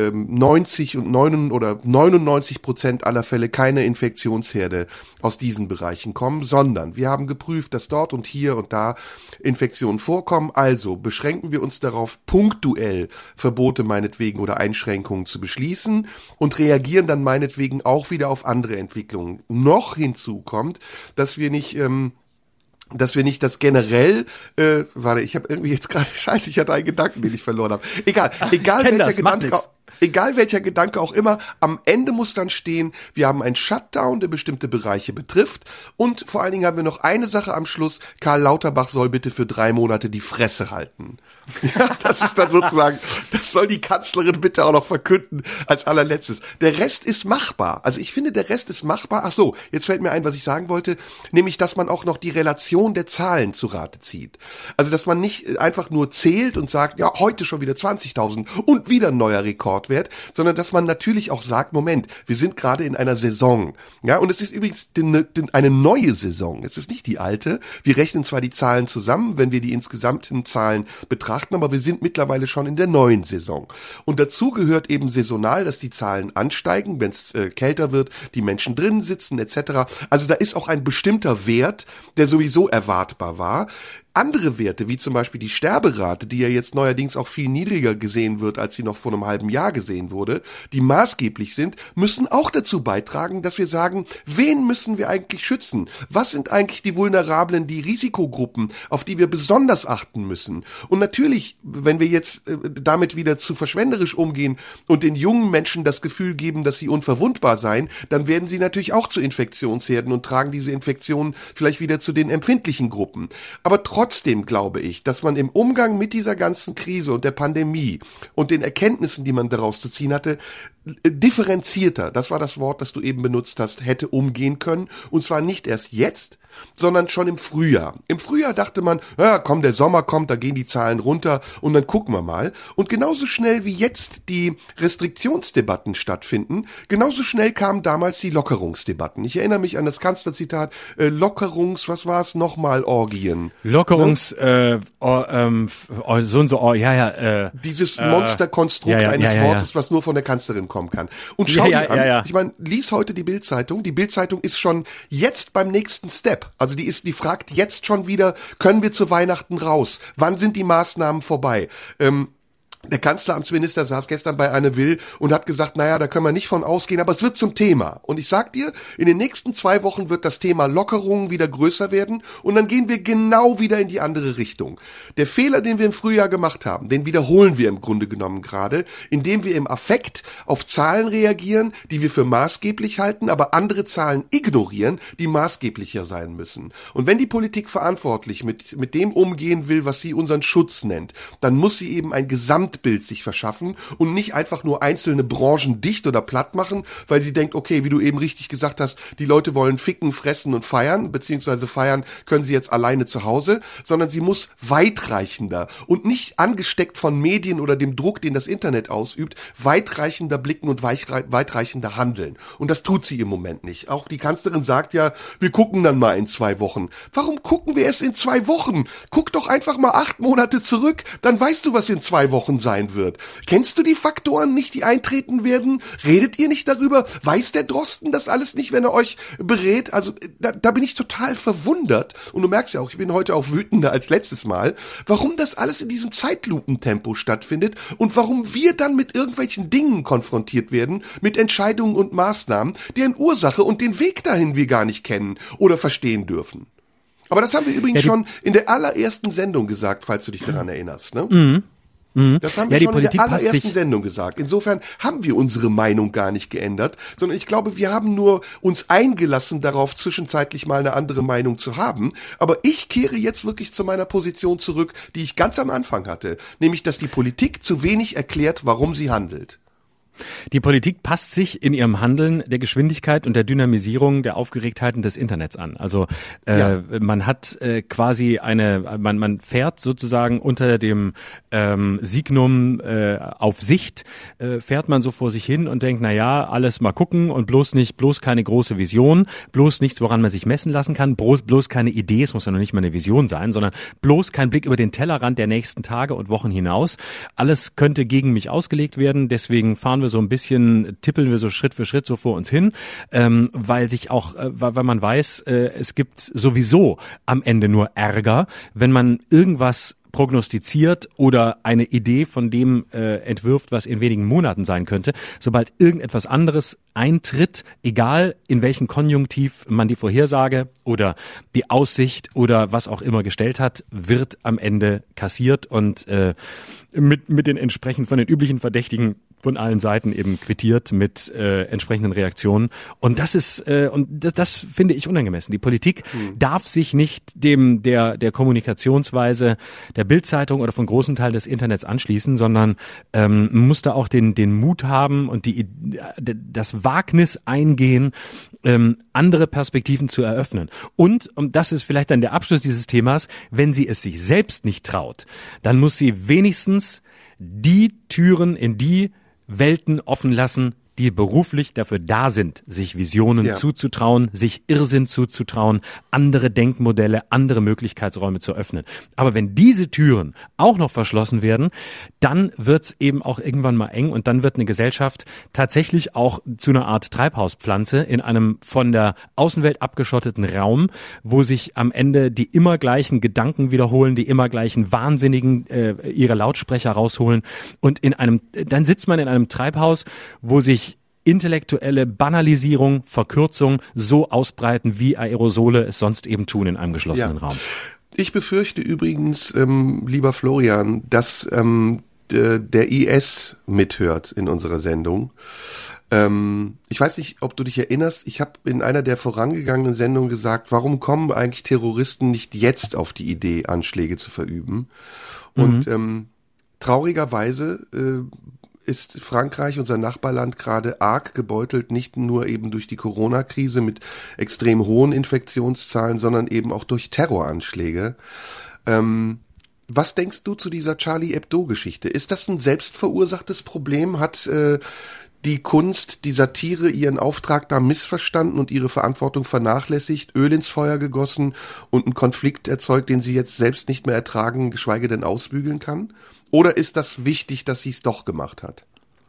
99% aller Fälle keine Infektionsherde aus diesen Bereichen kommen, sondern wir haben geprüft, dass dort und hier und da Infektionen vorkommen. Also beschränken wir uns darauf, punktuell Verbote meinetwegen oder Einschränkungen zu beschließen und reagieren dann meinetwegen auch wieder auf andere Entwicklungen. Noch hinzu kommt, dass wir nicht das generell, ich habe irgendwie jetzt gerade, ich hatte einen Gedanken, den ich verloren habe. Egal welcher Gedanke auch immer, am Ende muss dann stehen, wir haben einen Shutdown, der bestimmte Bereiche betrifft und vor allen Dingen haben wir noch eine Sache am Schluss, Karl Lauterbach soll bitte für 3 Monate die Fresse halten. Ja, das ist dann sozusagen, das soll die Kanzlerin bitte auch noch verkünden als allerletztes. Der Rest ist machbar. Also ich finde, der Rest ist machbar. Ach so, jetzt fällt mir ein, was ich sagen wollte, nämlich, dass man auch noch die Relation der Zahlen zu Rate zieht. Also, dass man nicht einfach nur zählt und sagt, ja, heute schon wieder 20.000 und wieder ein neuer Rekordwert, sondern dass man natürlich auch sagt, Moment, wir sind gerade in einer Saison. Ja, und es ist übrigens eine neue Saison. Es ist nicht die alte. Wir rechnen zwar die Zahlen zusammen, wenn wir die insgesamten Zahlen betrachten, aber wir sind mittlerweile schon in der neuen Saison. Und dazu gehört eben saisonal, dass die Zahlen ansteigen, wenn es kälter wird, die Menschen drinnen sitzen etc. Also da ist auch ein bestimmter Wert, der sowieso erwartbar war. Andere Werte, wie zum Beispiel die Sterberate, die ja jetzt neuerdings auch viel niedriger gesehen wird, als sie noch vor einem halben Jahr gesehen wurde, die maßgeblich sind, müssen auch dazu beitragen, dass wir sagen, wen müssen wir eigentlich schützen? Was sind eigentlich die Vulnerablen, die Risikogruppen, auf die wir besonders achten müssen? Und natürlich, wenn wir jetzt damit wieder zu verschwenderisch umgehen und den jungen Menschen das Gefühl geben, dass sie unverwundbar seien, dann werden sie natürlich auch zu Infektionsherden und tragen diese Infektionen vielleicht wieder zu den empfindlichen Gruppen. Aber trotzdem glaube ich, dass man im Umgang mit dieser ganzen Krise und der Pandemie und den Erkenntnissen, die man daraus zu ziehen hatte, differenzierter, das war das Wort, das du eben benutzt hast, hätte umgehen können. Und zwar nicht erst jetzt, sondern schon im Frühjahr. Im Frühjahr dachte man, ja komm, der Sommer kommt, da gehen die Zahlen runter und dann gucken wir mal. Und genauso schnell wie jetzt die Restriktionsdebatten stattfinden, genauso schnell kamen damals die Lockerungsdebatten. Ich erinnere mich an das Kanzlerzitat, was war es nochmal, Orgien. So und so, dieses Monsterkonstrukt eines Wortes, was nur von der Kanzlerin kommen kann. Und schau dir an, ich meine, lies heute die Bild-Zeitung. Die Bild-Zeitung ist schon jetzt beim nächsten Step. Also die fragt jetzt schon wieder, können wir zu Weihnachten raus? Wann sind die Maßnahmen vorbei? Der Kanzleramtsminister saß gestern bei Anne Will und hat gesagt, naja, da können wir nicht von ausgehen, aber es wird zum Thema. Und ich sag dir, in den nächsten 2 Wochen wird das Thema Lockerungen wieder größer werden und dann gehen wir genau wieder in die andere Richtung. Der Fehler, den wir im Frühjahr gemacht haben, den wiederholen wir im Grunde genommen gerade, indem wir im Affekt auf Zahlen reagieren, die wir für maßgeblich halten, aber andere Zahlen ignorieren, die maßgeblicher sein müssen. Und wenn die Politik verantwortlich mit dem umgehen will, was sie unseren Schutz nennt, dann muss sie eben ein Gesamtbild sich verschaffen und nicht einfach nur einzelne Branchen dicht oder platt machen, weil sie denkt, okay, wie du eben richtig gesagt hast, die Leute wollen ficken, fressen und feiern, beziehungsweise feiern können sie jetzt alleine zu Hause, sondern sie muss weitreichender und nicht angesteckt von Medien oder dem Druck, den das Internet ausübt, weitreichender blicken und weitreichender handeln. Und das tut sie im Moment nicht. Auch die Kanzlerin sagt ja, wir gucken dann mal in 2 Wochen. Warum gucken wir es in 2 Wochen? Guck doch einfach mal 8 Monate zurück, dann weißt du, was in 2 Wochen sein wird. Kennst du die Faktoren nicht, die eintreten werden? Redet ihr nicht darüber? Weiß der Drosten das alles nicht, wenn er euch berät? Also da bin ich total verwundert. Und du merkst ja auch, ich bin heute auch wütender als letztes Mal, warum das alles in diesem Zeitlupentempo stattfindet und warum wir dann mit irgendwelchen Dingen konfrontiert werden, mit Entscheidungen und Maßnahmen, deren Ursache und den Weg dahin wir gar nicht kennen oder verstehen dürfen. Aber das haben wir übrigens schon in der allerersten Sendung gesagt, falls du dich daran erinnerst, ne? Mhm. Das haben wir schon in der allerersten Sendung gesagt. Insofern haben wir unsere Meinung gar nicht geändert, sondern ich glaube, wir haben nur uns eingelassen darauf, zwischenzeitlich mal eine andere Meinung zu haben. Aber ich kehre jetzt wirklich zu meiner Position zurück, die ich ganz am Anfang hatte, nämlich, dass die Politik zu wenig erklärt, warum sie handelt. Die Politik passt sich in ihrem Handeln der Geschwindigkeit und der Dynamisierung der Aufgeregtheiten des Internets an. Also man hat quasi man fährt sozusagen unter dem Signum auf Sicht, fährt man so vor sich hin und denkt, na ja, alles mal gucken und bloß keine große Vision, bloß nichts, woran man sich messen lassen kann, bloß keine Idee, es muss ja noch nicht mal eine Vision sein, sondern bloß kein Blick über den Tellerrand der nächsten Tage und Wochen hinaus. Alles könnte gegen mich ausgelegt werden, deswegen tippeln wir so Schritt für Schritt so vor uns hin, weil man weiß, es gibt sowieso am Ende nur Ärger, wenn man irgendwas prognostiziert oder eine Idee von dem entwirft, was in wenigen Monaten sein könnte. Sobald irgendetwas anderes eintritt, egal in welchem Konjunktiv man die Vorhersage oder die Aussicht oder was auch immer gestellt hat, wird am Ende kassiert und mit den entsprechend von den üblichen Verdächtigen von allen Seiten eben quittiert mit entsprechenden Reaktionen. Und das finde ich unangemessen. Die Politik darf sich nicht der Kommunikationsweise der Bild-Zeitung oder von großen Teilen des Internets anschließen, sondern muss da auch den Mut haben und das Wagnis eingehen, andere Perspektiven zu eröffnen. Und das ist vielleicht dann der Abschluss dieses Themas, wenn sie es sich selbst nicht traut, dann muss sie wenigstens die Türen in die Welten offen lassen, die beruflich dafür da sind, sich Visionen zuzutrauen, sich Irrsinn zuzutrauen, andere Denkmodelle, andere Möglichkeitsräume zu öffnen. Aber wenn diese Türen auch noch verschlossen werden, dann wird's eben auch irgendwann mal eng und dann wird eine Gesellschaft tatsächlich auch zu einer Art Treibhauspflanze in einem von der Außenwelt abgeschotteten Raum, wo sich am Ende die immer gleichen Gedanken wiederholen, die immer gleichen Wahnsinnigen ihre Lautsprecher rausholen und dann sitzt man in einem Treibhaus, wo sich intellektuelle Banalisierung, Verkürzung so ausbreiten, wie Aerosole es sonst eben tun in einem geschlossenen Raum. Ich befürchte übrigens, lieber Florian, dass der IS mithört in unserer Sendung. Ich weiß nicht, ob du dich erinnerst, ich habe in einer der vorangegangenen Sendungen gesagt, warum kommen eigentlich Terroristen nicht jetzt auf die Idee, Anschläge zu verüben? Und traurigerweise ist Frankreich, unser Nachbarland, gerade arg gebeutelt, nicht nur eben durch die Corona-Krise mit extrem hohen Infektionszahlen, sondern eben auch durch Terroranschläge. Was denkst du zu dieser Charlie Hebdo-Geschichte? Ist das ein selbstverursachtes Problem? Hat die Kunst, die Satire ihren Auftrag da missverstanden und ihre Verantwortung vernachlässigt, Öl ins Feuer gegossen und einen Konflikt erzeugt, den sie jetzt selbst nicht mehr ertragen, geschweige denn ausbügeln kann? Oder ist das wichtig, dass sie es doch gemacht hat?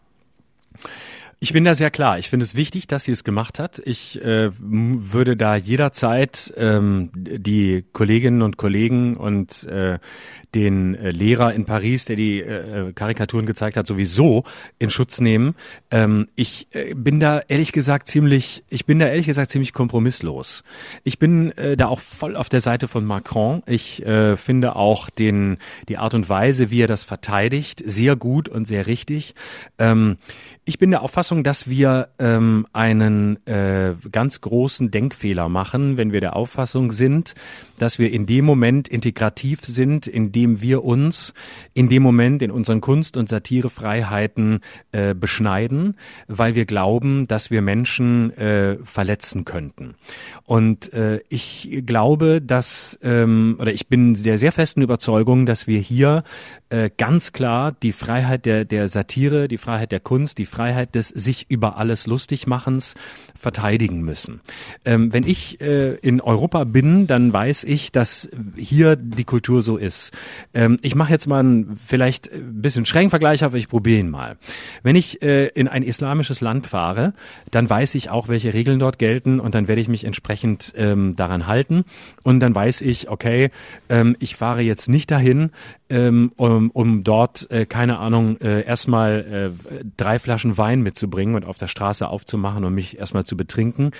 Ich bin da sehr klar. Ich finde es wichtig, dass sie es gemacht hat. Ich würde da jederzeit die Kolleginnen und Kollegen und den Lehrer in Paris, der die Karikaturen gezeigt hat, sowieso in Schutz nehmen. Ich bin da ehrlich gesagt ziemlich kompromisslos. Ich bin da auch voll auf der Seite von Macron. Ich finde auch die Art und Weise, wie er das verteidigt, sehr gut und sehr richtig. Ich bin der Auffassung, dass wir einen ganz großen Denkfehler machen, wenn wir der Auffassung sind, dass wir in dem Moment integrativ sind, in dem wir uns in dem Moment in unseren Kunst- und Satirefreiheiten beschneiden, weil wir glauben, dass wir Menschen verletzen könnten. Und ich glaube, oder ich bin der sehr festen Überzeugung, dass wir hier ganz klar die Freiheit der Satire, die Freiheit der Kunst, die Freiheit des sich über alles Lustigmachens verteidigen müssen. Wenn ich in Europa bin, dann weiß ich, dass hier die Kultur so ist. Ich mache jetzt mal vielleicht ein bisschen strengen Vergleich, aber ich probiere ihn mal. Wenn ich in ein islamisches Land fahre, dann weiß ich auch, welche Regeln dort gelten und dann werde ich mich entsprechend daran halten und dann weiß ich, okay, ich fahre jetzt nicht dahin, um dort, keine Ahnung, erstmal 3 Flaschen Wein mitzubringen und auf der Straße aufzumachen und mich erstmal zu betrinken,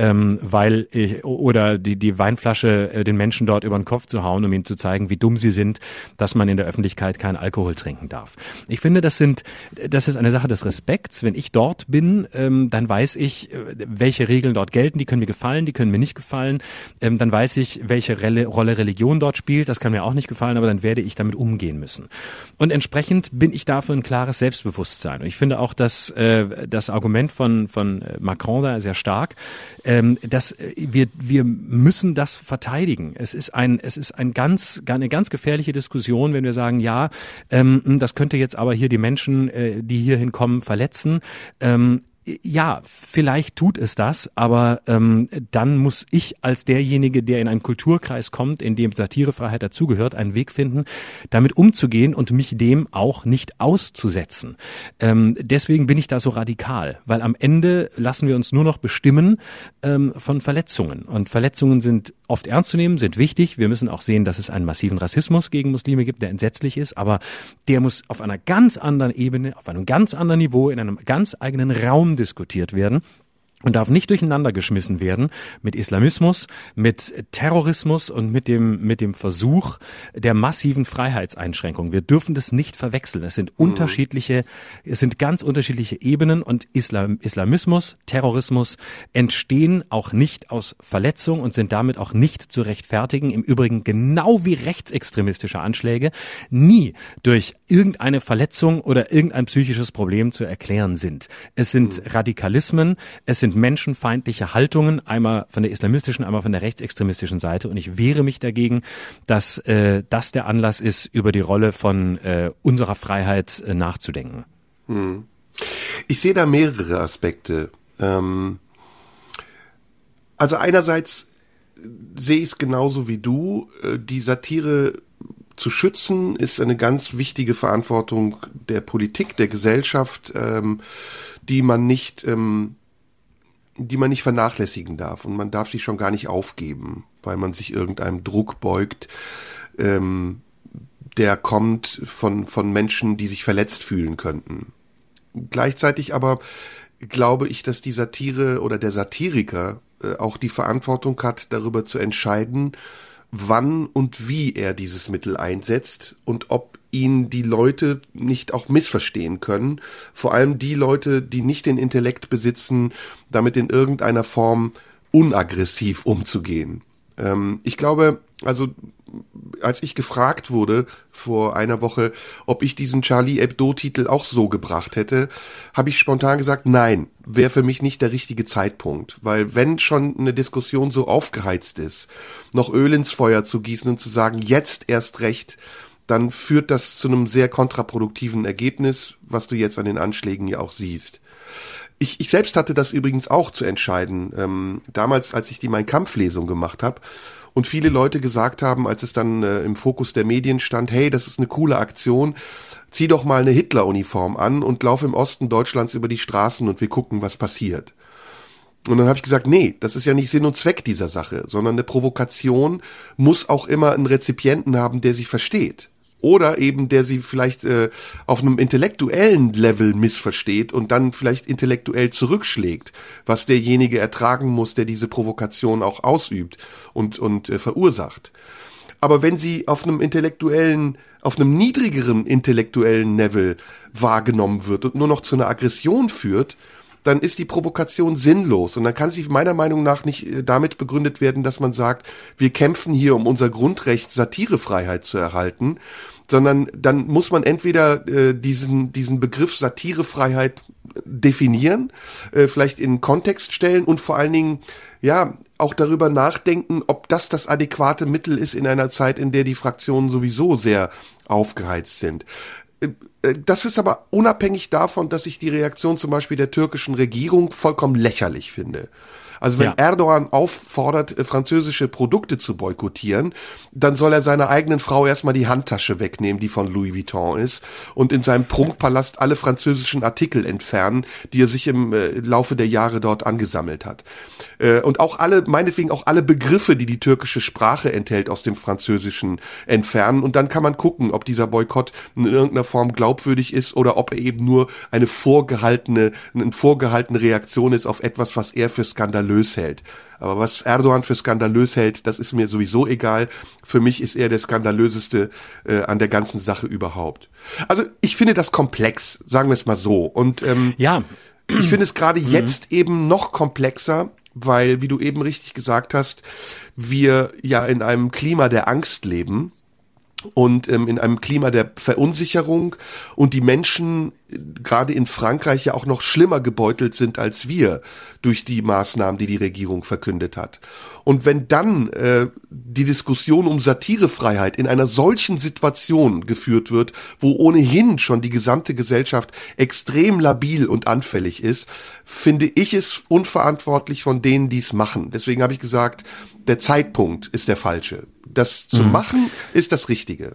oder die Weinflasche den Menschen dort über den Kopf zu hauen, um ihnen zu zeigen, wie dumm sie sind, dass man in der Öffentlichkeit keinen Alkohol trinken darf. Ich finde, das ist eine Sache des Respekts. Wenn ich dort bin, dann weiß ich, welche Regeln dort gelten, die können mir gefallen, die können mir nicht gefallen. Dann weiß ich, welche Rolle Religion dort spielt, das kann mir auch nicht gefallen, aber dann werde ich damit umgehen müssen. Und entsprechend bin ich dafür ein klares Selbstbewusstsein. Und ich finde auch, dass das Argument von Macron da sehr stark, dass wir müssen das verteidigen. Es ist eine ganz gefährliche Diskussion, wenn wir sagen, ja, das könnte jetzt aber hier die Menschen, die hier hinkommen, verletzen. Ja, vielleicht tut es das, aber dann muss ich als derjenige, der in einen Kulturkreis kommt, in dem Satirefreiheit dazugehört, einen Weg finden, damit umzugehen und mich dem auch nicht auszusetzen. Deswegen bin ich da so radikal, weil am Ende lassen wir uns nur noch bestimmen von Verletzungen. Und Verletzungen sind oft ernst zu nehmen, sind wichtig. Wir müssen auch sehen, dass es einen massiven Rassismus gegen Muslime gibt, der entsetzlich ist, aber der muss auf einer ganz anderen Ebene, auf einem ganz anderen Niveau, in einem ganz eigenen Raum diskutiert werden und darf nicht durcheinander geschmissen werden mit Islamismus, mit Terrorismus und mit dem Versuch der massiven Freiheitseinschränkung. Wir dürfen das nicht verwechseln. Es sind ganz unterschiedliche Ebenen und Islamismus, Terrorismus entstehen auch nicht aus Verletzung und sind damit auch nicht zu rechtfertigen. Im Übrigen genau wie rechtsextremistische Anschläge nie durch irgendeine Verletzung oder irgendein psychisches Problem zu erklären sind. Es sind Radikalismen, es sind menschenfeindliche Haltungen, einmal von der islamistischen, einmal von der rechtsextremistischen Seite. Und ich wehre mich dagegen, dass das der Anlass ist, über die Rolle von unserer Freiheit nachzudenken. Ich sehe da mehrere Aspekte. Also einerseits sehe ich es genauso wie du. Die Satire zu schützen ist eine ganz wichtige Verantwortung der Politik, der Gesellschaft, die man nicht vernachlässigen darf. Und man darf sich schon gar nicht aufgeben, weil man sich irgendeinem Druck beugt, der kommt von Menschen, die sich verletzt fühlen könnten. Gleichzeitig aber glaube ich, dass die Satire oder der Satiriker auch die Verantwortung hat, darüber zu entscheiden, wann und wie er dieses Mittel einsetzt und ob ihn die Leute nicht auch missverstehen können. Vor allem die Leute, die nicht den Intellekt besitzen, damit in irgendeiner Form unaggressiv umzugehen. Ich glaube, also als ich gefragt wurde vor einer Woche, ob ich diesen Charlie Hebdo-Titel auch so gebracht hätte, habe ich spontan gesagt, nein, wäre für mich nicht der richtige Zeitpunkt. Weil wenn schon eine Diskussion so aufgeheizt ist, noch Öl ins Feuer zu gießen und zu sagen, jetzt erst recht, dann führt das zu einem sehr kontraproduktiven Ergebnis, was du jetzt an den Anschlägen ja auch siehst. Ich selbst hatte das übrigens auch zu entscheiden. Damals, als ich die Mein-Kampf-Lesung gemacht habe und viele Leute gesagt haben, als es dann im Fokus der Medien stand, hey, das ist eine coole Aktion, zieh doch mal eine Hitler-Uniform an und lauf im Osten Deutschlands über die Straßen und wir gucken, was passiert. Und dann habe ich gesagt, nee, das ist ja nicht Sinn und Zweck dieser Sache, sondern eine Provokation muss auch immer einen Rezipienten haben, der sie versteht. Oder eben, der sie vielleicht auf einem intellektuellen Level missversteht und dann vielleicht intellektuell zurückschlägt, was derjenige ertragen muss, der diese Provokation auch ausübt und verursacht. Aber wenn sie auf einem niedrigeren intellektuellen Level wahrgenommen wird und nur noch zu einer Aggression führt, dann ist die Provokation sinnlos. Und dann kann sie meiner Meinung nach nicht damit begründet werden, dass man sagt, wir kämpfen hier um unser Grundrecht, Satirefreiheit zu erhalten, sondern dann muss man entweder diesen Begriff Satirefreiheit definieren, vielleicht in Kontext stellen und vor allen Dingen ja auch darüber nachdenken, ob das adäquate Mittel ist in einer Zeit, in der die Fraktionen sowieso sehr aufgeheizt sind. Das ist aber unabhängig davon, dass ich die Reaktion zum Beispiel der türkischen Regierung vollkommen lächerlich finde. Also wenn Erdogan auffordert, französische Produkte zu boykottieren, dann soll er seiner eigenen Frau erstmal die Handtasche wegnehmen, die von Louis Vuitton ist, und in seinem Prunkpalast alle französischen Artikel entfernen, die er sich im Laufe der Jahre dort angesammelt hat. Und auch meinetwegen auch alle Begriffe, die die türkische Sprache enthält, aus dem Französischen entfernen. Und dann kann man gucken, ob dieser Boykott in irgendeiner Form glaubwürdig ist oder ob er eben nur eine vorgehaltene Reaktion ist auf etwas, was er für skandalös hält. Aber was Erdogan für skandalös hält, das ist mir sowieso egal. Für mich ist er der skandalöseste an der ganzen Sache überhaupt. Also ich finde das komplex, sagen wir es mal so. Und ich finde es gerade jetzt eben noch komplexer, weil, wie du eben richtig gesagt hast, wir ja in einem Klima der Angst leben und in einem Klima der Verunsicherung und die Menschen gerade in Frankreich ja auch noch schlimmer gebeutelt sind als wir durch die Maßnahmen, die die Regierung verkündet hat. Und wenn dann die Diskussion um Satirefreiheit in einer solchen Situation geführt wird, wo ohnehin schon die gesamte Gesellschaft extrem labil und anfällig ist, finde ich es unverantwortlich von denen, die es machen. Deswegen habe ich gesagt, der Zeitpunkt ist der falsche. Das zu machen ist das Richtige.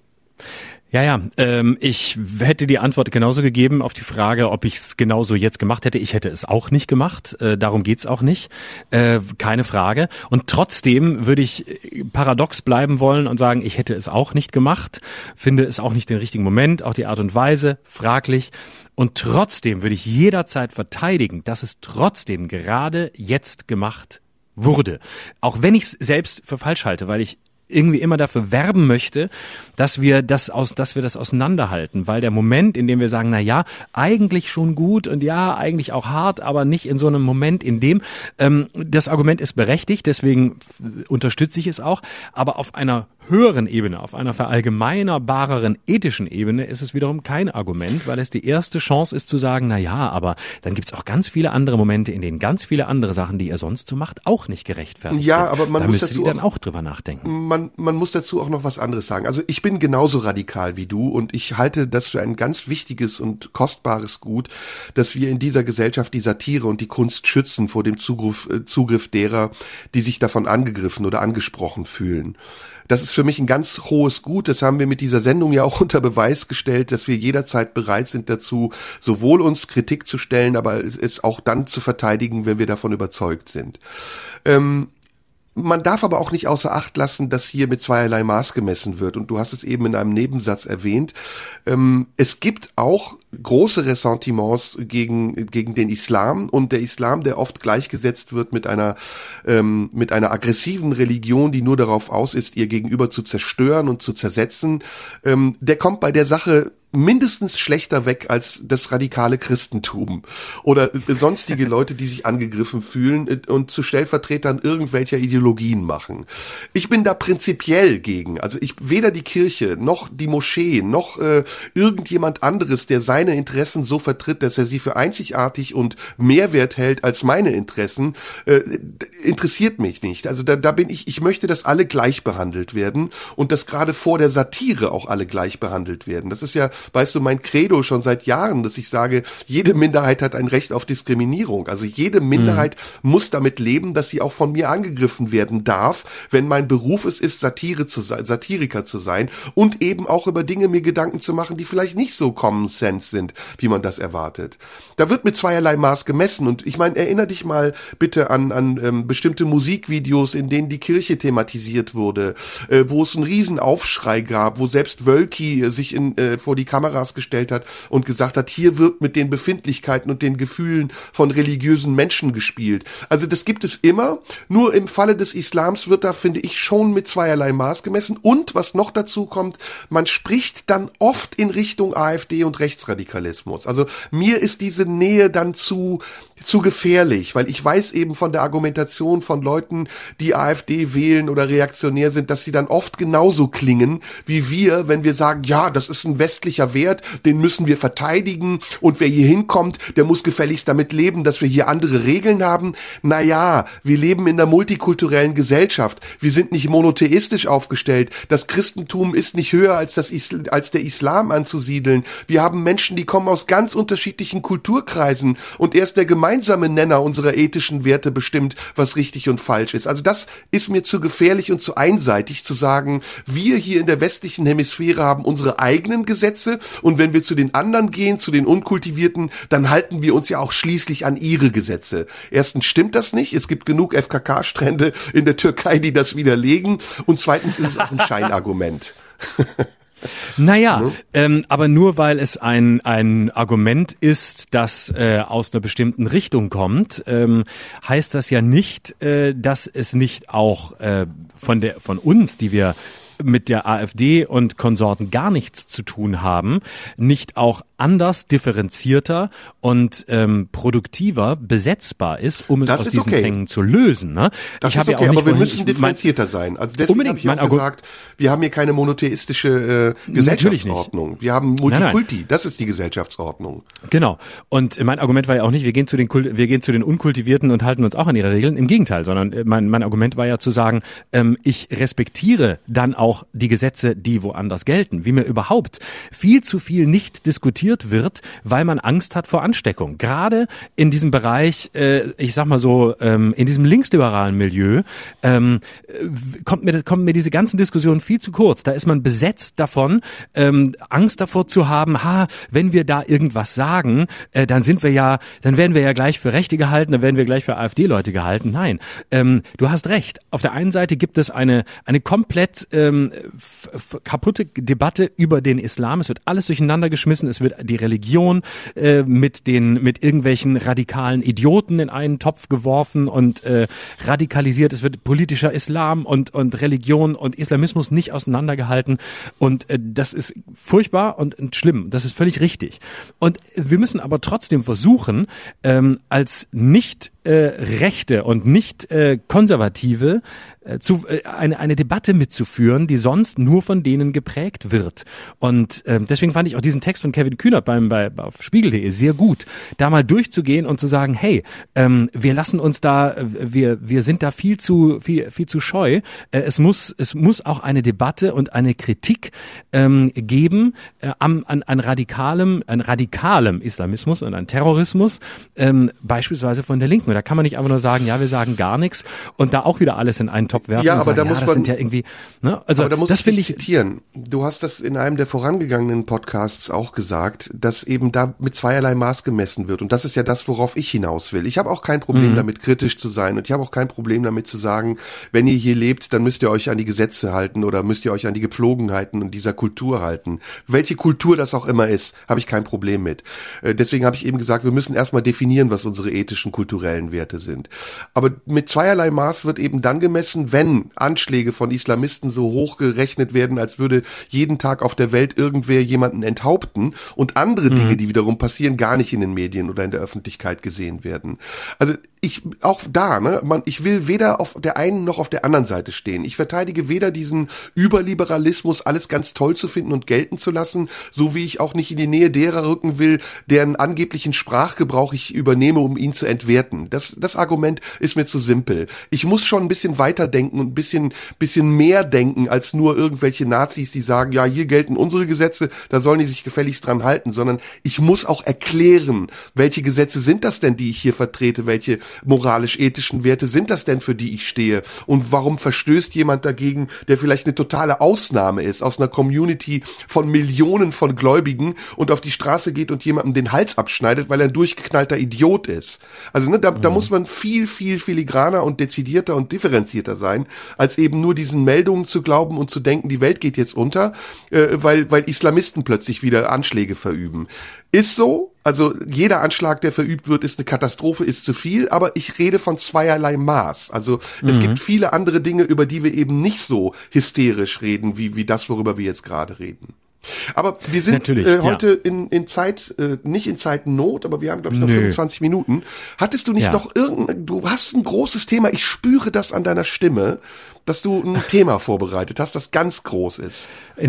Ich hätte die Antwort genauso gegeben auf die Frage, ob ich es genauso jetzt gemacht hätte. Ich hätte es auch nicht gemacht, darum geht's auch nicht, keine Frage. Und trotzdem würde ich paradox bleiben wollen und sagen, ich hätte es auch nicht gemacht, finde es auch nicht den richtigen Moment, auch die Art und Weise, fraglich. Und trotzdem würde ich jederzeit verteidigen, dass es trotzdem gerade jetzt gemacht wurde. Auch wenn ich es selbst für falsch halte, weil ich irgendwie immer dafür werben möchte, dass wir das auseinanderhalten, weil der Moment, in dem wir sagen, na ja, eigentlich schon gut und ja, eigentlich auch hart, aber nicht in so einem Moment, in dem das Argument ist berechtigt, deswegen unterstütze ich es auch, aber auf einer höheren Ebene, auf einer verallgemeinerbareren ethischen Ebene ist es wiederum kein Argument, weil es die erste Chance ist zu sagen, na ja, aber dann gibt's auch ganz viele andere Momente, in denen ganz viele andere Sachen, die ihr sonst so macht, auch nicht gerechtfertigt sind. Aber man muss dazu dann auch drüber nachdenken. Man muss dazu auch noch was anderes sagen. Also ich bin genauso radikal wie du und ich halte das für ein ganz wichtiges und kostbares Gut, dass wir in dieser Gesellschaft die Satire und die Kunst schützen vor dem Zugriff derer, die sich davon angegriffen oder angesprochen fühlen. Das ist für mich ein ganz hohes Gut. Das haben wir mit dieser Sendung ja auch unter Beweis gestellt, dass wir jederzeit bereit sind dazu, sowohl uns Kritik zu stellen, aber es auch dann zu verteidigen, wenn wir davon überzeugt sind. Man darf aber auch nicht außer Acht lassen, dass hier mit zweierlei Maß gemessen wird. Und du hast es eben in einem Nebensatz erwähnt. Es gibt auch große Ressentiments gegen den Islam. Und der Islam, der oft gleichgesetzt wird mit einer aggressiven Religion, die nur darauf aus ist, ihr Gegenüber zu zerstören und zu zersetzen, der kommt bei der Sache mindestens schlechter weg als das radikale Christentum oder sonstige Leute, die sich angegriffen fühlen und zu Stellvertretern irgendwelcher Ideologien machen. Ich bin da prinzipiell gegen. Also weder die Kirche noch die Moschee noch irgendjemand anderes, der seine Interessen so vertritt, dass er sie für einzigartig und Mehrwert hält als meine Interessen, interessiert mich nicht. Also da bin ich möchte, dass alle gleich behandelt werden und dass gerade vor der Satire auch alle gleich behandelt werden. Das ist ja, weißt du, mein Credo schon seit Jahren, dass ich sage, jede Minderheit hat ein Recht auf Diskriminierung. Also jede Minderheit muss damit leben, dass sie auch von mir angegriffen werden darf, wenn mein Beruf es ist, Satiriker zu sein und eben auch über Dinge mir Gedanken zu machen, die vielleicht nicht so Common Sense sind, wie man das erwartet. Da wird mit zweierlei Maß gemessen und ich meine, erinnere dich mal bitte an bestimmte Musikvideos, in denen die Kirche thematisiert wurde, wo es einen riesen Aufschrei gab, wo selbst Wölki sich vor die Kameras gestellt hat und gesagt hat, hier wird mit den Befindlichkeiten und den Gefühlen von religiösen Menschen gespielt. Also das gibt es immer, nur im Falle des Islams wird da, finde ich, schon mit zweierlei Maß gemessen und was noch dazu kommt, man spricht dann oft in Richtung AfD und Rechtsradikalismus. Also mir ist diese Nähe dann zu gefährlich, weil ich weiß eben von der Argumentation von Leuten, die AfD wählen oder reaktionär sind, dass sie dann oft genauso klingen wie wir, wenn wir sagen, ja, das ist ein westlicher Wert, den müssen wir verteidigen und wer hier hinkommt, der muss gefälligst damit leben, dass wir hier andere Regeln haben. Naja, wir leben in einer multikulturellen Gesellschaft. Wir sind nicht monotheistisch aufgestellt. Das Christentum ist nicht höher als der Islam anzusiedeln. Wir haben Menschen, die kommen aus ganz unterschiedlichen Kulturkreisen und erst der gemeinsame Nenner unserer ethischen Werte bestimmt, was richtig und falsch ist. Also das ist mir zu gefährlich und zu einseitig zu sagen, wir hier in der westlichen Hemisphäre haben unsere eigenen Gesetze und wenn wir zu den anderen gehen, zu den Unkultivierten, dann halten wir uns ja auch schließlich an ihre Gesetze. Erstens stimmt das nicht, es gibt genug FKK-Strände in der Türkei, die das widerlegen und zweitens ist es auch ein Scheinargument. Naja, aber nur weil es ein Argument ist, das aus einer bestimmten Richtung kommt, heißt das ja nicht, dass es nicht auch von uns, die wir mit der AfD und Konsorten gar nichts zu tun haben, nicht auch anders, differenzierter und produktiver besetzbar ist, um es aus diesen Fängen zu lösen. Ne? Das ist okay, aber wir müssen differenzierter sein. Also deswegen habe ich auch gesagt, wir haben hier keine monotheistische Gesellschaftsordnung. Wir haben Multikulti, nein. Das ist die Gesellschaftsordnung. Genau. Und mein Argument war ja auch nicht, wir gehen zu den Unkultivierten und halten uns auch an ihre Regeln. Im Gegenteil, sondern mein Argument war ja zu sagen, ich respektiere dann auch die Gesetze, die woanders gelten. Wie mir überhaupt viel zu viel nicht diskutiert wird, weil man Angst hat vor Ansteckung. Gerade in diesem Bereich, ich sag mal so, in diesem linksliberalen Milieu, kommt mir diese ganzen Diskussionen viel zu kurz. Da ist man besetzt davon, Angst davor zu haben, wenn wir da irgendwas sagen, dann werden wir ja gleich für Rechte gehalten, dann werden wir gleich für AfD-Leute gehalten. Nein, du hast recht. Auf der einen Seite gibt es eine komplett kaputte Debatte über den Islam. Es wird alles durcheinander geschmissen. Es wird die Religion mit irgendwelchen radikalen Idioten in einen Topf geworfen und radikalisiert. Es wird politischer Islam und Religion und Islamismus nicht auseinandergehalten. Und das ist furchtbar und schlimm. Das ist völlig richtig. Und wir müssen aber trotzdem versuchen, als nicht Rechte und nicht Konservative eine Debatte mitzuführen, die sonst nur von denen geprägt wird. Und deswegen fand ich auch diesen Text von Kevin Kühnert auf Spiegel.de sehr gut, da mal durchzugehen und zu sagen, hey, wir lassen uns da, wir sind da viel zu scheu. Es muss auch eine Debatte und eine Kritik geben an radikalem Islamismus und an Terrorismus, beispielsweise von der Linken. Da kann man nicht einfach nur sagen, ja, wir sagen gar nichts und da auch wieder alles in einen Topf werfen. Ja, aber sagen, da muss man, sind ja irgendwie, ne? Also, aber da muss das ich zitieren. Du hast das in einem der vorangegangenen Podcasts auch gesagt, dass eben da mit zweierlei Maß gemessen wird. Und das ist ja das, worauf ich hinaus will. Ich habe auch kein Problem damit, kritisch zu sein. Und ich habe auch kein Problem damit zu sagen, wenn ihr hier lebt, dann müsst ihr euch an die Gesetze halten oder müsst ihr euch an die Gepflogenheiten und dieser Kultur halten. Welche Kultur das auch immer ist, habe ich kein Problem mit. Deswegen habe ich eben gesagt, wir müssen erstmal definieren, was unsere ethischen, kulturellen Werte sind. Aber mit zweierlei Maß wird eben dann gemessen, gewesen, wenn Anschläge von Islamisten so hoch gerechnet werden, als würde jeden Tag auf der Welt irgendwer jemanden enthaupten und andere Dinge, die wiederum passieren, gar nicht in den Medien oder in der Öffentlichkeit gesehen werden. Also ich will weder auf der einen noch auf der anderen Seite stehen. Ich verteidige weder diesen Überliberalismus, alles ganz toll zu finden und gelten zu lassen, so wie ich auch nicht in die Nähe derer rücken will, deren angeblichen Sprachgebrauch ich übernehme, um ihn zu entwerten. Das Argument ist mir zu simpel. Ich muss schon ein bisschen weiterdenken und ein bisschen mehr denken als nur irgendwelche Nazis, die sagen, ja, hier gelten unsere Gesetze, da sollen die sich gefälligst dran halten, sondern ich muss auch erklären, welche Gesetze sind das denn, die ich hier vertrete, welche moralisch-ethischen Werte sind das denn, für die ich stehe? Und warum verstößt jemand dagegen, der vielleicht eine totale Ausnahme ist, aus einer Community von Millionen von Gläubigen und auf die Straße geht und jemandem den Hals abschneidet, weil er ein durchgeknallter Idiot ist? Also da muss man viel filigraner und dezidierter und differenzierter sein, als eben nur diesen Meldungen zu glauben und zu denken, die Welt geht jetzt unter, weil Islamisten plötzlich wieder Anschläge verüben. Ist so, also jeder Anschlag, der verübt wird, ist eine Katastrophe, ist zu viel, aber ich rede von zweierlei Maß. Also es gibt viele andere Dinge, über die wir eben nicht so hysterisch reden, wie das, worüber wir jetzt gerade reden. Aber wir sind heute in Zeit, nicht in Zeitnot, aber wir haben, glaube ich, noch 25 Minuten. Hattest du nicht noch du hast ein großes Thema, ich spüre das an deiner Stimme, dass du ein Thema vorbereitet hast, das ganz groß ist.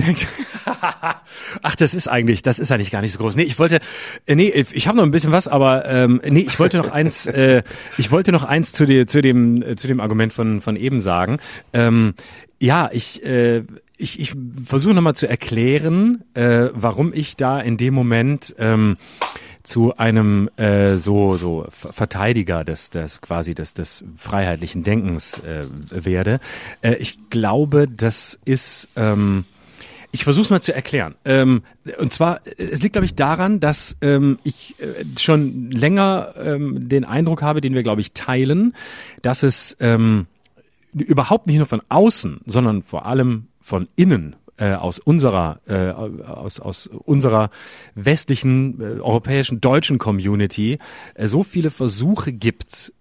Ach, das ist eigentlich gar nicht so groß. Nee, ich habe noch ein bisschen was, aber ich wollte noch eins zu dem Argument von eben sagen. Ich versuche nochmal zu erklären, warum ich da in dem Moment zu einem so Verteidiger des freiheitlichen Denkens werde. Ich glaube, das ist ich versuche es mal zu erklären. Und zwar, es liegt, glaube ich, daran, dass ich schon länger den Eindruck habe, den wir, glaube ich, teilen, dass es überhaupt nicht nur von außen, sondern vor allem von innen, aus unserer westlichen, europäischen, deutschen Community so viele Versuche gibt,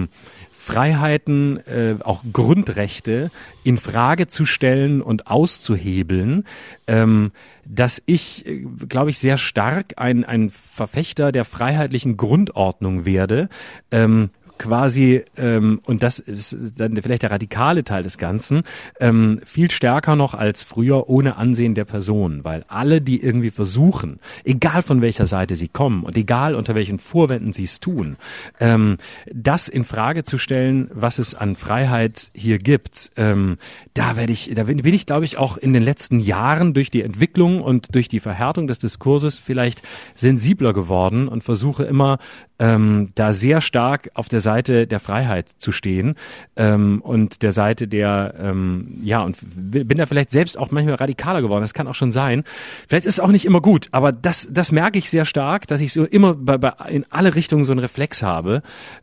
Freiheiten, auch Grundrechte in Frage zu stellen und auszuhebeln, dass ich, glaube ich, sehr stark ein Verfechter der freiheitlichen Grundordnung werde, quasi, und das ist dann vielleicht der radikale Teil des Ganzen, viel stärker noch als früher ohne Ansehen der Person, weil alle, die irgendwie versuchen, egal von welcher Seite sie kommen und egal unter welchen Vorwänden sie es tun, das in Frage zu stellen, was es an Freiheit hier gibt, da bin ich, glaube ich, auch in den letzten Jahren durch die Entwicklung und durch die Verhärtung des Diskurses vielleicht sensibler geworden und versuche immer, da sehr stark auf der Seite der Freiheit zu stehen und der Seite der, und bin da vielleicht selbst auch manchmal radikaler geworden. Das kann auch schon sein. Vielleicht ist es auch nicht immer gut, aber das merke ich sehr stark, dass ich so immer in alle Richtungen so einen Reflex habe,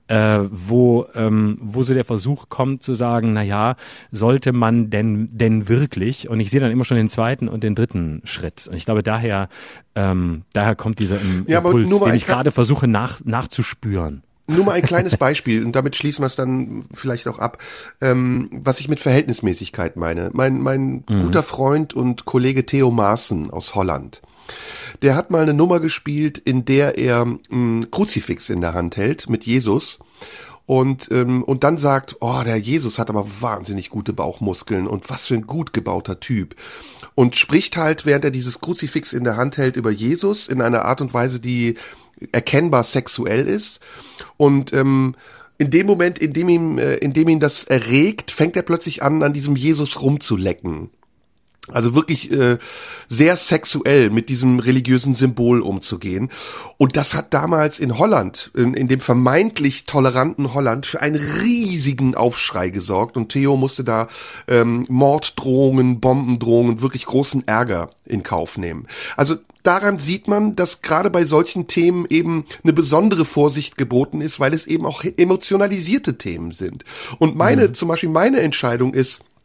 wo so der Versuch kommt zu sagen, na ja, sollte man denn wirklich? Und ich sehe dann immer schon den zweiten und den dritten Schritt. Und ich glaube, daher kommt dieser Impuls, den ich gerade versuche nachzuspüren. Nur mal ein kleines Beispiel und damit schließen wir es dann vielleicht auch ab, was ich mit Verhältnismäßigkeit meine. Mein guter Freund und Kollege Theo Maaßen aus Holland, der hat mal eine Nummer gespielt, in der er ein Kruzifix in der Hand hält mit Jesus und dann sagt, oh, der Jesus hat aber wahnsinnig gute Bauchmuskeln und was für ein gut gebauter Typ. Und spricht halt, während er dieses Kruzifix in der Hand hält, über Jesus in einer Art und Weise, die erkennbar sexuell ist. Und in dem Moment, in dem ihn das erregt, fängt er plötzlich an diesem Jesus rumzulecken. Also wirklich sehr sexuell mit diesem religiösen Symbol umzugehen. Und das hat damals in Holland, in dem vermeintlich toleranten Holland, für einen riesigen Aufschrei gesorgt. Und Theo musste da Morddrohungen, Bombendrohungen, wirklich großen Ärger in Kauf nehmen. Also daran sieht man, dass gerade bei solchen Themen eben eine besondere Vorsicht geboten ist, weil es eben auch emotionalisierte Themen sind. Und zum Beispiel meine Entscheidung ist,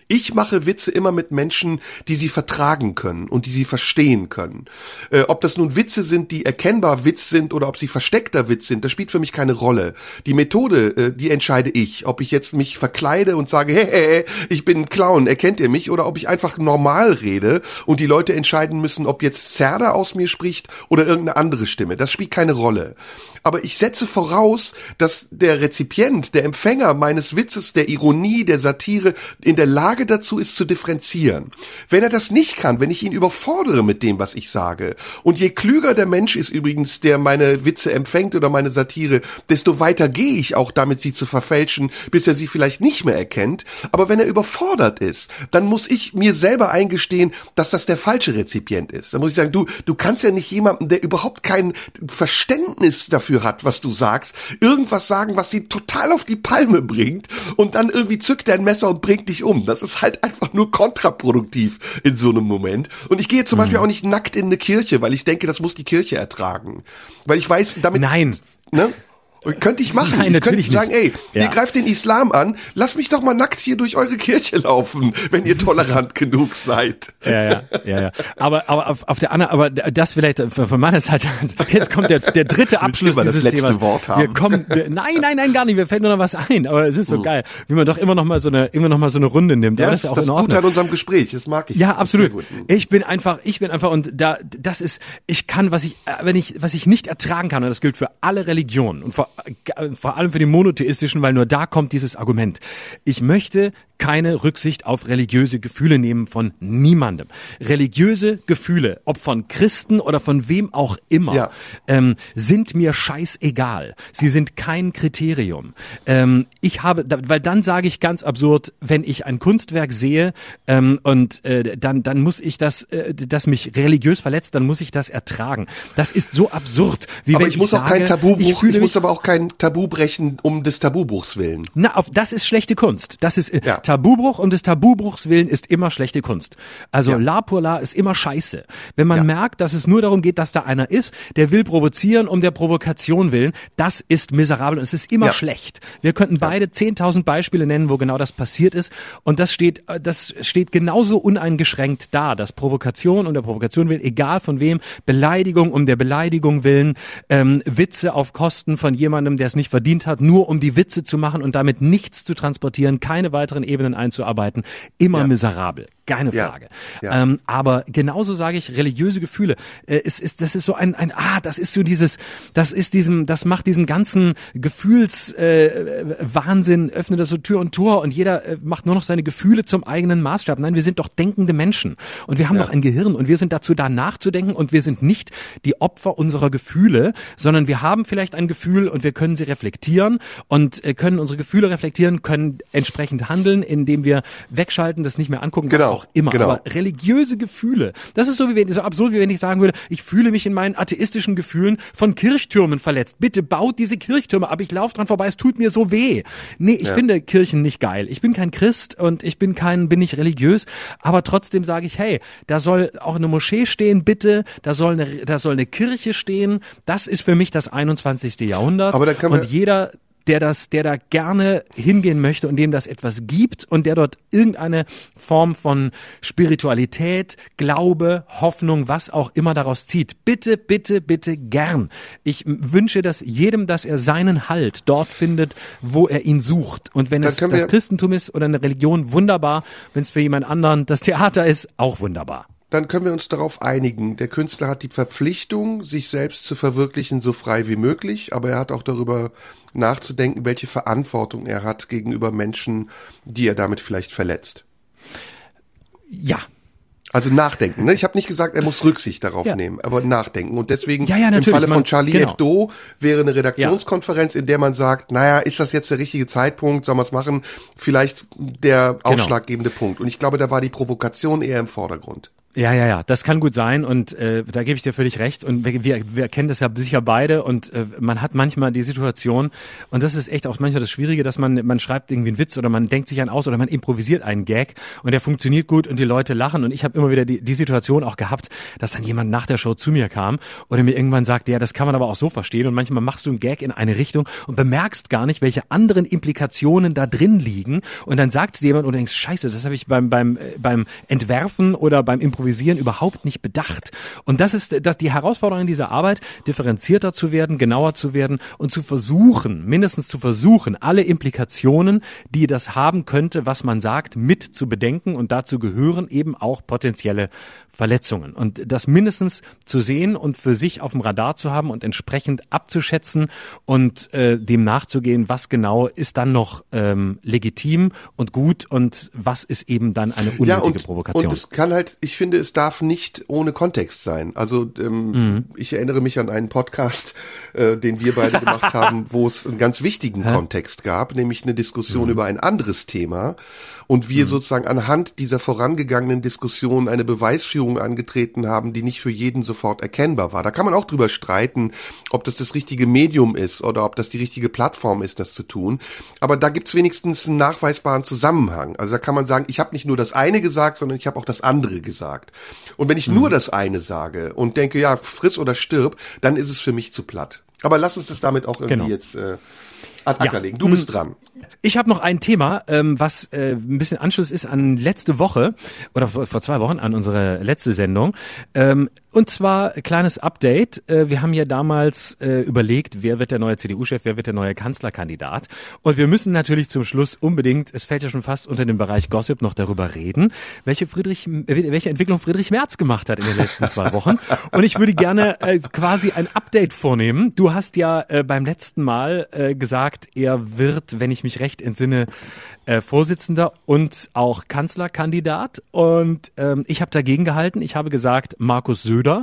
Ich mache Witze immer mit Menschen, die sie vertragen können und die sie verstehen können. Ob das nun Witze sind, die erkennbar Witz sind oder ob sie versteckter Witz sind, das spielt für mich keine Rolle. Die Methode, die entscheide ich. Ob ich jetzt mich verkleide und sage, hey, ich bin ein Clown, erkennt ihr mich? Oder ob ich einfach normal rede und die Leute entscheiden müssen, ob jetzt Zerda aus mir spricht oder irgendeine andere Stimme. Das spielt keine Rolle. Aber ich setze voraus, dass der Rezipient, der Empfänger meines Witzes, der Ironie, der Satire in der Lage dazu ist, zu differenzieren. Wenn er das nicht kann, wenn ich ihn überfordere mit dem, was ich sage, und je klüger der Mensch ist übrigens, der meine Witze empfängt oder meine Satire, desto weiter gehe ich auch damit, sie zu verfälschen, bis er sie vielleicht nicht mehr erkennt. Aber wenn er überfordert ist, dann muss ich mir selber eingestehen, dass das der falsche Rezipient ist. Dann muss ich sagen, du kannst ja nicht jemandem, der überhaupt kein Verständnis dafür hat, was du sagst, irgendwas sagen, was ihn total auf die Palme bringt und dann irgendwie zückt er ein Messer und bringt dich um. Das ist halt einfach nur kontraproduktiv in so einem Moment. Und ich gehe zum Beispiel auch nicht nackt in eine Kirche, weil ich denke, das muss die Kirche ertragen. Weil ich weiß, damit... Nein. Ne? Könnte ich machen. Nein, ich könnte sagen, ey, ja. Ihr greift den Islam an, lasst mich doch mal nackt hier durch eure Kirche laufen, wenn ihr tolerant genug seid. Ja. Aber auf der anderen, aber das vielleicht von meiner Seite, jetzt kommt der dritte Abschluss dieses das letzte Themas. Wort haben. Nein, gar nicht, mir fällt nur noch was ein, aber es ist so geil, wie man doch immer noch mal so eine Runde nimmt. Ja, das ist auch das Gute an unserem Gespräch, das mag ich. Ja, absolut. Ich bin einfach und das ist, ich kann, was ich nicht ertragen kann, und das gilt für alle Religionen und vor allem für die monotheistischen, weil nur da kommt dieses Argument. Ich möchte keine Rücksicht auf religiöse Gefühle nehmen von niemandem. Religiöse Gefühle, ob von Christen oder von wem auch immer, sind mir scheißegal. Sie sind kein Kriterium. Weil dann sage ich ganz absurd, wenn ich ein Kunstwerk sehe dann muss ich das mich religiös verletzt, dann muss ich das ertragen. Das ist so absurd. Aber ich muss auch kein Tabubruch, ich muss aber auch kein Tabu brechen um des Tabubruchs willen. Das ist schlechte Kunst. Das ist Tabubruch um des Tabubruchs willen ist immer schlechte Kunst. Also La pour La ist immer scheiße. Wenn man merkt, dass es nur darum geht, dass da einer ist, der will provozieren um der Provokation willen, das ist miserabel und es ist immer schlecht. Wir könnten beide 10.000 Beispiele nennen, wo genau das passiert ist und das steht genauso uneingeschränkt da, dass Provokation um der Provokation willen, egal von wem, Beleidigung um der Beleidigung willen, Witze auf Kosten von jemandem, der es nicht verdient hat, nur um die Witze zu machen und damit nichts zu transportieren, keine weiteren Ebenen einzuarbeiten, immer miserabel. Keine Frage. Ja. Aber genauso sage ich, religiöse Gefühle. Das ist so das macht diesen ganzen Gefühlswahnsinn, öffnet das so Tür und Tor und jeder macht nur noch seine Gefühle zum eigenen Maßstab. Nein, wir sind doch denkende Menschen und wir haben doch ein Gehirn und wir sind dazu da nachzudenken und wir sind nicht die Opfer unserer Gefühle, sondern wir haben vielleicht ein Gefühl und wir können sie reflektieren und können unsere Gefühle reflektieren, können entsprechend handeln, indem wir wegschalten, das nicht mehr angucken, auch immer. Genau. Aber religiöse Gefühle, das ist so absurd, wie wenn ich sagen würde, ich fühle mich in meinen atheistischen Gefühlen von Kirchtürmen verletzt. Bitte baut diese Kirchtürme ab, ich laufe dran vorbei, es tut mir so weh. Nee, ich finde Kirchen nicht geil. Ich bin kein Christ und ich bin nicht religiös, aber trotzdem sage ich, hey, da soll auch eine Moschee stehen, bitte, da soll eine Kirche stehen. Das ist für mich das 21. Jahrhundert. Aber da kann jeder, der da gerne hingehen möchte und dem das etwas gibt und der dort irgendeine Form von Spiritualität, Glaube, Hoffnung, was auch immer daraus zieht. Bitte, bitte, bitte gern. Ich wünsche das jedem, dass er seinen Halt dort findet, wo er ihn sucht. Und wenn es das Christentum ist oder eine Religion, wunderbar. Wenn es für jemand anderen das Theater ist, auch wunderbar. Dann können wir uns darauf einigen. Der Künstler hat die Verpflichtung, sich selbst zu verwirklichen, so frei wie möglich, aber er hat auch darüber nachzudenken, welche Verantwortung er hat gegenüber Menschen, die er damit vielleicht verletzt. Ja. Also nachdenken. Ne? Ich habe nicht gesagt, er muss Rücksicht darauf nehmen, aber nachdenken. Und deswegen im Falle von Charlie Hebdo wäre eine Redaktionskonferenz, in der man sagt, naja, ist das jetzt der richtige Zeitpunkt, sollen wir es machen? Vielleicht der ausschlaggebende Punkt. Und ich glaube, da war die Provokation eher im Vordergrund. Ja, das kann gut sein und da gebe ich dir völlig recht und wir kennen das ja sicher beide und man hat manchmal die Situation und das ist echt auch manchmal das Schwierige, dass man schreibt irgendwie einen Witz oder man denkt sich einen aus oder man improvisiert einen Gag und der funktioniert gut und die Leute lachen und ich habe immer wieder die Situation auch gehabt, dass dann jemand nach der Show zu mir kam oder mir irgendwann sagte, ja, das kann man aber auch so verstehen und manchmal machst du einen Gag in eine Richtung und bemerkst gar nicht, welche anderen Implikationen da drin liegen und dann sagt es jemand und du denkst, scheiße, das habe ich beim Entwerfen oder beim Improvisieren überhaupt nicht bedacht. Und das ist die Herausforderung in dieser Arbeit, differenzierter zu werden, genauer zu werden und mindestens zu versuchen, alle Implikationen, die das haben könnte, was man sagt, mit zu bedenken und dazu gehören eben auch potenzielle Verletzungen. Und das mindestens zu sehen und für sich auf dem Radar zu haben und entsprechend abzuschätzen und dem nachzugehen, was genau ist dann noch legitim und gut und was ist eben dann eine unnötige Provokation. Und es kann halt, ich finde, es darf nicht ohne Kontext sein. Also ich erinnere mich an einen Podcast, den wir beide gemacht haben, wo es einen ganz wichtigen Kontext gab, nämlich eine Diskussion über ein anderes Thema. Und wir sozusagen anhand dieser vorangegangenen Diskussion eine Beweisführung angetreten haben, die nicht für jeden sofort erkennbar war. Da kann man auch drüber streiten, ob das richtige Medium ist oder ob das die richtige Plattform ist, das zu tun. Aber da gibt's wenigstens einen nachweisbaren Zusammenhang. Also da kann man sagen, ich habe nicht nur das eine gesagt, sondern ich habe auch das andere gesagt. Und wenn ich nur das eine sage und denke, ja, friss oder stirb, dann ist es für mich zu platt. Aber lass uns das damit auch irgendwie jetzt ad acta legen. Du bist dran. Ich habe noch ein Thema, was ein bisschen Anschluss ist an letzte Woche oder vor 2 Wochen an unsere letzte Sendung. Und zwar kleines Update. Wir haben ja damals überlegt, wer wird der neue CDU-Chef, wer wird der neue Kanzlerkandidat. Und wir müssen natürlich zum Schluss unbedingt, es fällt ja schon fast unter den Bereich Gossip, noch darüber reden, welche Entwicklung Friedrich Merz gemacht hat in den letzten 2 Wochen. Und ich würde gerne quasi ein Update vornehmen. Du hast ja beim letzten Mal gesagt, er wird, wenn ich mich recht entsinne, Vorsitzender und auch Kanzlerkandidat. Und ich habe dagegen gehalten. Ich habe gesagt, Markus Söder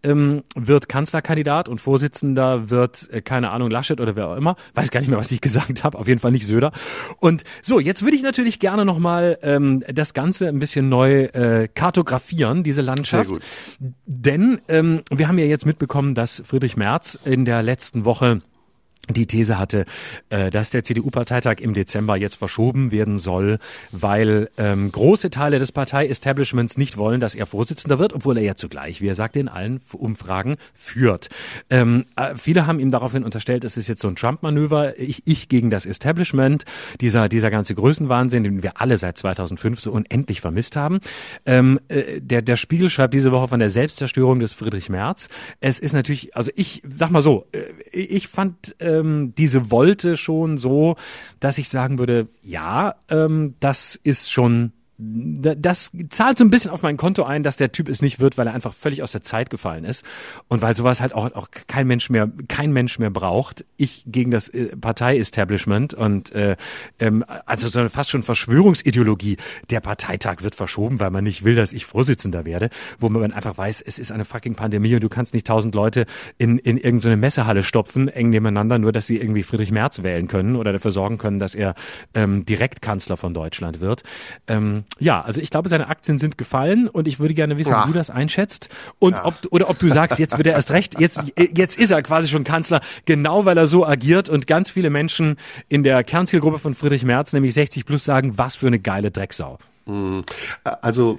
wird Kanzlerkandidat und Vorsitzender wird, keine Ahnung, Laschet oder wer auch immer. Weiß gar nicht mehr, was ich gesagt habe. Auf jeden Fall nicht Söder. Und so, jetzt würde ich natürlich gerne nochmal das Ganze ein bisschen neu kartografieren, diese Landschaft. Sehr gut. Denn wir haben ja jetzt mitbekommen, dass Friedrich Merz in der letzten Woche die These hatte, dass der CDU-Parteitag im Dezember jetzt verschoben werden soll, weil große Teile des Partei-Establishments nicht wollen, dass er Vorsitzender wird, obwohl er ja zugleich, wie er sagte, in allen Umfragen führt. Viele haben ihm daraufhin unterstellt, es ist jetzt so ein Trump-Manöver, ich gegen das Establishment, dieser ganze Größenwahnsinn, den wir alle seit 2005 so unendlich vermisst haben. Der Spiegel schreibt diese Woche von der Selbstzerstörung des Friedrich Merz. Es ist natürlich, also ich sag mal so, ich fand diese Wolte schon so, dass ich sagen würde, ja, das ist schon, das zahlt so ein bisschen auf mein Konto ein, dass der Typ es nicht wird, weil er einfach völlig aus der Zeit gefallen ist und weil sowas halt auch kein Mensch mehr braucht. Ich gegen das Partei-Establishment und also so fast schon Verschwörungsideologie. Der Parteitag wird verschoben, weil man nicht will, dass ich Vorsitzender werde, wo man einfach weiß, es ist eine fucking Pandemie und du kannst nicht 1000 Leute in irgendeine Messehalle stopfen, eng nebeneinander, nur dass sie irgendwie Friedrich Merz wählen können oder dafür sorgen können, dass er direkt Kanzler von Deutschland wird. Ja, also ich glaube, seine Aktien sind gefallen und ich würde gerne wissen, wie du das einschätzt und ob du sagst, jetzt wird er erst recht, jetzt ist er quasi schon Kanzler, genau weil er so agiert und ganz viele Menschen in der Kernzielgruppe von Friedrich Merz, nämlich 60 plus, sagen, was für eine geile Drecksau. Also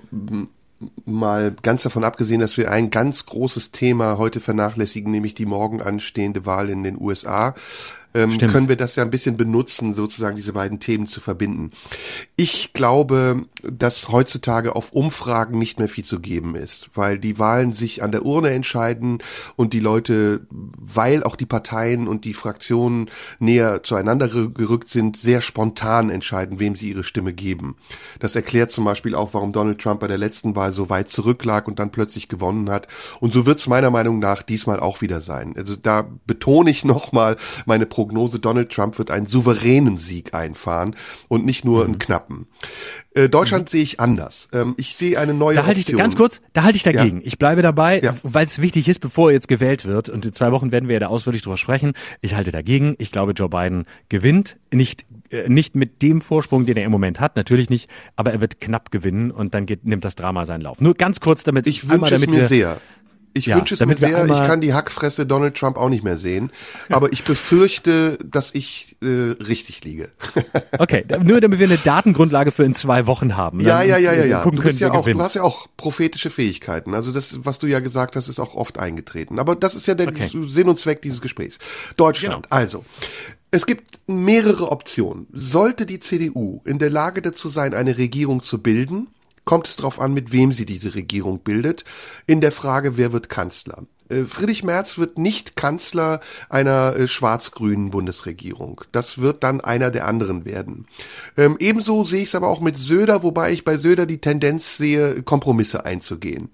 mal ganz davon abgesehen, dass wir ein ganz großes Thema heute vernachlässigen, nämlich die morgen anstehende Wahl in den USA. Können wir das ja ein bisschen benutzen, sozusagen diese beiden Themen zu verbinden. Ich glaube, dass heutzutage auf Umfragen nicht mehr viel zu geben ist, weil die Wahlen sich an der Urne entscheiden und die Leute, weil auch die Parteien und die Fraktionen näher zueinander gerückt sind, sehr spontan entscheiden, wem sie ihre Stimme geben. Das erklärt zum Beispiel auch, warum Donald Trump bei der letzten Wahl so weit zurücklag und dann plötzlich gewonnen hat. Und so wird es meiner Meinung nach diesmal auch wieder sein. Also da betone ich nochmal meine Prognose, Donald Trump wird einen souveränen Sieg einfahren und nicht nur einen knappen. Deutschland sehe ich anders. Ich sehe eine neue Option. Ganz kurz, da halte ich dagegen. Ja. Ich bleibe dabei, Ja. weil es wichtig ist, bevor jetzt gewählt wird. Und in 2 Wochen werden wir ja da ausführlich drüber sprechen. Ich halte dagegen. Ich glaube, Joe Biden gewinnt. Nicht mit dem Vorsprung, den er im Moment hat, natürlich nicht, aber er wird knapp gewinnen und dann nimmt das Drama seinen Lauf. Nur ganz kurz, damit ich wünsche es mir sehr. Ich wünsche es mir sehr, ich kann die Hackfresse Donald Trump auch nicht mehr sehen, aber ich befürchte, dass ich richtig liege. Okay, nur damit wir eine Datengrundlage für in 2 Wochen haben. Ja. Gucken, Du hast ja auch prophetische Fähigkeiten. Also das, was du ja gesagt hast, ist auch oft eingetreten. Aber das ist ja der Sinn und Zweck dieses Gesprächs. Deutschland, also. Es gibt mehrere Optionen. Sollte die CDU in der Lage dazu sein, eine Regierung zu bilden, kommt es darauf an, mit wem sie diese Regierung bildet, in der Frage, wer wird Kanzler. Friedrich Merz wird nicht Kanzler einer schwarz-grünen Bundesregierung. Das wird dann einer der anderen werden. Ebenso sehe ich es aber auch mit Söder, wobei ich bei Söder die Tendenz sehe, Kompromisse einzugehen.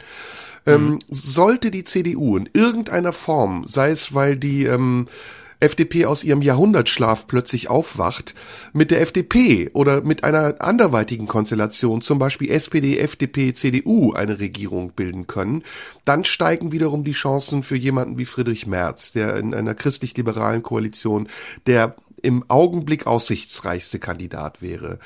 Sollte die CDU in irgendeiner Form, sei es weil die FDP aus ihrem Jahrhundertschlaf plötzlich aufwacht, mit der FDP oder mit einer anderweitigen Konstellation, zum Beispiel SPD, FDP, CDU, eine Regierung bilden können, dann steigen wiederum die Chancen für jemanden wie Friedrich Merz, der in einer christlich-liberalen Koalition der im Augenblick aussichtsreichste Kandidat wäre.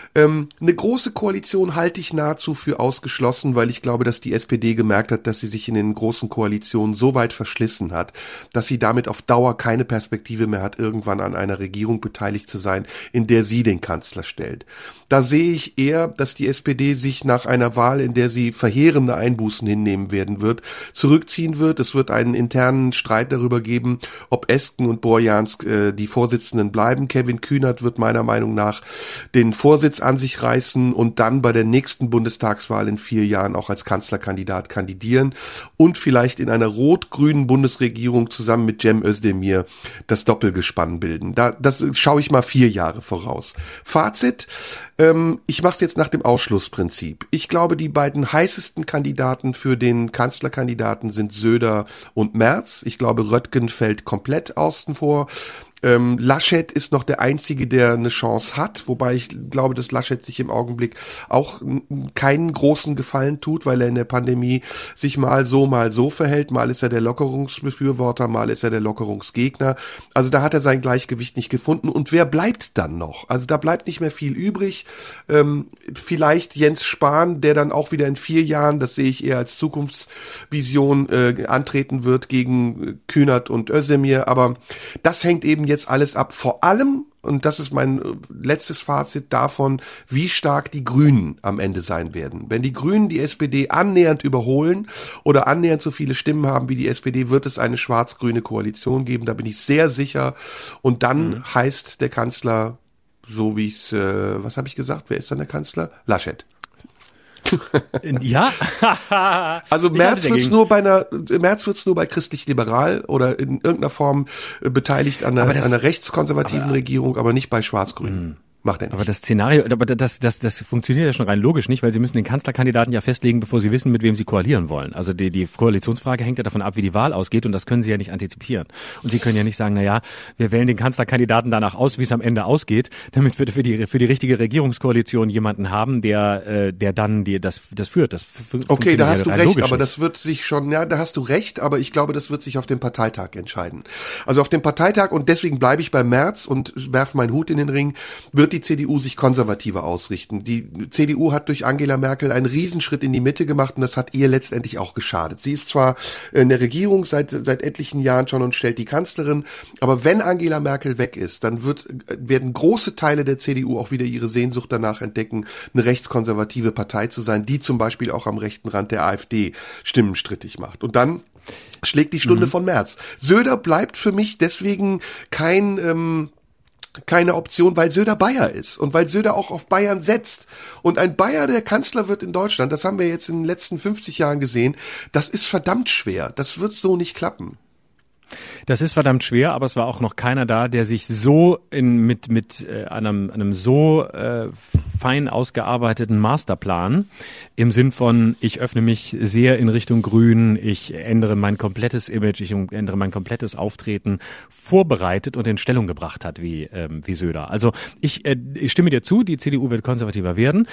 Eine große Koalition halte ich nahezu für ausgeschlossen, weil ich glaube, dass die SPD gemerkt hat, dass sie sich in den großen Koalitionen so weit verschlissen hat, dass sie damit auf Dauer keine Perspektive mehr hat, irgendwann an einer Regierung beteiligt zu sein, in der sie den Kanzler stellt. Da sehe ich eher, dass die SPD sich nach einer Wahl, in der sie verheerende Einbußen hinnehmen werden wird, zurückziehen wird. Es wird einen internen Streit darüber geben, ob Esken und Borjans die Vorsitzenden bleiben. Kevin Kühnert wird meiner Meinung nach den Vorsitz an sich reißen und dann bei der nächsten Bundestagswahl in 4 Jahren auch als Kanzlerkandidat kandidieren und vielleicht in einer rot-grünen Bundesregierung zusammen mit Cem Özdemir das Doppelgespann bilden. Das schaue ich mal 4 Jahre voraus. Fazit: Ich mache es jetzt nach dem Ausschlussprinzip. Ich glaube, die beiden heißesten Kandidaten für den Kanzlerkandidaten sind Söder und Merz. Ich glaube, Röttgen fällt komplett außen vor. Laschet ist noch der Einzige, der eine Chance hat, wobei ich glaube, dass Laschet sich im Augenblick auch keinen großen Gefallen tut, weil er in der Pandemie sich mal so verhält. Mal ist er der Lockerungsbefürworter, mal ist er der Lockerungsgegner. Also da hat er sein Gleichgewicht nicht gefunden. Und wer bleibt dann noch? Also da bleibt nicht mehr viel übrig. Vielleicht Jens Spahn, der dann auch wieder in 4 Jahren, das sehe ich eher als Zukunftsvision, antreten wird gegen Kühnert und Özdemir. Aber das hängt eben jetzt alles ab, vor allem, und das ist mein letztes Fazit davon, wie stark die Grünen am Ende sein werden. Wenn die Grünen die SPD annähernd überholen oder annähernd so viele Stimmen haben wie die SPD, wird es eine schwarz-grüne Koalition geben, da bin ich sehr sicher. Und dann heißt der Kanzler, so wie es, was habe ich gesagt, wer ist dann der Kanzler? Laschet. Ja. Also Merz wird's nur bei christlich-liberal oder in irgendeiner Form beteiligt an einer rechtskonservativen Regierung, aber nicht bei Schwarz-Grün. Macht er nicht. Aber das Szenario, das funktioniert ja schon rein logisch nicht, weil sie müssen den Kanzlerkandidaten ja festlegen, bevor sie wissen, mit wem sie koalieren wollen. Also die Koalitionsfrage hängt ja davon ab, wie die Wahl ausgeht, und das können sie ja nicht antizipieren. Und sie können ja nicht sagen, wir wählen den Kanzlerkandidaten danach aus, wie es am Ende ausgeht, damit wir für die richtige Regierungskoalition jemanden haben, der dann das führt. Okay, da hast du recht, aber das wird sich schon, da hast du recht, aber ich glaube, das wird sich auf dem Parteitag entscheiden. Also auf dem Parteitag, und deswegen bleibe ich bei Merz und werfe meinen Hut in den Ring, wird die CDU sich konservativer ausrichten. Die CDU hat durch Angela Merkel einen Riesenschritt in die Mitte gemacht, und das hat ihr letztendlich auch geschadet. Sie ist zwar in der Regierung seit etlichen Jahren schon und stellt die Kanzlerin, aber wenn Angela Merkel weg ist, dann werden große Teile der CDU auch wieder ihre Sehnsucht danach entdecken, eine rechtskonservative Partei zu sein, die zum Beispiel auch am rechten Rand der AfD Stimmen strittig macht. Und dann schlägt die Stunde von Merz. Söder bleibt für mich deswegen keine Option, weil Söder Bayer ist und weil Söder auch auf Bayern setzt. Und ein Bayer, der Kanzler wird in Deutschland, das haben wir jetzt in den letzten 50 Jahren gesehen, das ist verdammt schwer. Das wird so nicht klappen. Das ist verdammt schwer, aber es war auch noch keiner da, der sich so mit einem so fein ausgearbeiteten Masterplan im Sinn von, ich öffne mich sehr in Richtung Grün, ich ändere mein komplettes Image, ich ändere mein komplettes Auftreten, vorbereitet und in Stellung gebracht hat wie Söder. Also ich stimme dir zu, die CDU wird konservativer werden.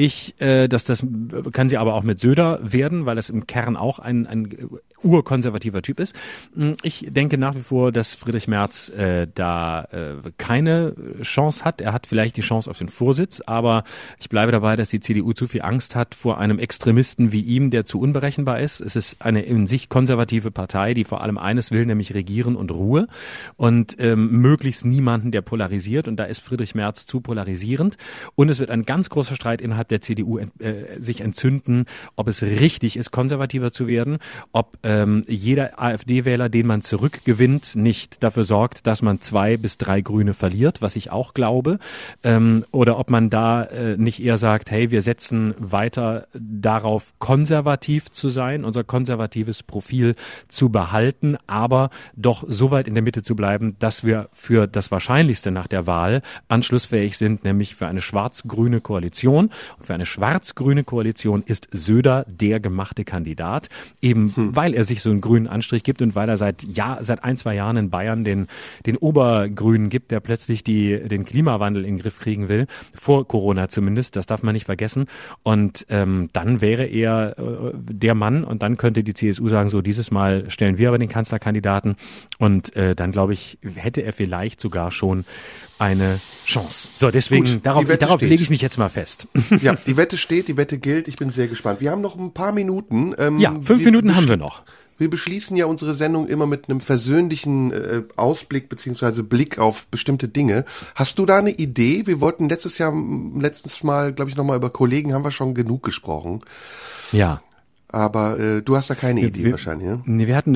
Das kann sie aber auch mit Söder werden, weil das im Kern auch ein urkonservativer Typ ist. Ich denke nach wie vor, dass Friedrich Merz da keine Chance hat. Er hat vielleicht die Chance auf den Vorsitz, aber ich bleibe dabei, dass die CDU zu viel Angst hat vor einem Extremisten wie ihm, der zu unberechenbar ist. Es ist eine in sich konservative Partei, die vor allem eines will, nämlich regieren und Ruhe und möglichst niemanden, der polarisiert. Und da ist Friedrich Merz zu polarisierend. Und es wird ein ganz großer Streit innerhalb der CDU sich entzünden, ob es richtig ist, konservativer zu werden, ob jeder AfD-Wähler, den man zurückgewinnt, nicht dafür sorgt, dass man 2 bis 3 Grüne verliert, was ich auch glaube, oder ob man da nicht eher sagt, hey, wir setzen weiter darauf, konservativ zu sein, unser konservatives Profil zu behalten, aber doch so weit in der Mitte zu bleiben, dass wir für das Wahrscheinlichste nach der Wahl anschlussfähig sind, nämlich für eine schwarz-grüne Koalition. Und für eine schwarz-grüne Koalition ist Söder der gemachte Kandidat, eben weil er sich so einen grünen Anstrich gibt und weil er seit 1-2 Jahren in Bayern den Obergrünen gibt, der plötzlich den Klimawandel in den Griff kriegen will, vor Corona zumindest, das darf man nicht vergessen. Und dann wäre er der Mann und dann könnte die CSU sagen, so dieses Mal stellen wir aber den Kanzlerkandidaten und dann glaube ich, hätte er vielleicht sogar schon eine Chance. So, deswegen, gut, darauf lege ich mich jetzt mal fest. Ja, die Wette steht, die Wette gilt, ich bin sehr gespannt. Wir haben noch ein paar Minuten. 5 Minuten haben wir noch. Wir beschließen ja unsere Sendung immer mit einem versöhnlichen Ausblick beziehungsweise Blick auf bestimmte Dinge. Hast du da eine Idee? Wir wollten letztes Mal, glaube ich, nochmal über Kollegen, haben wir schon genug gesprochen. Ja. Aber du hast da keine Idee wahrscheinlich, ne? Nee, wir hatten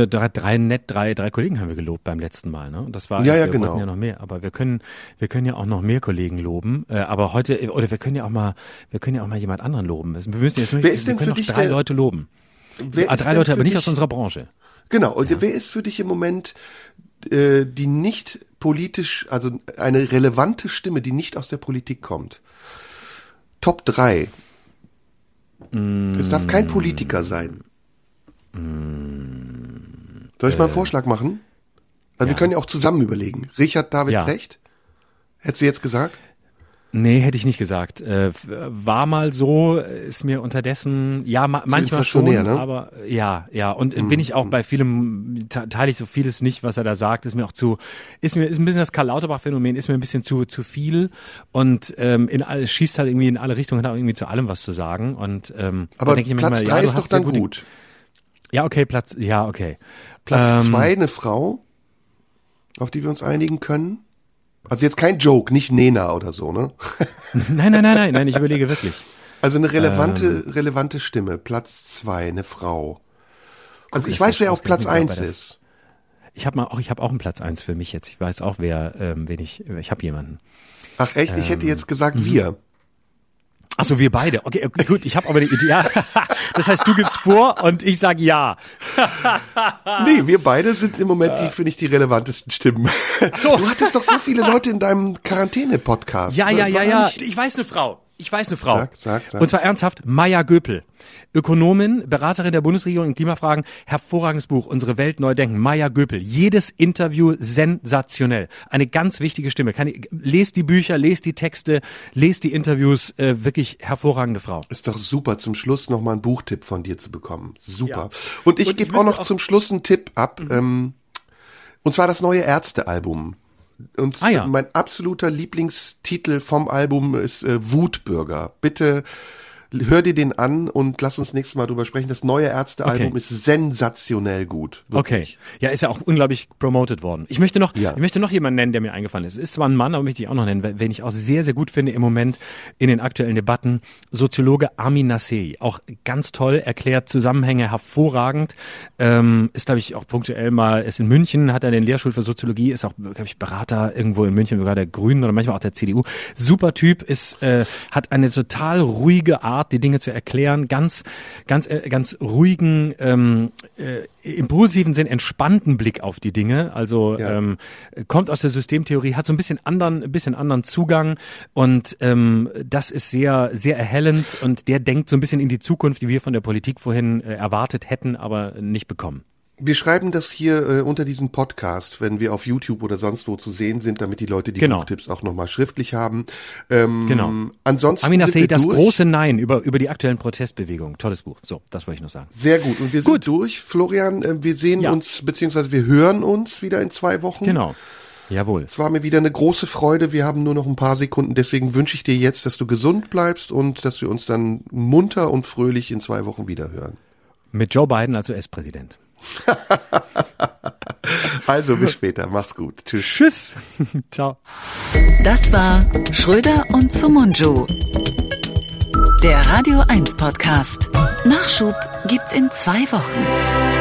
drei Kollegen haben wir gelobt beim letzten Mal, ne? Und das war, wir genau. Wollten ja noch mehr, aber wir können ja auch noch mehr Kollegen loben, aber heute, oder wir können ja auch mal jemand anderen loben. Wir müssen jetzt wer ist denn für dich 3 Leute loben. 3 Leute, aber nicht aus unserer Branche. Genau, und wer ist für dich im Moment die nicht politisch, also eine relevante Stimme, die nicht aus der Politik kommt? Top 3. Es darf kein Politiker sein. Soll ich mal einen Vorschlag machen? Also wir können ja auch zusammen überlegen. Richard David Precht? Hättest du jetzt gesagt? Nee, hätte ich nicht gesagt. War mal so, ist mir unterdessen, manchmal schon, ne? Aber ja. Und bin ich auch bei vielem, teile ich so vieles nicht, was er da sagt, ist ein bisschen das Karl Lauterbach-Phänomen, ist mir ein bisschen zu viel und schießt halt irgendwie in alle Richtungen, hat auch irgendwie zu allem was zu sagen. Und aber denke ich Platz manchmal, 3 ist doch dann gut. Ja, okay, Platz 2 eine Frau, auf die wir uns einigen können. Also jetzt kein Joke, nicht Nena oder so, ne? Nein, ich überlege wirklich. Also eine relevante Stimme, Platz 2, eine Frau. Also ich weiß, wer auf Platz 1 ist. Ich habe auch einen Platz 1 für mich jetzt. Ich weiß auch, ich habe jemanden. Ach echt? Ich hätte jetzt gesagt, wir. Ach so, wir beide. Okay, gut, ich habe aber die Idee. Ja. Das heißt, du gibst vor und ich sag ja. Nee, wir beide sind im Moment finde ich, die relevantesten Stimmen. So. Du hattest doch so viele Leute in deinem Quarantäne-Podcast. Ja. Ich weiß eine Frau. Sag. Und zwar ernsthaft, Maya Göpel. Ökonomin, Beraterin der Bundesregierung in Klimafragen, hervorragendes Buch, Unsere Welt neu denken, Maya Göpel. Jedes Interview sensationell. Eine ganz wichtige Stimme. Lest die Bücher, lest die Texte, lest die Interviews, wirklich hervorragende Frau. Ist doch super, zum Schluss nochmal einen Buchtipp von dir zu bekommen. Super. Ja. Und ich gebe auch noch zum Schluss einen Tipp ab, und zwar das neue Ärzte-Album. Und mein absoluter Lieblingstitel vom Album ist Wutbürger. Bitte hör dir den an und lass uns nächstes Mal drüber sprechen. Das neue Ärzte-Album ist sensationell gut. Wirklich. Okay. Ja, ist ja auch unglaublich promoted worden. Ich möchte noch jemanden nennen, der mir eingefallen ist. Es ist zwar ein Mann, aber möchte ich auch noch nennen, wen ich auch sehr, sehr gut finde im Moment in den aktuellen Debatten. Soziologe Armin Nassei. Auch ganz toll, erklärt Zusammenhänge hervorragend. Ist, glaube ich, auch punktuell ist in München, hat er den Lehrstuhl für Soziologie, ist auch, glaube ich, Berater irgendwo in München, sogar der Grünen oder manchmal auch der CDU. Super Typ, hat eine total ruhige Art, Art, die Dinge zu erklären, ganz ruhigen, im positiven Sinn entspannten Blick auf die Dinge. Also kommt aus der Systemtheorie, hat so ein bisschen anderen Zugang und das ist sehr, sehr erhellend und der denkt so ein bisschen in die Zukunft, die wir von der Politik vorhin erwartet hätten, aber nicht bekommen. Wir schreiben das hier unter diesem Podcast, wenn wir auf YouTube oder sonst wo zu sehen sind, damit die Leute die Buchtipps auch nochmal schriftlich haben. Ansonsten Amin Assey, das große Nein über die aktuellen Protestbewegungen. Tolles Buch. So, das wollte ich noch sagen. Sehr gut. Und wir sind durch. Florian, wir sehen uns, beziehungsweise wir hören uns wieder in 2 Wochen. Genau. Jawohl. Es war mir wieder eine große Freude. Wir haben nur noch ein paar Sekunden. Deswegen wünsche ich dir jetzt, dass du gesund bleibst und dass wir uns dann munter und fröhlich in 2 Wochen wieder hören. Mit Joe Biden als US-Präsident. Also bis später, mach's gut. Tschüss. Tschüss. Ciao. Das war Schröder und Sumunju, der Radio 1 Podcast. Nachschub gibt's in 2 Wochen.